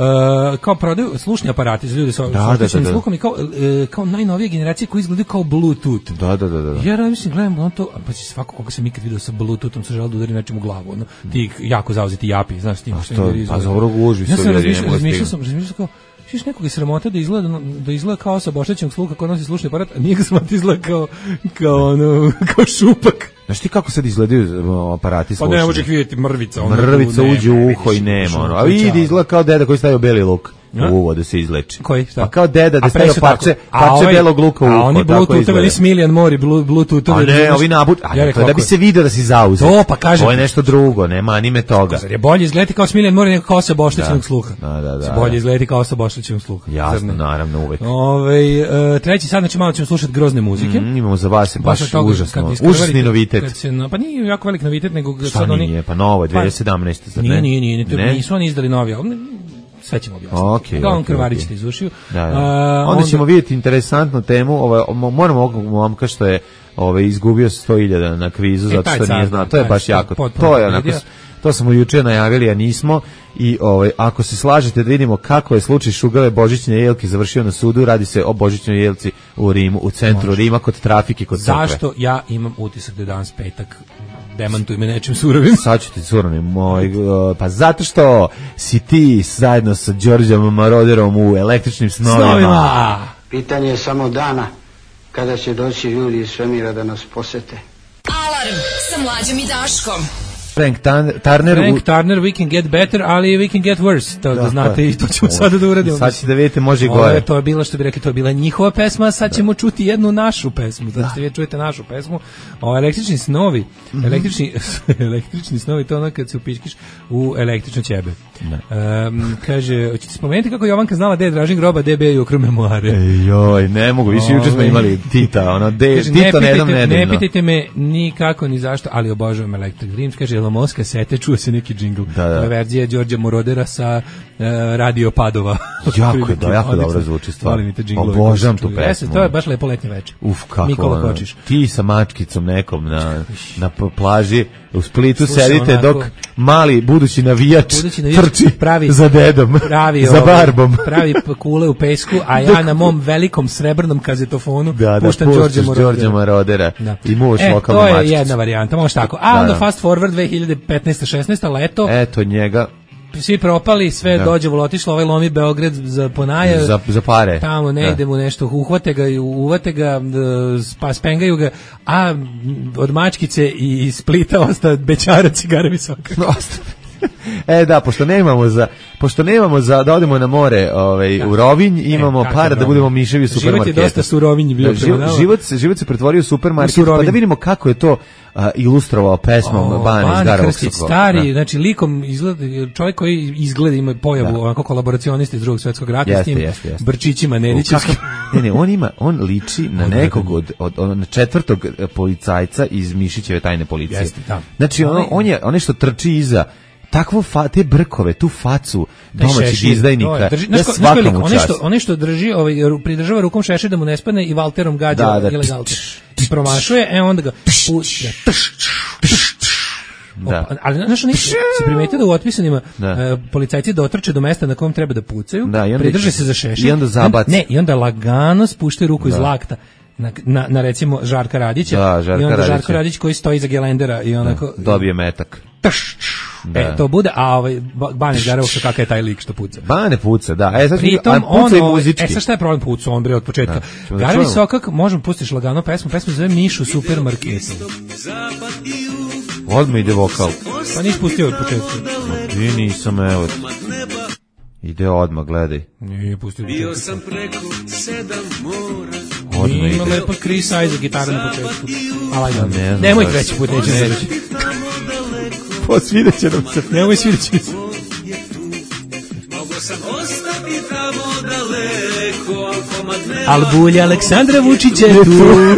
kao prodaju slušni aparati za ljude sa oštećenim sluhom i kao, uh, kao najnovije generacije koji izgledaju kao Bluetooth. Da, da, da, da. Ja mislim, gledam, on to, pa će svako koga sam ikad video sa Bluetoothom se žele da udari nečim u glavu, ono, ti jako zauzeti japi, znaš tim što to, je a za ovo gužvi ja su sam ljudi, razmišljao, razmišljao sam, razmišljao sam kao, Šiš nekog je sramota da izgleda, da izgleda kao osoba oštećenog sluha ko nosi slušni aparat, a nije ga sramota izgleda kao, kao, ono, kao šupak. Znaš ti kako sad izgledaju aparati slušni? Pa ne može ih vidjeti mrvica. Ono, mrvica uđe u uho i nema. Ono. A vidi, izgleda kao deda koji stavio beli luk u uvo da se izleči. Koji? Šta? Pa kao deda da stavio parče, parče ovaj, belog luka u uho. A oni Bluetooth, oni Smilian Mori, Bluetooth. A ne, ovi nabut, a ja da bi se video da si zauzet. To, pa kažem. To je nešto drugo, nema anime toga. Je bolje izgledati kao Smilian Mori nego kao osoba oštećenog sluha. Da, da, da. Bolje izgledati kao osoba oštećenog sluha. Jasno, naravno, uvek. Ovaj uh, treći sad, znači malo ćemo slušati grozne muzike. Mm, imamo za vas baš užasno. Užasni novitet. Se, pa nije jako velik novitet, nego sad oni... Nije, pa novo je, dve hiljade sedamnaeste. Zar nije, nije, nije, nije, nisu oni izdali novi album. Sve ćemo objasniti. Okay, da on okay, krvarić okay. te izušio. Da, da. Uh, onda, onda ćemo vidjeti interesantnu temu. Ovaj, moramo ovog momka što je ovaj, izgubio sto hiljada na kvizu, e, zato što nije znao. To je baš jako. To je onako... To smo juče najavili, a nismo. I ovaj, ako se slažete da vidimo kako je slučaj Šugave Božićne jelke završio na sudu, radi se o Božićnoj jelci u Rimu, u centru Može. Rima, kod trafike, kod crkve. Zašto ja imam utisak da je danas petak? Demantuj me nečim surovim. Sad ću ti surovim, moj, pa zato što si ti zajedno sa Đorđom Maroderom u električnim snovima. Snovima! Pitanje je samo dana kada će doći ljudi iz svemira da nas posete. Alarm sa Mlađom i Daškom. Frank Turner, Frank Turner, we can get better, ali we can get worse. To da, da znate i to ćemo sada da uradimo. Sad ćete da vidite, može i gore. Ovo, to je bila, što bi rekli, to je bila njihova pesma, sad ćemo da. čuti jednu našu pesmu. Znači, da. vi čujete našu pesmu. O, električni snovi, mm-hmm. električni, električni snovi, to ono kad se upičkiš u električno ćebe. Um, kaže, hoćete spomenuti kako Jovanka znala gde je Dražin groba, D B i okru memoare. Ej, joj, ne mogu, više juče smo imali Tita, ono, de, kaže, Tito ne jednom nedeljno. Ne pitajte me nikako ni zašto, ali obožavam Electric Dreams, kaže, Lomoska sete, čuo se neki džingl. Da, da. Verzija Đorđa Morodera sa uh, Radio Padova. Jako je, da, jako dobro zvuči stvar. Obožavam tu pesmu. To je baš lepo letnje večer. Uf, kako Nikola ono, Kočiš. Ti sa mačkicom nekom na, na plaži u Splitu Slušam, sedite onako, dok mali budući navijač, budući navijač trči pravi, za dedom, pravi, za barbom. Pravi kule u pesku, a ja na mom velikom srebrnom kazetofonu da, puštam da, Đorđa Morodera. Marodera da. I muvaš e, lokalnu mačkicu. To je mačkicu. jedna varijanta, može tako. A da, onda da. Fast forward dve hiljade petnaeste šesnaeste leto. Eto njega. Svi propali, sve da. Dođe volotišlo, ovaj lomi Beograd za ponaje. Za, za pare. Tamo ne da. Ide mu nešto, uhvate ga, uvate ga, pa spengaju ga, a od mačkice i Splita osta bećara cigara visoka. E da, pošto nemamo za pošto nemamo za da odemo na more, ovaj da. U Rovinj, imamo e, para da budemo miševi u supermarketu. Život je dosta surovinj bio da, život, život se život se pretvorio u supermarket, u pa da vidimo kako je to uh, ilustrovao pesmom oh, Bane iz Garovog stari, da. Znači likom izgleda čovjek koji izgleda ima pojavu da. Onako kolaboracionista iz Drugog svjetskog rata jeste, s tim jeste, jeste. Brčićima Nedićevskim. Ne, ne, on ima on liči na nekog od od, od na četvrtog policajca iz Mišićeve tajne policije. Jeste, da. Znači on, on je on što trči iza takvo fa, te brkove, tu facu domaćih izdajnika. Drži, ja svakom u čast. Ono što drži, ovaj, pridržava rukom šešir da mu ne spadne i Valterom gađa da, da, ilegalno. I promašuje, e onda ga pušta. Da. Ali znaš, oni se primetio da u otpisanima da. Uh, policajci dotrče do mesta na kom treba da pucaju, da, pridrže se za šešir. I onda zabaci. Ne, i onda lagano spušte ruku da. Iz lakta. Na, na, na recimo Žarka Radića da, Žarka i onda Radića. Žarko Radić koji stoji za gelendera i onako da, dobije metak. Tš, da. E, to bude, a ovaj Bane Garevo što kakav je taj lik što puca. Bane puca, da. E sad pritom on, on e sad šta je problem puca on bre od početka. Da, Garevi Sokak, možemo pustiš lagano pesmu, pesmu zove Mišu supermarketu. Zapad i jug Odmah ide vokal. Pa nisi pustio od početka. I nisam, evo. Ide odmah, gledaj. Nije pustio od početka. Bio sam preko sedam mora. Odmah ide. Ima lepo Chris Isaac gitara na početku. Ali ajde, ne nemoj treći put, neće zareći. Po svidet će nam se. Nemoj svidet će se. Al bulja Aleksandra Vučića je tu.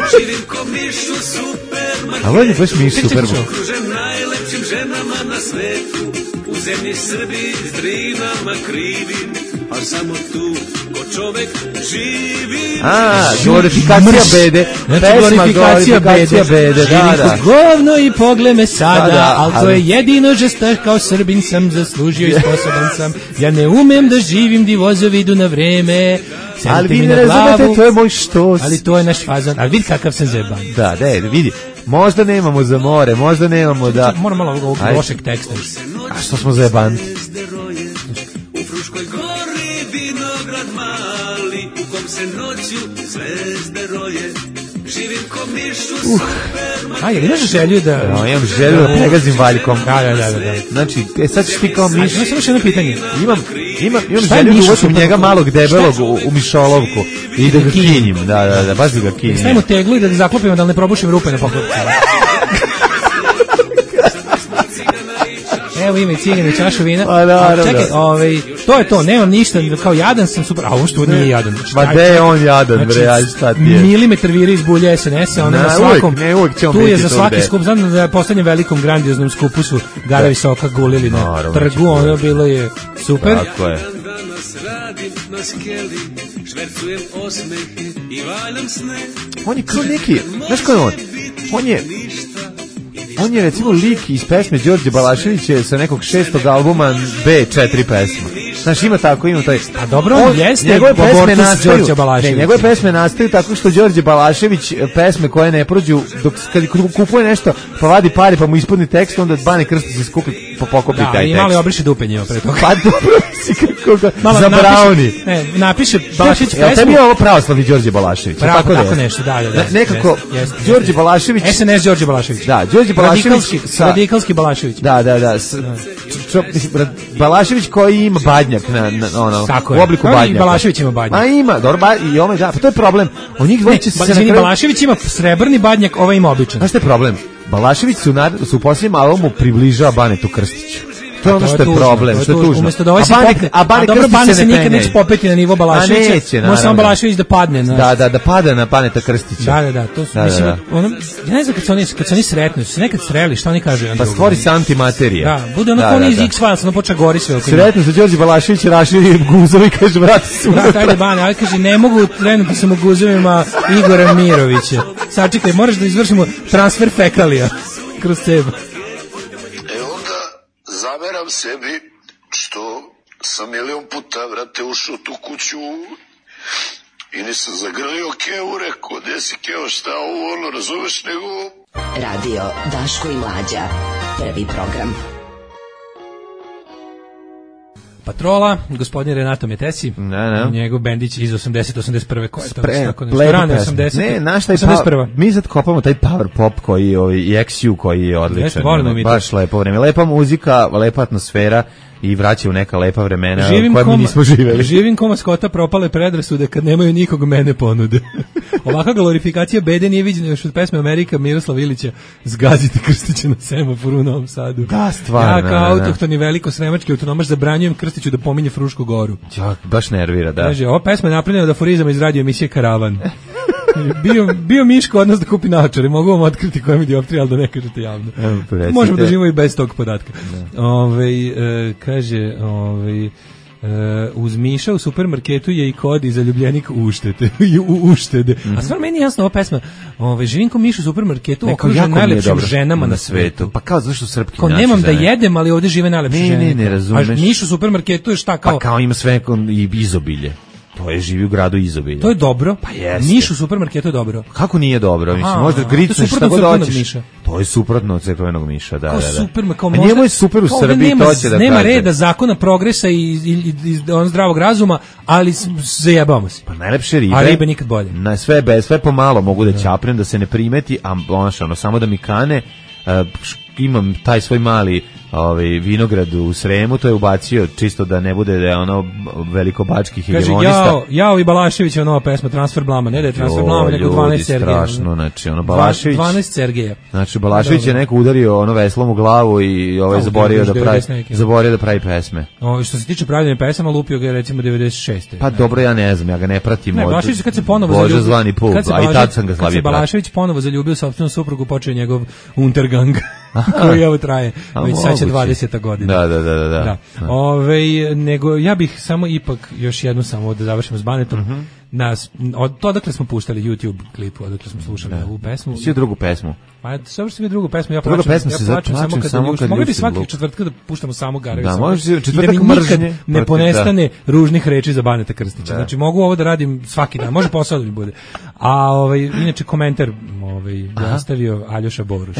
Ali on je baš Miš Superman. Najlepšim ženama na svetu, u zemlji Srbiji s drinama krivim, a samo tu ko čovek živi. A, glorifikacija bede. Znači, glorifikacija bede. bede. Da, da. Govno i pogle me sada, da, da, ali to je jedino žesta, kao Srbin sam zaslužio i sposoban sam. Ja ne umem da živim di vozovi idu na vreme. Ali vi ne razumete, to je moj štos. Ali to je naš fazon. Ali vidi kakav sam zeban. Da, da, vidi. Možda nemamo za more, možda nemamo da... Moram malo ovog lošeg teksta. A što smo zajebanti? U Fruškoj gori vinograd mali, u kom se noću zvezde roje. Živim ko Mišu Superman. A, jel imaš želju da... No, imam želju da pregazim valjkom. Da, da, da, da. Znači, e, sad ćeš ti kao Miš... Imam samo još jedno pitanje. Imam, imam, imam želju da uvatim njega malog debelog u, u mišolovku i da ga kinjim. Da, da, da, baš da ga kinjim. Stavimo teglu i da ga zaklopimo da ne probušim rupe na poklopcima. Evo ima i cigane, čašu vina. Pa naravno. Čekaj, ovaj, to je to, nemam ništa, kao jadan sam super, a ovo što nije jadan. Ma de je on jadan, bre, aj šta ti je. Milimetar viri iz bulja es en es-a, ono na svakom, uvijek, ne, uvijek će on tu je biti za tu svaki gde. skup, znam da je poslednjem velikom grandioznom skupu su Gara Visoka gulili na Naravno, trgu, ono bilo je super. Tako je. On je kao neki, znaš ko je on? On je... On je recimo lik iz pesme Đorđe Balaševića sa nekog šestog albuma be četiri pesma. Znaš, ima tako, ima taj... A dobro, on, on jeste njegove pesme nastaju, Đorđe Balašević. Ne, njegove pesme nastaju tako što Đorđe Balašević pesme koje ne prođu, dok kad kupuje nešto, pa vadi pare, pa mu ispodni tekst, onda Bane Krstić se skupi, pa pokopi da, taj tekst. Da, i malo obriše dupe njima pre toga. Pa dobro si kako ga... Malo za napiše, Browni. Ne, napiše Balašević pesmu. Jel tebi je ovo pravoslavni Đorđe Balašević? Pravo, tako, tako nešto, da, da, da. Nekako, Đorđe Balašević... es en es Đorđe Balašević. Da, Đorđe Balašević... Radikalski Balašević. Da, da, da. S, čo, Balašević koji ima badnjak na, na ono, tako u obliku badnjaka. I Balašević ima badnjak. A ima, dobro, ba, i ovaj, da, pa to je problem. On njih dvojice se ba, na kraju... Balašević ima srebrni badnjak, ovaj ima običan. Znaš što je problem? Balašević su, na, su u posljednjem albumu približava Banetu Krstiću. To je ono što je problem, što je tužno. Umesto da ovaj se popne, a Bane Krstić se nikad neće popeti na nivo Balaševića, može samo Balašević da padne. Da, da, da pada na Baneta Krstića. Da, da, da, to su, mislim, ono, ja ne znam kad se oni, kad se oni sretnu, su se nekad sreli, šta oni kažu? Pa stvori se antimaterija. Da, bude ono kao oni iz X-Files, ono poča gori sve. Sretnu se Đorđe Balašević raširi guzovi, kaže, vrati se unutra. Da, ajde Bane, ali kaže, ne mogu trenutno sam u guzovima Igora Mirovića. Sačekaj, moraš da izvršimo transfer fekalija kroz sebe. Zameram sebi što sam milion puta, vrate, ušao u tu kuću i nisam zagrlio Kevu, rekao, gde si Kevo, šta ovo, ono, razumeš, nego... Radio Daško i Mlađa, prvi program. Patrola, gospodin Renato Metesi, ne, ne. njegov bendić iz osamdeset osamdeset prve koje je to Spre, tako nešto, rane osamdeset. Ne, naš taj power, mi sad kopamo taj power pop koji je, ovaj, i X U koji je odličan. Jeste, volimo mi to. Baš lepo vreme, lepa muzika, lepa atmosfera i vraća u neka lepa vremena živim koja koma, mi nismo živeli. Živim ko maskota propale predrasude kad nemaju nikog mene ponude. Ovaka glorifikacija bede nije viđena još od pesme Amerika Miroslava Ilića Zgazite Krstića na semaforu u Novom Sadu. Da, stvarno. Ja kao autohtoni veliko sremački autonomaš zabranjujem Krstiću da pominje Frušku goru. Ja, baš nervira, da. Kaže, ova pesma je napravljena od aforizama iz radio emisije Karavan. bio, bio Miško od nas da kupi naočare, mogu vam otkriti koja mi dioptrija, ali da ne kažete javno. Evo, možemo da živimo i bez tog podatka. Ove, e, kaže, ove, e, uz Miša u supermarketu je i kod i zaljubljenik uštete. u, uštede. Mm-hmm. A stvarno meni je jasno ova pesma, ove, živim ko Miša u supermarketu, okružen najlepšim ženama na svetu. Pa kao zašto srpki ko nemam žene. Da jedem, ali ovde žive najlepše žene. Ne, ne, ne razumeš. A Miša u supermarketu je šta kao? Pa kao ima sve i izobilje. To je živi u gradu izobilja. To je dobro. Pa jeste. Niš u supermarketu je dobro. Kako nije dobro? Mislim, aha, možda gricneš šta god hoćeš. To je suprotno od crkvenog Miša, da, kao da, da. Super, kao možda, a njemu je super u Srbiji, nema, to će da nema kaže. Reda, zakona, progresa i, i, i, i on zdravog razuma, ali zajebamo se. Pa najlepše ribe. A ribe nikad bolje. Na sve, bez, sve pomalo mogu da ćapnem, da se ne primeti, a ono, samo da mi kane, imam taj svoj mali ovaj vinograd u Sremu, to je ubacio čisto da ne bude da je ono velikobački hegemonista. Kaže, jao, jao i Balaševićeva nova pesma Transfer Blama, ne da je Transfer Blama, nego dvanaest Sergeja. Strašno, znači ono Balašević. dvanaest Sergeja. Znači Balašević je neko udario ono veslom u glavu i ovaj zaboravio da pravi zaboravio da pravi pesme. O, što se tiče pravljenja pesama, lupio ga je recimo devedeset šeste. Pa dobro, ja ne znam, ja ga ne pratim. Ne, Balašević kad se ponovo zaljubio, zvani pub, a i tad sam ga slavio. Kad se Balašević ponovo zaljubio sopstvenu suprugu, počeo njegov Untergang, koji ovo traje već sad će dvadeseta godina. Da, da, da, da. da. da. Ove, nego ja bih samo ipak još jednu samo da završimo s Banetom. Mm-hmm. Nas, od to odakle smo puštali YouTube klipu, odakle smo slušali da. ovu pesmu. Svi drugu pesmu. Pa sve što vi drugu pesmu, ja druga plačem, pesma ja se plačem samo kad samo kad mogli bi svakog četvrtka da puštamo samo Garve. Da, može četvrtak da mi nikad ne ponestane da. ružnih reči za Baneta Krstića. Da. Znači mogu ovo da radim svaki dan, može posao da mi bude. A ovaj inače komentar ovaj je ostavio Aljoša Boruš. E,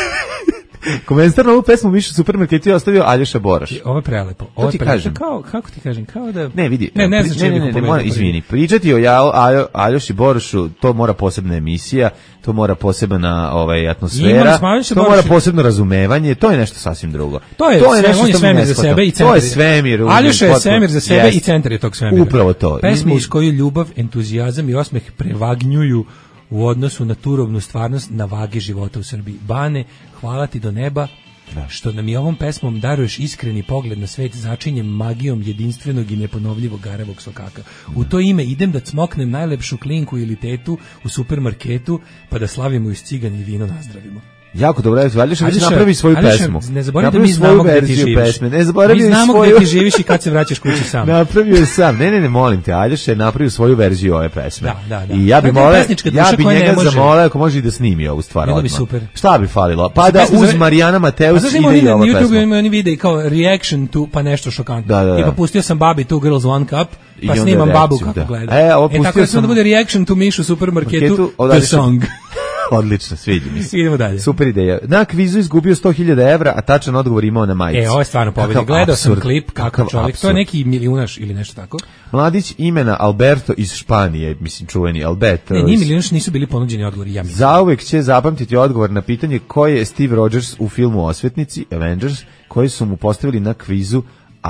komentar na ovu pesmu više supermarketu je ostavio Aljoša Boraš. Ovo je prelepo. Ovo je prelepo. Kao, kako ti kažem, kao da... Ne, vidi. Ne, ne, znači, ne, ne, ne, ne mora, izvini. Pričati o Aljo, Aljoši Borašu, to mora posebna emisija, to mora posebna ovaj, atmosfera, to Boraš... mora posebno razumevanje, to je nešto sasvim drugo. To je, to je sve, nešto on je svemir za sebe i centar. To je svemir. Aljoša je svemir za sebe jest. I centar je tog svemira. Upravo to. Pesmu uz koju ljubav, entuzijazam i osmeh prevagnjuju u odnosu na turovnu stvarnost na vagi života u Srbiji. Bane, hvala ti do neba da. Što nam i ovom pesmom daruješ iskreni pogled na svet začinjem magijom jedinstvenog i neponovljivog garavog sokaka. U to ime idem da cmoknem najlepšu klinku ili tetu u supermarketu pa da slavimo iz cigana i vino nazdravimo. Jako dobro, Aljoša već napravi svoju Aljoša, pesmu. Ne zaboravi da mi znamo gde ti živiš. Pesme. Ne zaboravi mi znamo svoju... gde ti živiš i kad se vraćaš kući sam. Napravio je sam. Ne, ne, ne, molim te, Aljoša je napravio svoju verziju ove pesme. Da, da, da. I ja bi molio, ja bi njega zamolio ako može i da snimi ovu stvar odmah. Bilo bi super. Šta bi falilo? Pa da uz Marijana Mateus ide i ova pesma. Na YouTube ima oni videi kao reaction to pa nešto šokantno. Da, da, da. Tipa pustio sam babi Two Girls One Cup, pa snimam babu kako gleda. E, ovo pustio sam da bude reaction to Mišu u supermarketu, The Song. Odlično, sviđa mi se. Idemo dalje. Super ideja. Na kvizu izgubio sto hiljada evra, a tačan odgovor imao na majici. E, ovo je stvarno pobjeda. Gledao sam klip, kakav čovjek. To je neki milijunaš ili nešto tako. Mladić imena Alberto iz Španije, mislim čuveni Alberto. Ne, ni milijunaš nisu bili ponuđeni odgovori, ja mislim. Zauvek će zapamtiti odgovor na pitanje ko je Steve Rogers u filmu Osvetnici, Avengers, koji su mu postavili na kvizu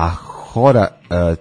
Ahora uh,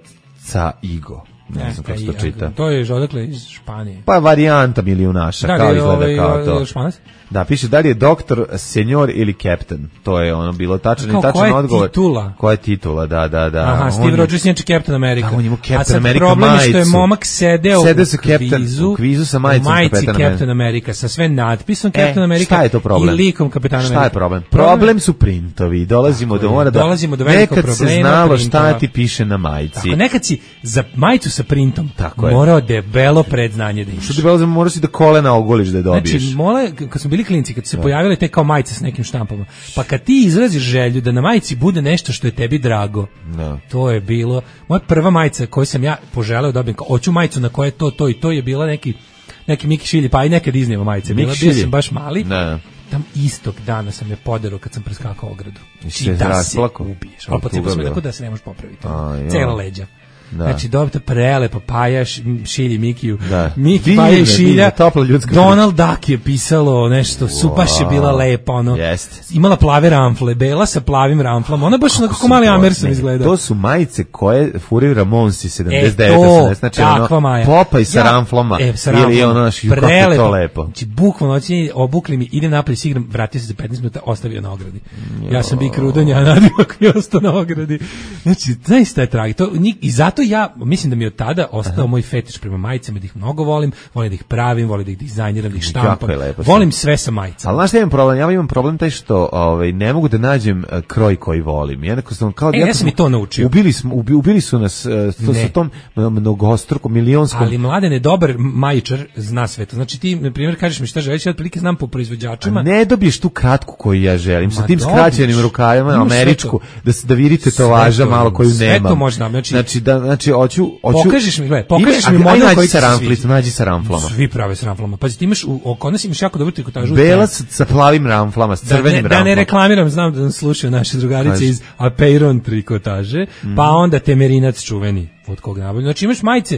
Caigo. Ne znam kako se to čita. To je odakle iz Španije. Pa varijanta milijunaša, da, kao izgleda ovaj, kao to. Španac? Da, piše da li je doktor, senjor ili kapten. To je ono bilo tačan i tačan odgovor. Titula? Koja je titula? Da, da, da. Aha, Steve Rogers je Captain America. A on ima Captain A sad America problem majicu. Što je momak sedeo Sede u kvizu, u kvizu sa majicom majici Captain, Captain America, sa sve natpisom Captain e, America šta je to problem? I likom Kapetana America. Šta je problem? Problem, problem su printovi. Dolazimo do mora da dolazimo do velikog nekad problema. Se znalo printova. Šta ti piše na majici. Tako, nekad si za majicu sa printom morao debelo predznanje da imaš. Što debelo, moraš si da kolena ogoliš da je dobiješ. Znači, mole, kad smo bili klinci, kad su se da. pojavile te kao majice s nekim štampama, pa kad ti izraziš želju da na majici bude nešto što je tebi drago, da. To je bilo, moja prva majica koju sam ja poželeo dobijem, kao, hoću majicu na kojoj je to, to i to je bila neki, neki Miki Šilji, pa i neka Disneyva majica, bila, bio sam baš mali, da. Tam istog dana sam je poderao kad sam preskakao ogradu. I da se ubiješ, ali pocepao sam tako da se ne može popraviti, cela leđa. Da. Znači, dobite prelepo Paja, Šilji Mikiju. Da. Miki, Paja i Šilja. Donald Duck je pisalo nešto, wow. Su baš je bila lepa, ono. Jest. Imala plave ramfle, bela sa plavim ramflama. Ona baš kako mali Amerson izgleda. To su majice koje furaju Ramonsi sedamdeset devet osamdeset. Znači, ono, maja. Popaj sa ja, ramflama. E, sa ramflama. Ili ono, naš, kako je to lepo. Znači, bukvalno, oći, obukli mi, idem napolje, sigram, vratio se za petnaest minuta, ostavio na ogradi. Jo. Ja sam bik Rudanja, a Nadimak mi ostao na ogradi. Znači, zaista je tragi. To, i zato ja, mislim da mi je od tada ostao Aha. moj fetiš prema majicama, da ih mnogo volim, volim da ih pravim, volim da ih dizajniram, da ih štampam, volim sve sa majicama. Ali znaš šta imam problem? Ja imam problem taj što ovaj, ne mogu da nađem uh, kroj koji volim. Jednako sam, kao, e, ja sam i to naučio. Ubili, smo, ubi, ubili su nas uh, to, su tom mnogostrukom, milionskom... Ali Mladen je dobar majičar, zna sve to. Znači ti, na primjer, kažeš mi šta želiš, ja otprilike znam po proizvođačima. A ne dobiješ tu kratku koju ja želim, sa tim dobiš. Skraćenim rukavima, američku, da, da vidite to važa malo koju sve nemam. Sve to možda, znači... Znači, da, znači, hoću... Hoću, pokažeš mi, gledaj, pokažeš mi model koji ti se sviđa. Nađi sa ramflama. Svi prave sa ramflama. Pazi, ti imaš, u, kod nas imaš jako dobro trikotažu. Bela sa, sa plavim ramflama, s crvenim ramflama. Da ne reklamiram, znam da nas slušaju naše drugarice Kaži. Iz Apeiron trikotaže, mm. pa onda temerinac čuveni, od kog nabavljeno. Znači imaš majice,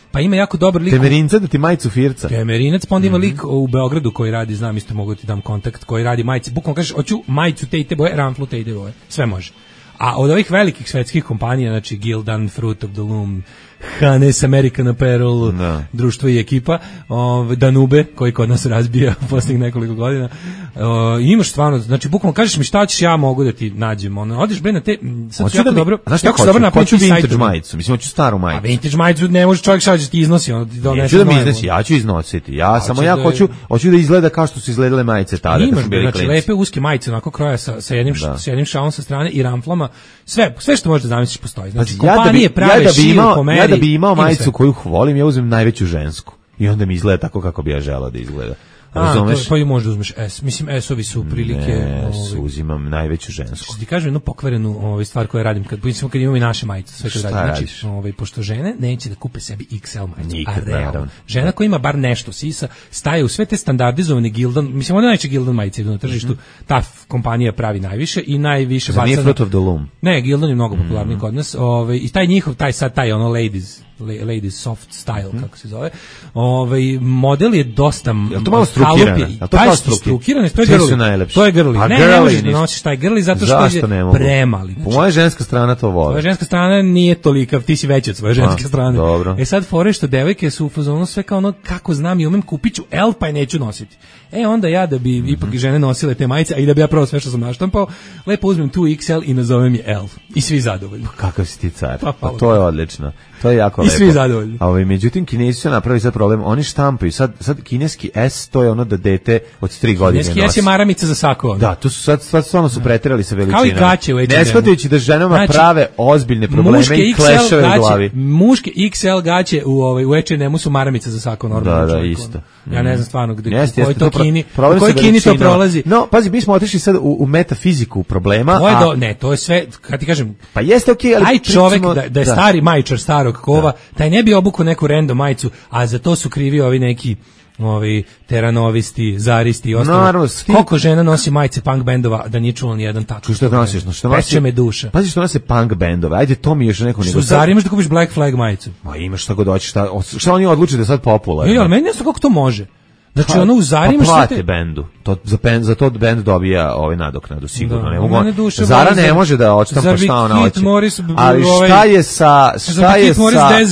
Pa ima jako dobar lik. Temerinca da ti majicu firca. Temerinac, pa onda ima mm-hmm. lik u Beogradu koji radi, znam isto mogu ti dam kontakt, koji radi majice. Bukvalno kažeš, hoću majicu te i te boje, ramflu te i te boje. Sve može. A od ovih velikih svetskih kompanija, znači Gildan, Fruit of the Loom, Hanes, American Apparel, no. društvo i ekipa, ov, Danube, koji kod nas razbija posljednjih nekoliko godina, o, imaš stvarno, znači bukvalno kažeš mi šta ćeš, ja mogu da ti nađem, ono, odiš bre na te, sad hoću jako da mi, dobro, znaš jako hoću, dobro hoću vintage sajtu. majicu, mislim, hoću staru majicu. A vintage majicu ne može čovjek šta će ti iznosi, ono ti donese. Neću da mi iznosi, ja ću iznositi, ja hoću samo ja da hoću, hoću da izgleda kao što su izgledale majice tada. Imaš, znači lepe uske majice, onako kroja sa, sa jednim, da. sa jednim šalom sa strane i ramflama, sve, sve što možeš da zamisliš postoji. Znači, znači kompanije ja da bi, prave ja da bi imao, po meri, ja da bi imao majicu koju volim, ja uzmem najveću žensku i onda mi izgleda tako kako bi ja želeo da izgleda. Razumeš? A, pa i možda uzmeš S. Mislim, S-ovi su prilike... Ne, ovaj, uzimam najveću žensku. Ti kažem jednu pokvarenu ovaj, stvar koju radim, kad, mislim, kad imamo i naše majice, sve kad Šta radim. radiš? Znači, ovaj, pošto žene neće da kupe sebi X L majicu, Nikad, a realno. naravno. Žena koja ima bar nešto sisa, staje u sve te standardizovane Gildan, mislim, one najveće Gildan majice idu na tržištu, mm-hmm. ta kompanija pravi najviše i najviše... Za nije Fruit of the Loom? Ne, Gildan je mnogo popularniji mm-hmm. kod nas. Ovaj, I taj njihov, taj sad, taj ono ladies, ladies soft style, mm. kako se zove. Ovaj model je dosta je to malo strukirano. Je to je strukirano, to je grli. To je grli. Ne, ne možeš da nosiš taj grli zato što je premali. Znači, moja ženska strana to voli. Moja ženska strana nije tolika, ti si veći od svoje ženske A, strane. Dobro. E sad fore što devojke su u fazonu sve kao ono kako znam i umem kupiću L pa je neću nositi. E onda ja da bi mm-hmm. ipak žene nosile te majice, a i da bi ja pravo sve što sam naštampao, lepo uzmem tu X L i nazovem je L. I svi zadovoljni. Pa kakav si ti car? Pa, pa to je odlično. To je jako I lepo. I svi zadovoljni. A ovaj, međutim, Kinezi su napravili sad problem. Oni štampaju. Sad, sad kineski S, to je ono da dete od tri godine nosi. Kineski S je maramica za sako. Da, to su sad, sad stvarno su preterali sa veličinom. Kao i gaće u H and M. Ne shvatajući da ženama znači, prave ozbiljne probleme i kleševe u glavi. Muške X L gaće u, ovaj, u H and M su maramice za sako normalno. Da, da, čovjeku. isto. Ja ne znam stvarno gde, jeste, u kojoj to pro, kini, u kojoj kini to prolazi. No, pazi, mi smo otišli sad u, u metafiziku problema. To je a, do, ne, to je sve, kad ti kažem, pa jeste okej, okay, ali taj čovek da, da je da. stari majčar starog kova, da. taj ne bi obukao neku random majicu, a za to su krivi ovi neki ovi teranovisti, zaristi i ostalo. Koliko žena nosi majice punk bendova da nije čulo ni jedan tako. Što nosiš? No, što peče me duša. Pazi što nose punk bendove. Ajde, to mi još neko nego. Što zari imaš da kupiš Black Flag majicu? Ma imaš šta god hoćeš, šta, šta oni odluče da je sad popularno. Jo, ali meni ne znam kako to može. Znači pa, ono u Zari imaš pa plate te... bendu. To, za, pen, za to bend dobija ovaj nadoknadu, sigurno. Da, ne mogu, duše, Zara ne može da odštampa šta ona hoće. Ali šta je sa, šta je sa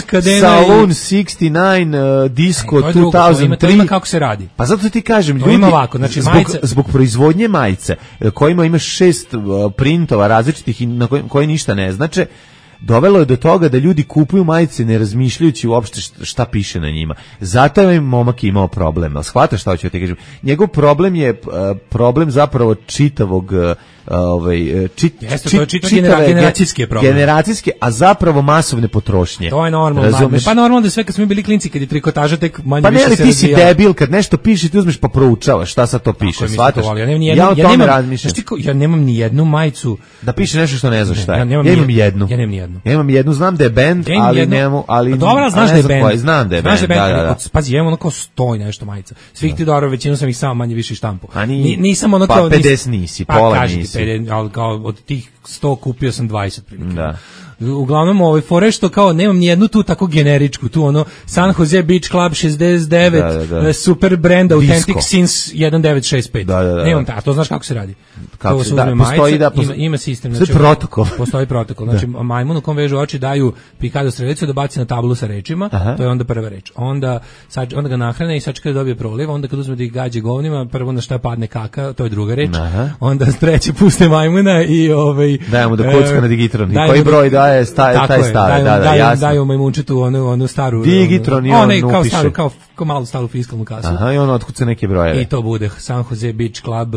Saloon šezdeset devet uh, Disco e, dve hiljade tri? Ima, to ima kako se radi. Pa zato ti kažem, to ljudi, ovako, znači, zbog, majice... zbog proizvodnje majice, kojima ima šest uh, printova različitih i na koji, koji ništa ne znače, dovelo je do toga da ljudi kupuju majice ne razmišljajući uopšte šta piše na njima. Zato je momak imao problem. Shvataš šta hoću da ti kažem? Njegov problem je uh, problem zapravo čitavog uh, ovaj čit, Jeste, čit, to je čitav generacijski problem. Generacijske, a zapravo masovne potrošnje. To je normalno. Pa normalno da sve kad smo bili klinci kad je trikotaža tek manje pa više se razvija. Pa ne, ti si debil kad nešto piše ti uzmeš pa proučavaš šta sad to piše. Shvataš? Ja nemam ni jednu, ja, ja nemam razmišljam. Ja nemam ni jednu majicu da piše nešto što ne znaš šta je. Ja, nemam ja imam jednu. Ja nemam ni jednu. Ja imam jednu, znam da je bend, ja ali nemam, ali pa dobro, znaš da je bend. Znam da je bend. Da, da, da. Pazi, ja imam ono kao sto nešto majica. Svih ti dobro, većinu sam ih samo manje više štampu. Ni, nisam ono kao pa pedeset nisi, pola nisi. Al kao od tih sto kupio sam dvadeset prilike. Da. Uglavnom ovaj fore što kao nemam ni jednu tu tako generičku, tu ono San Jose Beach Club šezdeset devet, da, da, da. Super brand Authentic Since devet devet šest pet. Da, da, da. Nemam ta, to znaš kako se radi. Kako se da, postoji da ima, ima sistem, znači protokol. Postoji protokol. Znači majmun u kom vežu oči daju pikado strelicu da baci na tablu sa rečima, aha. To je onda prva reč. Onda sad onda ga nahrane i sad kad dobije proliv, onda kad uzme da ih gađe govnima, prvo na šta padne kaka, to je druga reč. Aha. Onda treće puste majmuna i ovaj dajemo da kocka na digitron. I koji broj daje taj taj stari, da, da, jasno. Daju majmunčetu onu onu staru digitron i on upiše. Kao staru, kao kao malu staru fiskalnu kasu. Aha, i on otkuca neke brojeve. I to bude San Jose Beach Club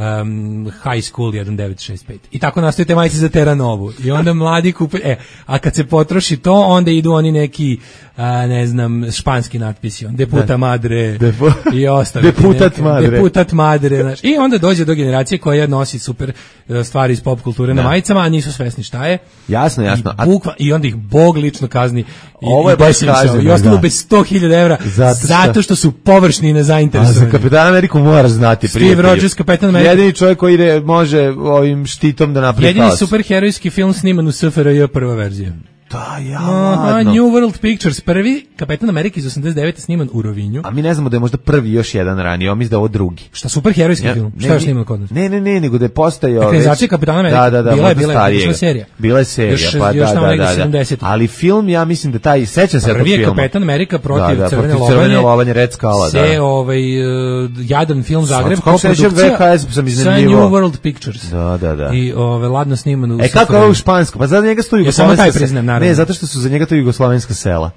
um, High School devet devet šest pet. I tako nastaju te majice za Teranovu. I onda mladi kupe, e, a kad se potroši to, onda idu oni neki, a, ne znam, španski natpisi, on, Deputa Madre Depo, i ostalo. Deputat Madre. Deputat Madre, znaš. I onda dođe do generacije koja nosi super stvari iz pop kulture na majicama, a nisu svesni šta je. Jasno, jasno. I, bukva, i onda ih Bog lično kazni. I, ovo je baš kažem. I ostalo bez sto hiljada evra zato, zato što su površni i nezainteresovani. A za Kapitan Ameriku moraš znati, Steve prijatelju. Rogers, Kapitan Amerika. Jedini čovjek koji re, može ovim štitom da napravi jedini superherojski film sniman u S F R J prva verzija. Da, ja, Aha, ladno. New World Pictures, prvi Kapetan Amerika iz osamdeset devete sniman u Rovinju. A mi ne znamo da je možda prvi još jedan ranije, on misli da je ovo drugi. Šta, superherojski Ja, film? ne, Šta još ne, snimano kod nas? Ne, ne, ne, nego da je postojao... Ekranizacija Kapetana Amerika. Da, da, da, bila je, možda bila je, starijega. bila je serija. Bila je serija, Još- pa još da, tamo da, negde da, da. sedamdesetih. Ali film, ja mislim da taj, sećam se tog Prvi je filma. Kapetan Amerika protiv Da, da, Crvene protiv Crvene lobanje. lobanje, Red Skala, Se, da. ovaj, uh, jadan film Zagreb, Kako se neće koprodukcija V H S sam sa iznajmljivao. New World Pictures. Da, da, da. I ove, ladno snimano u E kako je ovo u Španskom? Pa za njega stoji Ja samo jugoslovenska taj se- priznam, naravno. Ne, zato što su za njega to jugoslovenska sela.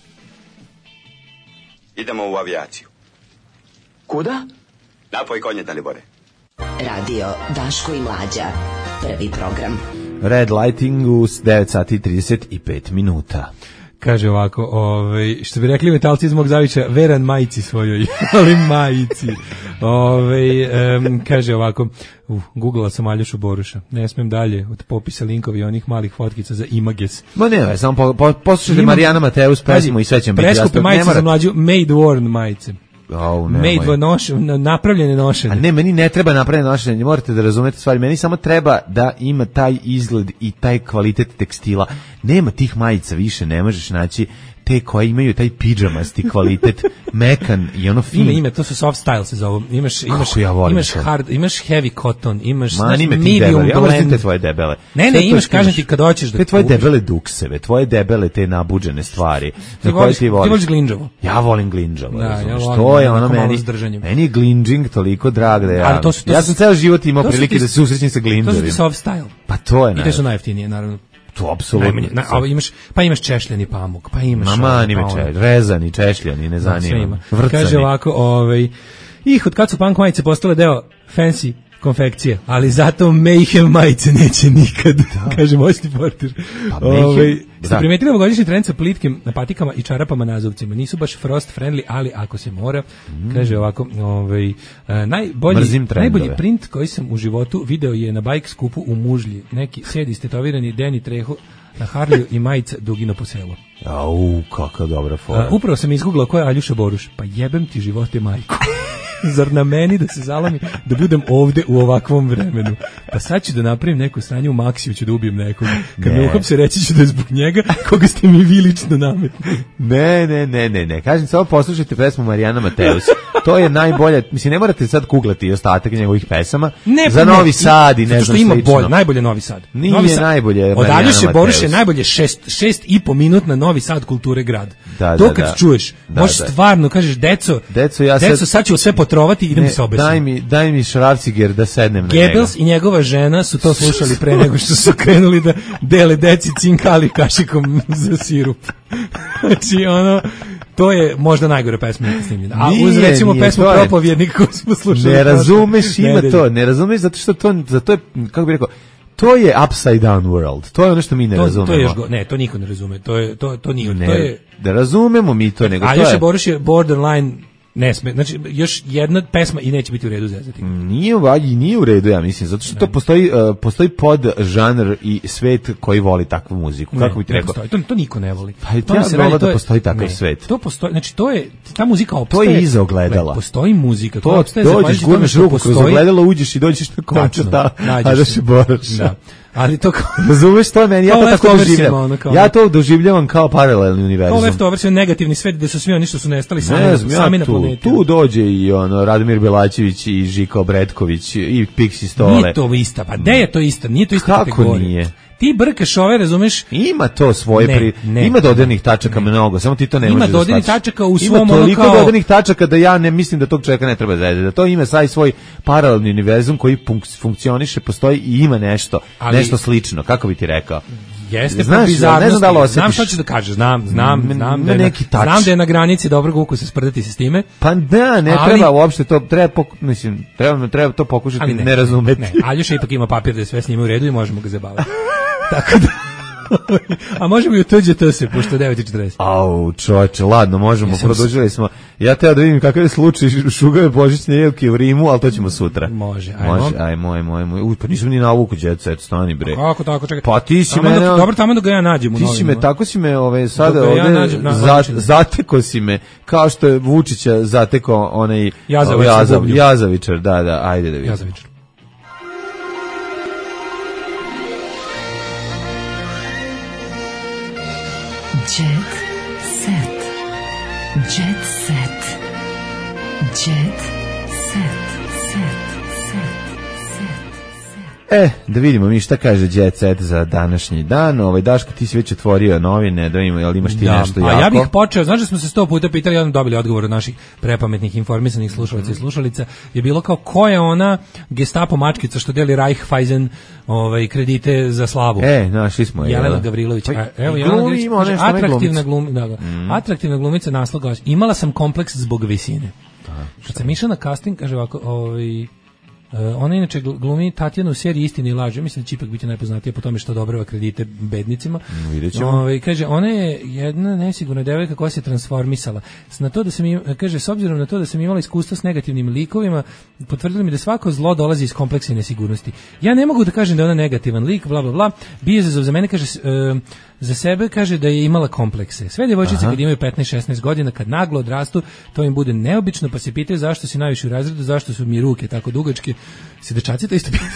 Idemo u avijaciju. Kuda? Napoj konje, Dalibore. Radio Daško i Mlađa. Prvi program. Red Lighting u devet sati i trideset pet minuta. Kaže ovako, ovaj, što bi rekli metalci iz mog zavića, veran majici svojoj, ali majici. Ovaj, em, kaže ovako, uh, googlala sam Aljošu Boruša, ne smem dalje od popisa linkovi onih malih fotkica za Images. Ma ne, samo po, po, poslušajte Ima- Marijana Mateus pesmu Pazi, i sve će vam biti preskupe jasno. Ne majice mora- za mlađu, made worn majice. Au, Made nemoj. worn, noš, na- napravljene nošene. A ne, meni ne treba napraviti nošenje, morate da razumete stvari, meni samo treba da ima taj izgled i taj kvalitet tekstila. Nema tih majica više, ne možeš naći te koje imaju taj pidžamasti kvalitet, mekan i ono fin. Ime, ime, to su soft style se zovu. Imaš, imaš, Kako ja volim imaš to. hard, imaš heavy cotton, imaš znaš, Mani me ti medium debele, ja mrzim blend. te tvoje debele. Ne, Sve ne, to imaš, što kažem ti, kad hoćeš da te tvoje kupiš. debele dukseve, tvoje debele te nabuđene stvari. Za Ti koje voliš- ti ti voliš. voliš glinđavo. Ja volim glinđavo, Da, ja razumeš. volim To je onako ono malo meni, s držanjem. meni je glindžing toliko drag da ja, Ali to su- to ja su- sam ceo život imao to su prilike ti- da se susrećem sa To su ti glindžavima. soft style. Pa to je I te najbolje. su najjeftinije, naravno. To apsolutno. Najmanje, na, a imaš, pa imaš češljeni pamuk, pa imaš... Mama, ono, ni me pa ono. če, rezani, češljani, ne Da, sve zanima. ima. Vrcani. Kaže ovako, ovaj, ih, od kad su punk majice postale deo fancy konfekcije, ali zato Mayhem majice neće nikad, kaže moćni portir. Pa Mayhem, Ovaj, ste da. primetili ovogodišnji trend sa plitkim patikama i čarapama nazovcima? Nisu baš frost friendly, ali ako se mora, kaže ovako, ovaj, e, najbolji, Mrzim trendove. najbolji print koji sam u životu video je na bajk skupu u Mužlji. Neki sedi stetovirani Deni Trehu na Harliju i majica dugino po selu. Au, kakva dobra fora. Uh, upravo sam izgooglao ko je Aljuša Boruš. Pa jebem ti živote majku. Zar na meni da se zalami da budem ovde u ovakvom vremenu? Pa sad ću da napravim neku sranju u Maksiju, ću da ubijem nekog. Kad Ne. me uhapse reći ću da je zbog njega koga ste mi vi lično nametni. Ne, ne, ne, ne, ne. Kažem, samo poslušajte pesmu Marijana Mateus. To je najbolje, mislim, ne morate sad kuglati ostatak njegovih pesama. Ne, za ne, Novi Sad i ne zato znam što ima slično. bolje, najbolje Novi Sad. Nije Novi Sad, najbolje Od Marijana Aljuše Mateus. Boruš je najbolje šest, šest i po minutna Novi Sad kulture grad. Da, to da, kad da. čuješ, Da, možeš da. stvarno, kažeš, deco, Deco, ja sad- deco, sad ću sve potrovati i idem Ne, se obesim. daj mi, daj mi šrafciger da sednem na Goebbels njega. i njegova žena su to slušali pre nego što su krenuli da dele deci cinkali kašikom za sirup. Znači, ono, to je možda najgore pesma snimljena. A uz, Nije, recimo, nije, pesmu to je- Propovjednik koju smo slušali. Ne razumeš, ima nedelje. to, ne razumeš zato što to, za to je, kako bih rekao, to je upside down world. To je ono što mi ne To, razumemo. to je još go, ne, to niko ne razume. To je to to nije, Ne, to je da razumemo mi to, nego A to još je... je Boruš je borderline ne sme, znači još jedna pesma i neće biti u redu zezati. Nije u valji, nije u redu, ja mislim, zato što to postoji, uh, postoji pod žanr i svet koji voli takvu muziku. Ne, Kako bi ti ne rekao? postoji, to, to niko ne voli. Pa i To ja se bi radi, volao to da je- postoji takav ne, svet. To postoji, znači to je ta muzika opstaje. To je iza ogledala. Ne, postoji muzika, To, koja opstaje dođeš, zahvaljujući tome gurneš što ruku kroz postoji- ogledalo, uđeš i dođeš na koncerta, Tačno, a nađeš da se. se boraš. Da. Ali to kao Razumeš to meni, ja Kao to tako leftoversima, doživljavam. ono kao- Ja to doživljavam kao paralelni Kao univerzum. leftovers je negativni svet gde su svi oni što su nestali sami, Ne znam, sami ja na tu, planeti. tu dođe i ono Radomir Belačević i Žika Obretković i Pixi Stole. Nije to ista, pa gde je to ista? Nije to ista Kako kategorija. nije? Ti brkaš ove, razumeš? Ima to svoje Ne, pri... ne. ima dodirnih tačaka mnogo, samo ti to ne Ima možeš da dodirnih shvatiš. tačaka u svom, Ima ono, toliko kao- dodirnih tačaka da ja ne mislim da tog čovjeka ne treba zezati, da to ima saj svoj paralelni univerzum koji funk- funkcioniše, postoji i ima nešto, Ali- nešto slično, kako bi ti rekao. Jeste Znaš, po bizarnosti. ne znam da li osjetiš. Znam šta ćeš da kažeš, znam, znam, Mm, znam, ima da je, na, neki tač. znam da je na granici dobrog ukusa sprdati se s time. Pa da, ne Ali- treba uopšte to, treba, poku- mislim, treba, treba to pokušati Ali ne, ne, razumeti. Ne, Aljoša ipak ima papir da je sve s njima u redu i možemo ga zabaviti. Tako da... A možemo i u tuđe to se, pošto je devet i četrdeset. Au, čoveče, ladno, možemo, Jesam produžili smo. Ja teo da vidim kakav je slučaj šugave božićne jelke u Rimu, ali to ćemo sutra. Može, ajmo. Može, ajmo, ajmo, ajmo. Uj, pa nisam ni navuku Jet Set, stani bre. Kako tako, čekaj. Pa ti si Tamo mene... dok- dobro, tamo da ga ja nađem u Ti si novinama. me, tako si me ove, sada Dok ga ja ovde, nađem, na- za, nađem. zateko si me, kao što je Vučića zateko onaj... Jazavac na Jazav, bubnju. Jazavičar, da, da, ajde da vidim. Jazavičar. Jet set. Jet set. Jet set. E, da vidimo mi šta kaže Jet Set za današnji dan. Ovaj Daško, ti si već otvorio novine, da vidimo, jel imaš ti da, nešto jako? jako? Ja bih počeo, znaš da smo se sto puta pitali, ja dobili odgovor od naših prepametnih, informisanih slušalaca i slušalica, je bilo kao ko je ona Gestapo mačkica što deli Raiffeisen ovaj, kredite za slavu. E, našli smo je. Jelena Gavrilović. Pa, A, evo, glumi, Jelena Gavrilović, ima nešto, atraktivna, glum, da, mm. atraktivna glumica nasloga. Imala sam kompleks zbog visine. Da, kad sam išla na casting, kaže ovako, ovaj... Uh, ona inače glumi Tatjanu u seriji Istine i laži. Mislim da će ipak biti najpoznatija po tome što odobrava kredite bednicima. Mm, vidjet ćemo. Ove, kaže, ona je jedna nesigurna devojka koja se transformisala. Na to da sam im, kaže, s obzirom na to da sam imala iskustva s negativnim likovima, potvrdili mi da svako zlo dolazi iz kompleksa i nesigurnosti. Ja ne mogu da kažem da je ona negativan lik, bla, bla, bla. Bio izazov za mene, kaže... Uh, za sebe kaže da je imala komplekse. Sve djevojčice kad imaju petnaest šesnaest godina, kad naglo odrastu, to im bude neobično, pa se pitaju zašto si najviše u razredu, zašto su mi ruke tako dugačke. Se dečaci to isto pitaju.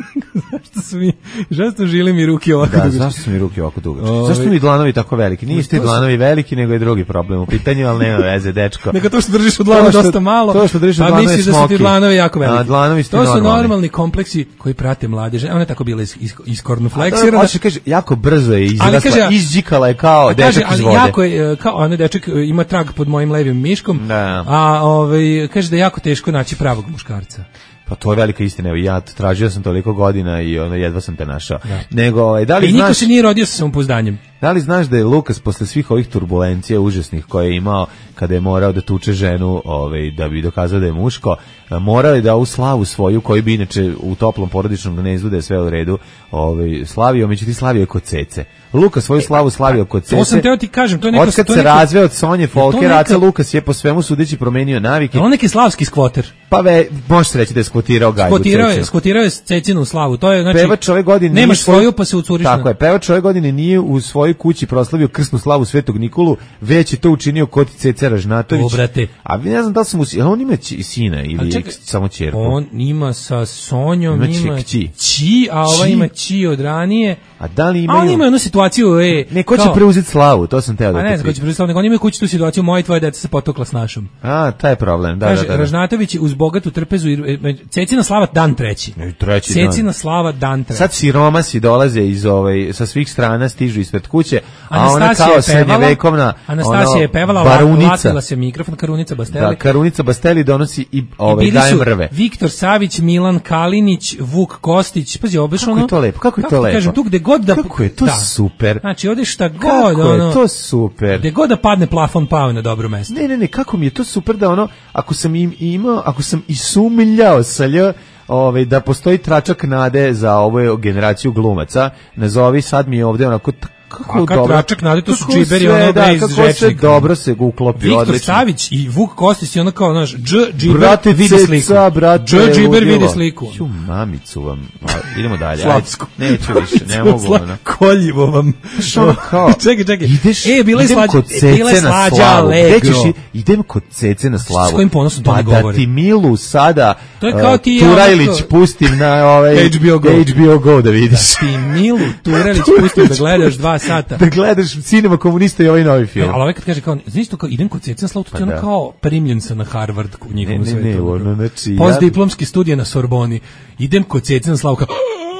zašto su mi, zašto žile mi ruke ovako da, dugačke? Zašto su mi ruke ovako dugačke? Ove... Zašto su mi dlanovi tako veliki? Nisu ti dlanovi veliki, nego je drugi problem u pitanju, ali nema veze, dečko. Neka to što držiš u dlanu dosta malo, to što držiš u pa dlanu misliš da su ti dlanovi jako veliki. A, dlanovi su to normalni. su normalni kompleksi koji prate mladeže. Ona je tako bila is, is, iskornufleksirana. Hoće kaže, jako brzo je izrasla, izđikala je kao dečak kaže, iz ali vode. jako je, kao onaj dečak ima trag pod mojim levim miškom, da. a ovaj, kaže da je jako teško naći pravog muškarca. Pa to je velika istina, evo ja tražio sam toliko godina i ono jedva sam te našao. Da. Nego, da li I znaš, niko se nije rodio sa samopouzdanjem. Da li znaš da je Lukas posle svih ovih turbulencija užasnih koje je imao kada je morao da tuče ženu, ovaj da bi dokazao da je muško, morao je da ovu slavu svoju koju bi inače u toplom porodičnom gnezdu da je sve u redu, ovaj slavio, međutim slavio je kod Cece. Lukas svoju slavu slavio kod Cece. To sam teo ti kažem, to je neko od kad to se neko, razveo od Sonje Folker, neka... Lukas je po svemu sudeći promenio navike. On neki slavski skvoter. Pa ve, može se reći da je skvotirao gajbu. Skvotirao je, skvotirao je Cecinu slavu. To je znači pevač ove godine nemaš svoju pa se ucuriš. Tako je, pevač ove godine nije u svojoj kući proslavio krsnu slavu Svetog Nikolu, već je to učinio kod Cece Ražnatović. Obrate. A ne znam da li sam on ima ći, sina ili čekaj, samo ćerku. On ima sa Sonjom, ima, ima ći. Ći, a ova ima Ći od ranije. A da li imaju? A on ima jednu situaciju, e, ne, ko će kao... preuzeti slavu, to sam teo da. A ne znam ko će preuzeti slavu, nego on ima kući tu situaciju, moje tvoje dete se potokla s našom. A, taj je problem, da, kaže, da, da. Ražnatović uz bogatu trpezu, Cecina slava dan treći. Ne, treći Cecina dan. slava dan treći. Sad siromasi dolaze iz ovaj, sa svih strana, stižu ispred kuće, a Anastasija ona kao srednjevekovna Anastasija je pevala, barunica. latila se mikrofon, Karunica Basteli. Da, Karunica Basteli donosi i ovaj daje mrve. Viktor Savić, Milan Kalinić, Vuk Kostić, pazi, obešano. Kako je to lepo? Kako je to kako lepo? Kažem, tu gde god da kako je to da. super. Znači, ovde šta god, kako ono. je to super. Gde god da padne plafon, pao na dobro mesto. Ne, ne, ne, kako mi je to super da ono, ako sam im imao, ako sam i sumljao sa lj, ovaj, da postoji tračak nade za ovu generaciju glumaca, nazovi sad mi je ovde onako kako dobro. Tračak nade, to su džiberi, ono da, iz kako rečnika. se dobro se uklopi, Viktor odlično. Savić i Vuk Kostić je ono kao, znaš, dž, džiber, brate, vidi ceca, sliku. Brate, dž, džiber, vidi sliku. Ću mamicu vam. A, idemo dalje. Slavsku. Neću više, ne mogu. Ona. Koljivo vam. Što kao? Čekaj, čekaj. Ideš, e, bila je slađa, kod bila je slađa Allegro. Idem kod Cece na slavu. S kojim ponosom to pa ne govori. Pa da ti Milu sada to je kao ti uh, Turajlić ja, pustim na ovaj H B O Go. H B O Go da vidiš. Da ti Milu Turajlić pustim da gledaš dva sata. Da gledaš Cinema komunista i ovaj novi film. E, ali ovaj kad kaže kao, znaš to kao, idem kod Cece na slavu, to pa ti ono kao primljen sam na Harvard u njihovom ne, svetu. Ne, ne, ono, znači... Postdiplomski studije na Sorboni. Idem kod Cece na slavu kao...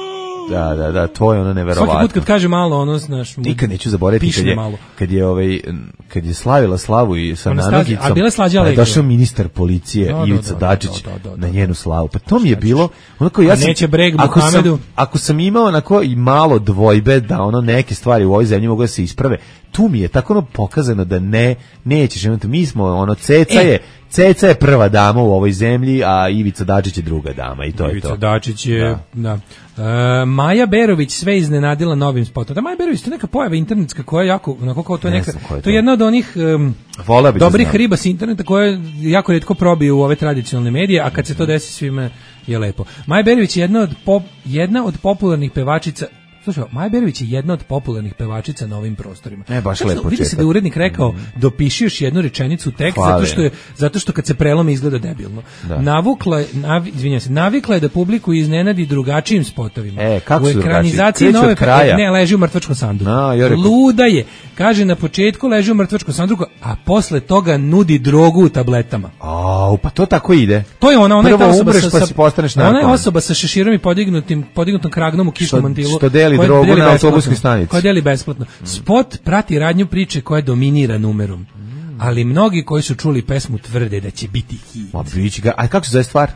Da, da, da, to je ono neverovatno. Svaki put kad kaže malo, ono, znaš... Nikad neću zaboraviti kad je, kad je, ovaj, kad je slavila slavu i sa nanogicom, a bila slađa je došao ministar policije, do, Ivica do, do, Dačić, do, do, do, na njenu slavu. Pa to mi je bilo... Onako, ja a sam, neće breg ako Muhamedu. Sam, ako sam imao onako i malo dvojbe da ono neke stvari u ovoj zemlji mogu da se isprave, tu mi je tako ono pokazano da ne, nećeš. Mi smo, ono, Ceca e. je... Ceca je prva dama u ovoj zemlji, a Ivica Dačić je druga dama i to Ivica je to. Ivica Dačić je, da. da. E, Maja Berović sve iznenadila novim spotom. Da, Maja Berović, to je neka pojava internetska koja je jako, onako kao to je neka, to je, to je jedna od onih um, dobrih riba s interneta koja jako rijetko probije u ove tradicionalne medije, a kad se to desi svima je lepo. Maja Berović je jedna od, pop, jedna od popularnih pevačica. slušaj, Maja Berović je jedna od popularnih pevačica na ovim prostorima. E, baš Znači, lep početak. vidi se da je urednik rekao, dopiši još jednu rečenicu u tekst, Hvala. zato što, je, zato što kad se prelome izgleda debilno. Da. Navukla, je- navi, izvinjam se, navikla je da publiku iznenadi drugačijim spotovima. E, kako u su ekranizaciji drugačiji? Kreće nove od kraja. ne, leži u mrtvačkom sanduku. A, ja rekao- Luda je. Kaže, na početku leži u mrtvačkom sanduku, a posle toga nudi drogu u tabletama. Au, pa to tako ide. To je ona, ona je Prvo ta osoba umreš, sa, pa sa- si postaneš ona je narkoman. osoba sa šeširom i podignutim podignutom kragnom u kišnom Što- mantilu. što deli koja drogu na besplatno, autobuskoj stanici. Koja deli besplatno. Spot prati radnju priče koja dominira numerom. Ali mnogi koji su čuli pesmu tvrde da će biti hit. Ma bić ga. A kako se zove stvar?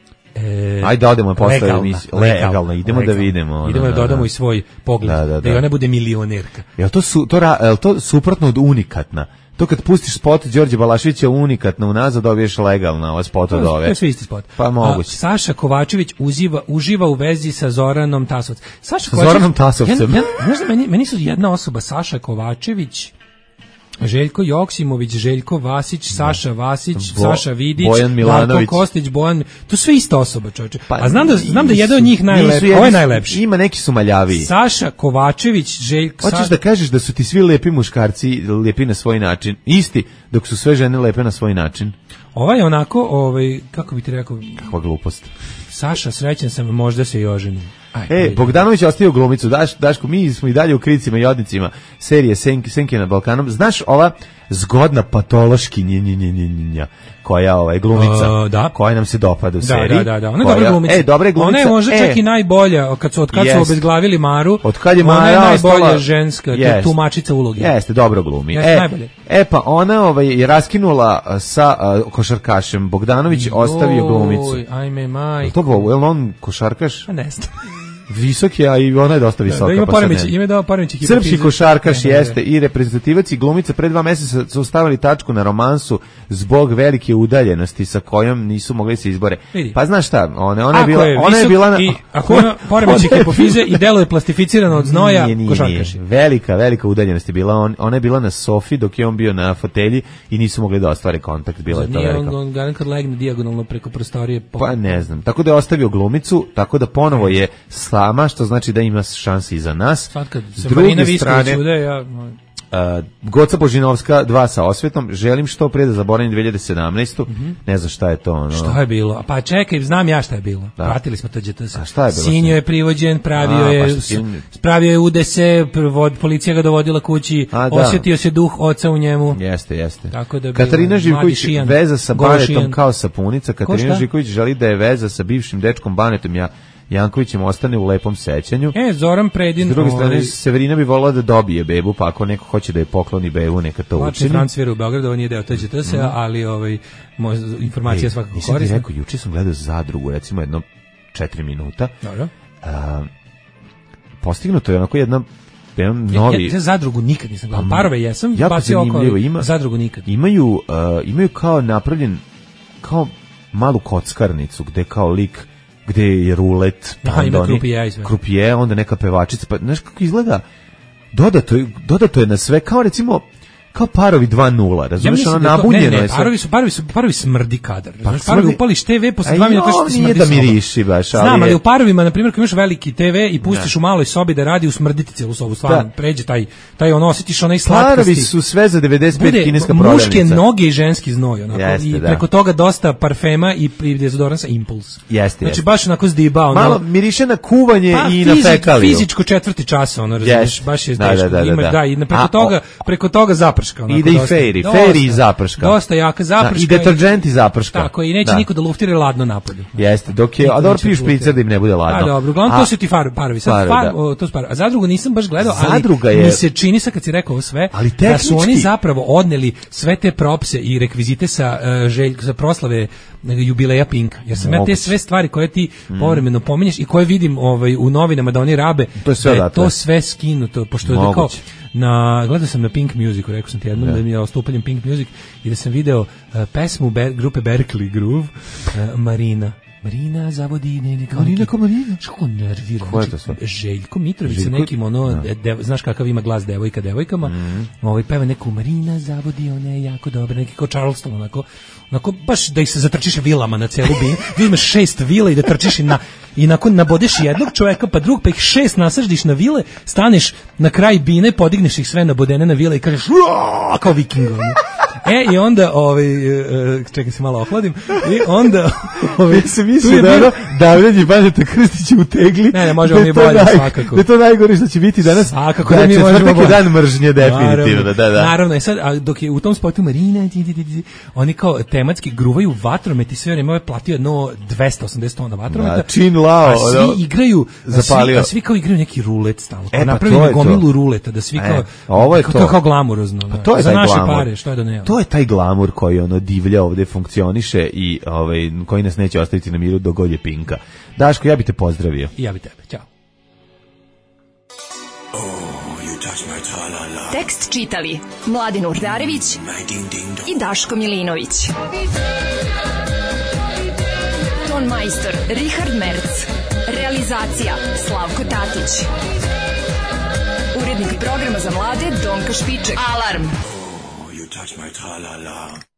E, Ajde odemo posle legalna, emisije. Legalno, idemo da legalna. vidimo. ono, Idemo da da, dodamo da. i svoj pogled, Da, da, da, i da. ona bude milionerka. Jel to su to ra- jel to suprotno od unikatna? To kad pustiš spot Đorđe Balaševića unikatno unazad dobiješ legalna, ova spot To od je, to ove. je sve isti spot. Pa moguće. A, Saša Kovačević uziva, uživa u vezi sa Zoranom Tasovcem. Saša Sa Zoranom Tasovcem. Ja, ja, znaš da meni, meni su jedna osoba, Saša Kovačević, Željko Joksimović, Željko Vasić, Saša Vasić, Bo- Saša Vidić, Bojan Milanović. Darko Kostić, Bojan, to sve ista osoba, čoveče. Pa A znam da znam da nisu- jedan od njih nisu najlepši, jedni ovo je su- najlepši. Ima neki su maljaviji. Saša Kovačević, Željko Hoćeš Sa- da kažeš da su ti svi lepi muškarci lepi na svoj način, isti, dok su sve žene lepe na svoj način. Ovaj je onako, ovaj, kako bi ti rekao, Kakva glupost. Saša, srećan sam, možda se i oženim. Aj, E, ajde. Bogdanović je ostavio glumicu. Daš, Daško, mi smo i dalje u kricima i odnicima serije Senke, Senke na Balkanom. Znaš ova zgodna patološki nje, nje, nje, nje, nje, koja ovaj, glumica, Uh, da. koja nam se dopada u Da, seriji. da, da, da. Ona je koja- dobra glumica. E, dobra je glumica. Ona je možda e, čak i najbolja, kad su, od kad su Jest. obezglavili Maru, Od kad je ona je Mara najbolja ostala- ženska, tu- Jest. tumačica uloge. Jeste, dobro glumi. Jeste, e, najbolje. e, pa ona ovaj, je raskinula a, sa a, košarkašem. Bogdanović je ostavio glumicu. Joj, ajme, Je majko. to bo, je li on košarkaš? Pa ne znam. Visok je, a i ona je dosta visoka. Da, ima pa sad poremeći, ne. ima da poremeći Srpski hipofize. košarkaš Ne, ne, ne. jeste i reprezentativac i glumica. Pre dva meseca su stavili tačku na romansu zbog velike udaljenosti sa kojom nisu mogli se izbore. Vidi. Pa znaš šta, ona, ona je Ako bila, je ona je visok bila na, i ako ima poremeći Ona je hipofize i deluje plastificirano od znoja, Nije, nije, košarkaš nije. je. Velika, velika udaljenost je bila. On, ona je bila na sofi dok je on bio na fotelji i nisu mogli da ostvare kontakt. Bila je Zar to nije velika. on, on garant kad legne dijagonalno preko prostorije? po- Pa ne znam. Tako da je ostavio glumicu, tako da ponovo je sama, što znači da ima šanse i za nas. Sad kad S se druge Marina Visković strane, ude, ja... Uh, Goca Božinovska dva sa osvetom. Želim što pre da zaboravim dve hiljade sedamnaestu. Ne znam šta je to. Ono. Šta je bilo? Pa čekaj, znam ja šta je bilo. Da. Pratili smo to Đ T S. A šta je bilo? Sinjo je privođen, pravio A, pa je, šta s- Sinjo? pravio je udese, prvo- policija ga dovodila kući, A, da. osjetio se duh oca u njemu. Jeste, jeste. Tako da je Katarina bilo Živković mladi Šijan, veza sa golo Banetom Šijan. kao sapunica. Katarina šta? Živković želi da je veza sa bivšim dečkom Banetom ja, Jankovićem ostane u lepom sećanju. E, Zoran Predin, S druge strane, ovaj, Severina bi volila da dobije bebu, pa ako neko hoće da je pokloni bebu, neka to Plačni učini. Franc svira u Beogradu, ovo nije deo T Ž T S, ali ovaj, možda, informacija Ej, svakako nisam ti korisna. rekao, juče sam gledao Zadrugu, recimo jedno četiri minuta. Dobro. A, postignuto je onako jedna jedan Ja, novi... ja, ja zadrugu nikad nisam gledao. Pa, Parove jesam, jako bacio oko, zanimljivo, ali ima- zadrugu nikad. Imaju, uh, imaju kao napravljen, kao malu kockarnicu, gde kao lik, gde je rulet, pa Aha, onda ima oni- krupije i sve. krupije, onda neka pevačica, pa znaš kako izgleda, dodato je, dodato je na sve, kao recimo, kao Parovi dva nula, razumiješ, ono da je to- nabunjeno ne, ne, je sve. parovi su, parovi su, parovi smrdi kadar. Pa Znaš, parovi smrdi- upališ te ve posle A dva i minuta ovo što ti nije smrdi da soba. miriši baš, ali Znam, ali je- u parovima, na primjer, kad imaš veliki te ve i pustiš u maloj sobi da radi, usmrditi cijelu sobu, stvarno, Da. pređe taj, taj ono, osjetiš onaj slatkasti. Parovi su sve za devedeset pet Bude kineska muške prodavnica. noge i ženski znoj, onako, Jeste, i da. preko toga dosta parfema i, i dezodoransa Impuls. Jeste, Znači, jeste. baš onako zdiba, ono, Malo miriše na kuvanje pa, i na fizi- fekaliju. fizičko četvrti čas, ono, razumiješ, Yes. baš je Da, teško. da, da, Ima, da. da, i na- preko A, toga, preko toga zaprška. Onako, Ide i dosta- fejri, dosta- fejri i zaprška. Dosta jaka zaprška. Da, i deterđent i zaprška. Tako, i neće Da. niko da luftira ladno napolju. Jeste, dok je, Niko a dobro neće piješ luftira. špricer da im ne bude ladno. A dobro, uglavnom A- to su ti far, parovi. Sad Parovi, far, da. o, to su parovi. A zadrugu nisam baš gledao, ali Zadruga je- mi se čini sad kad si rekao ovo sve, Ali da su oni tehnički- zapravo odneli sve te propse i rekvizite sa uh, želj, sa proslave uh, jubileja Pinka. Jer sam ja te Moguće. sve stvari koje ti povremeno pominješ i koje vidim ovaj, u novinama da oni rabe, To je sve da je odatle. to sve skinuto, pošto je da kao, Moguće. na, gledao sam na Pink Musicu, rekao sam ti jednom da mi je ostupanjem Pink Music i da sam video uh, pesmu Ber, grupe Berkeley Groove, uh, Marina. Marina zavodi ne neka Marina ko Marina. Što nervira. Ko je to sve? Željko Mitrović sa Željko- nekim ono, Da. dev, znaš kakav ima glas devojka devojkama, Mhm. ovaj peva neku Marina zavodi, ona je jako dobra, neki kao Charleston, onako, onako baš da ih se zatrčiš vilama na celu binu, vi imaš šest vila i da trčiš i na, i nakon nabodeš jednog čoveka pa drugog, pa ih šest nasrdiš na vile, staneš na kraj bine, podigneš ih sve nabodene na vile i kažeš "Uaa!" kao viking. ono. E, i onda, ovaj, e, čekaj se malo ohladim, i onda... Ovaj, Ja sam tu mislio je da bio- ono Davljanje Baneta Krstića u tegli. Ne, ne, možemo da je mi to bolje, naj- svakako. Da je to najgore što će biti danas. Svakako da mi četvrtak možemo je bolje. dan mržnje, definitivno, Naravno, da, da. Naravno, i sad, a dok je u tom spotu Marina, di, di, di, di, oni kao tematski gruvaju vatromet i sve vreme, ovaj platio jedno dvesta osamdeset tona vatrometa. Da, Chin Lao, a svi da, igraju, a svi, zapalio. a svi kao igraju neki rulet stalno. E, pa napravili to je gomilu to. ruleta, da svi E, kao, ovo je kao, to. kao, kao glamurozno. Pa da. to je Za taj naše glamur. pare, što je da ne. To je taj glamur koji ono divlja ovde funkcioniše i ovaj koji nas neće ostaviti na miru dok god je Pinka. Daško, ja bih te pozdravio. I ja bi tebe, ćao. Tekst čitali Mladin Urdarević i Daško Milinović. Ton majstor Richard Merc. Realizacija Slavko Tatić. Urednik programa za mlade Donka Špiček. Alarm! You touch my tra-la-la.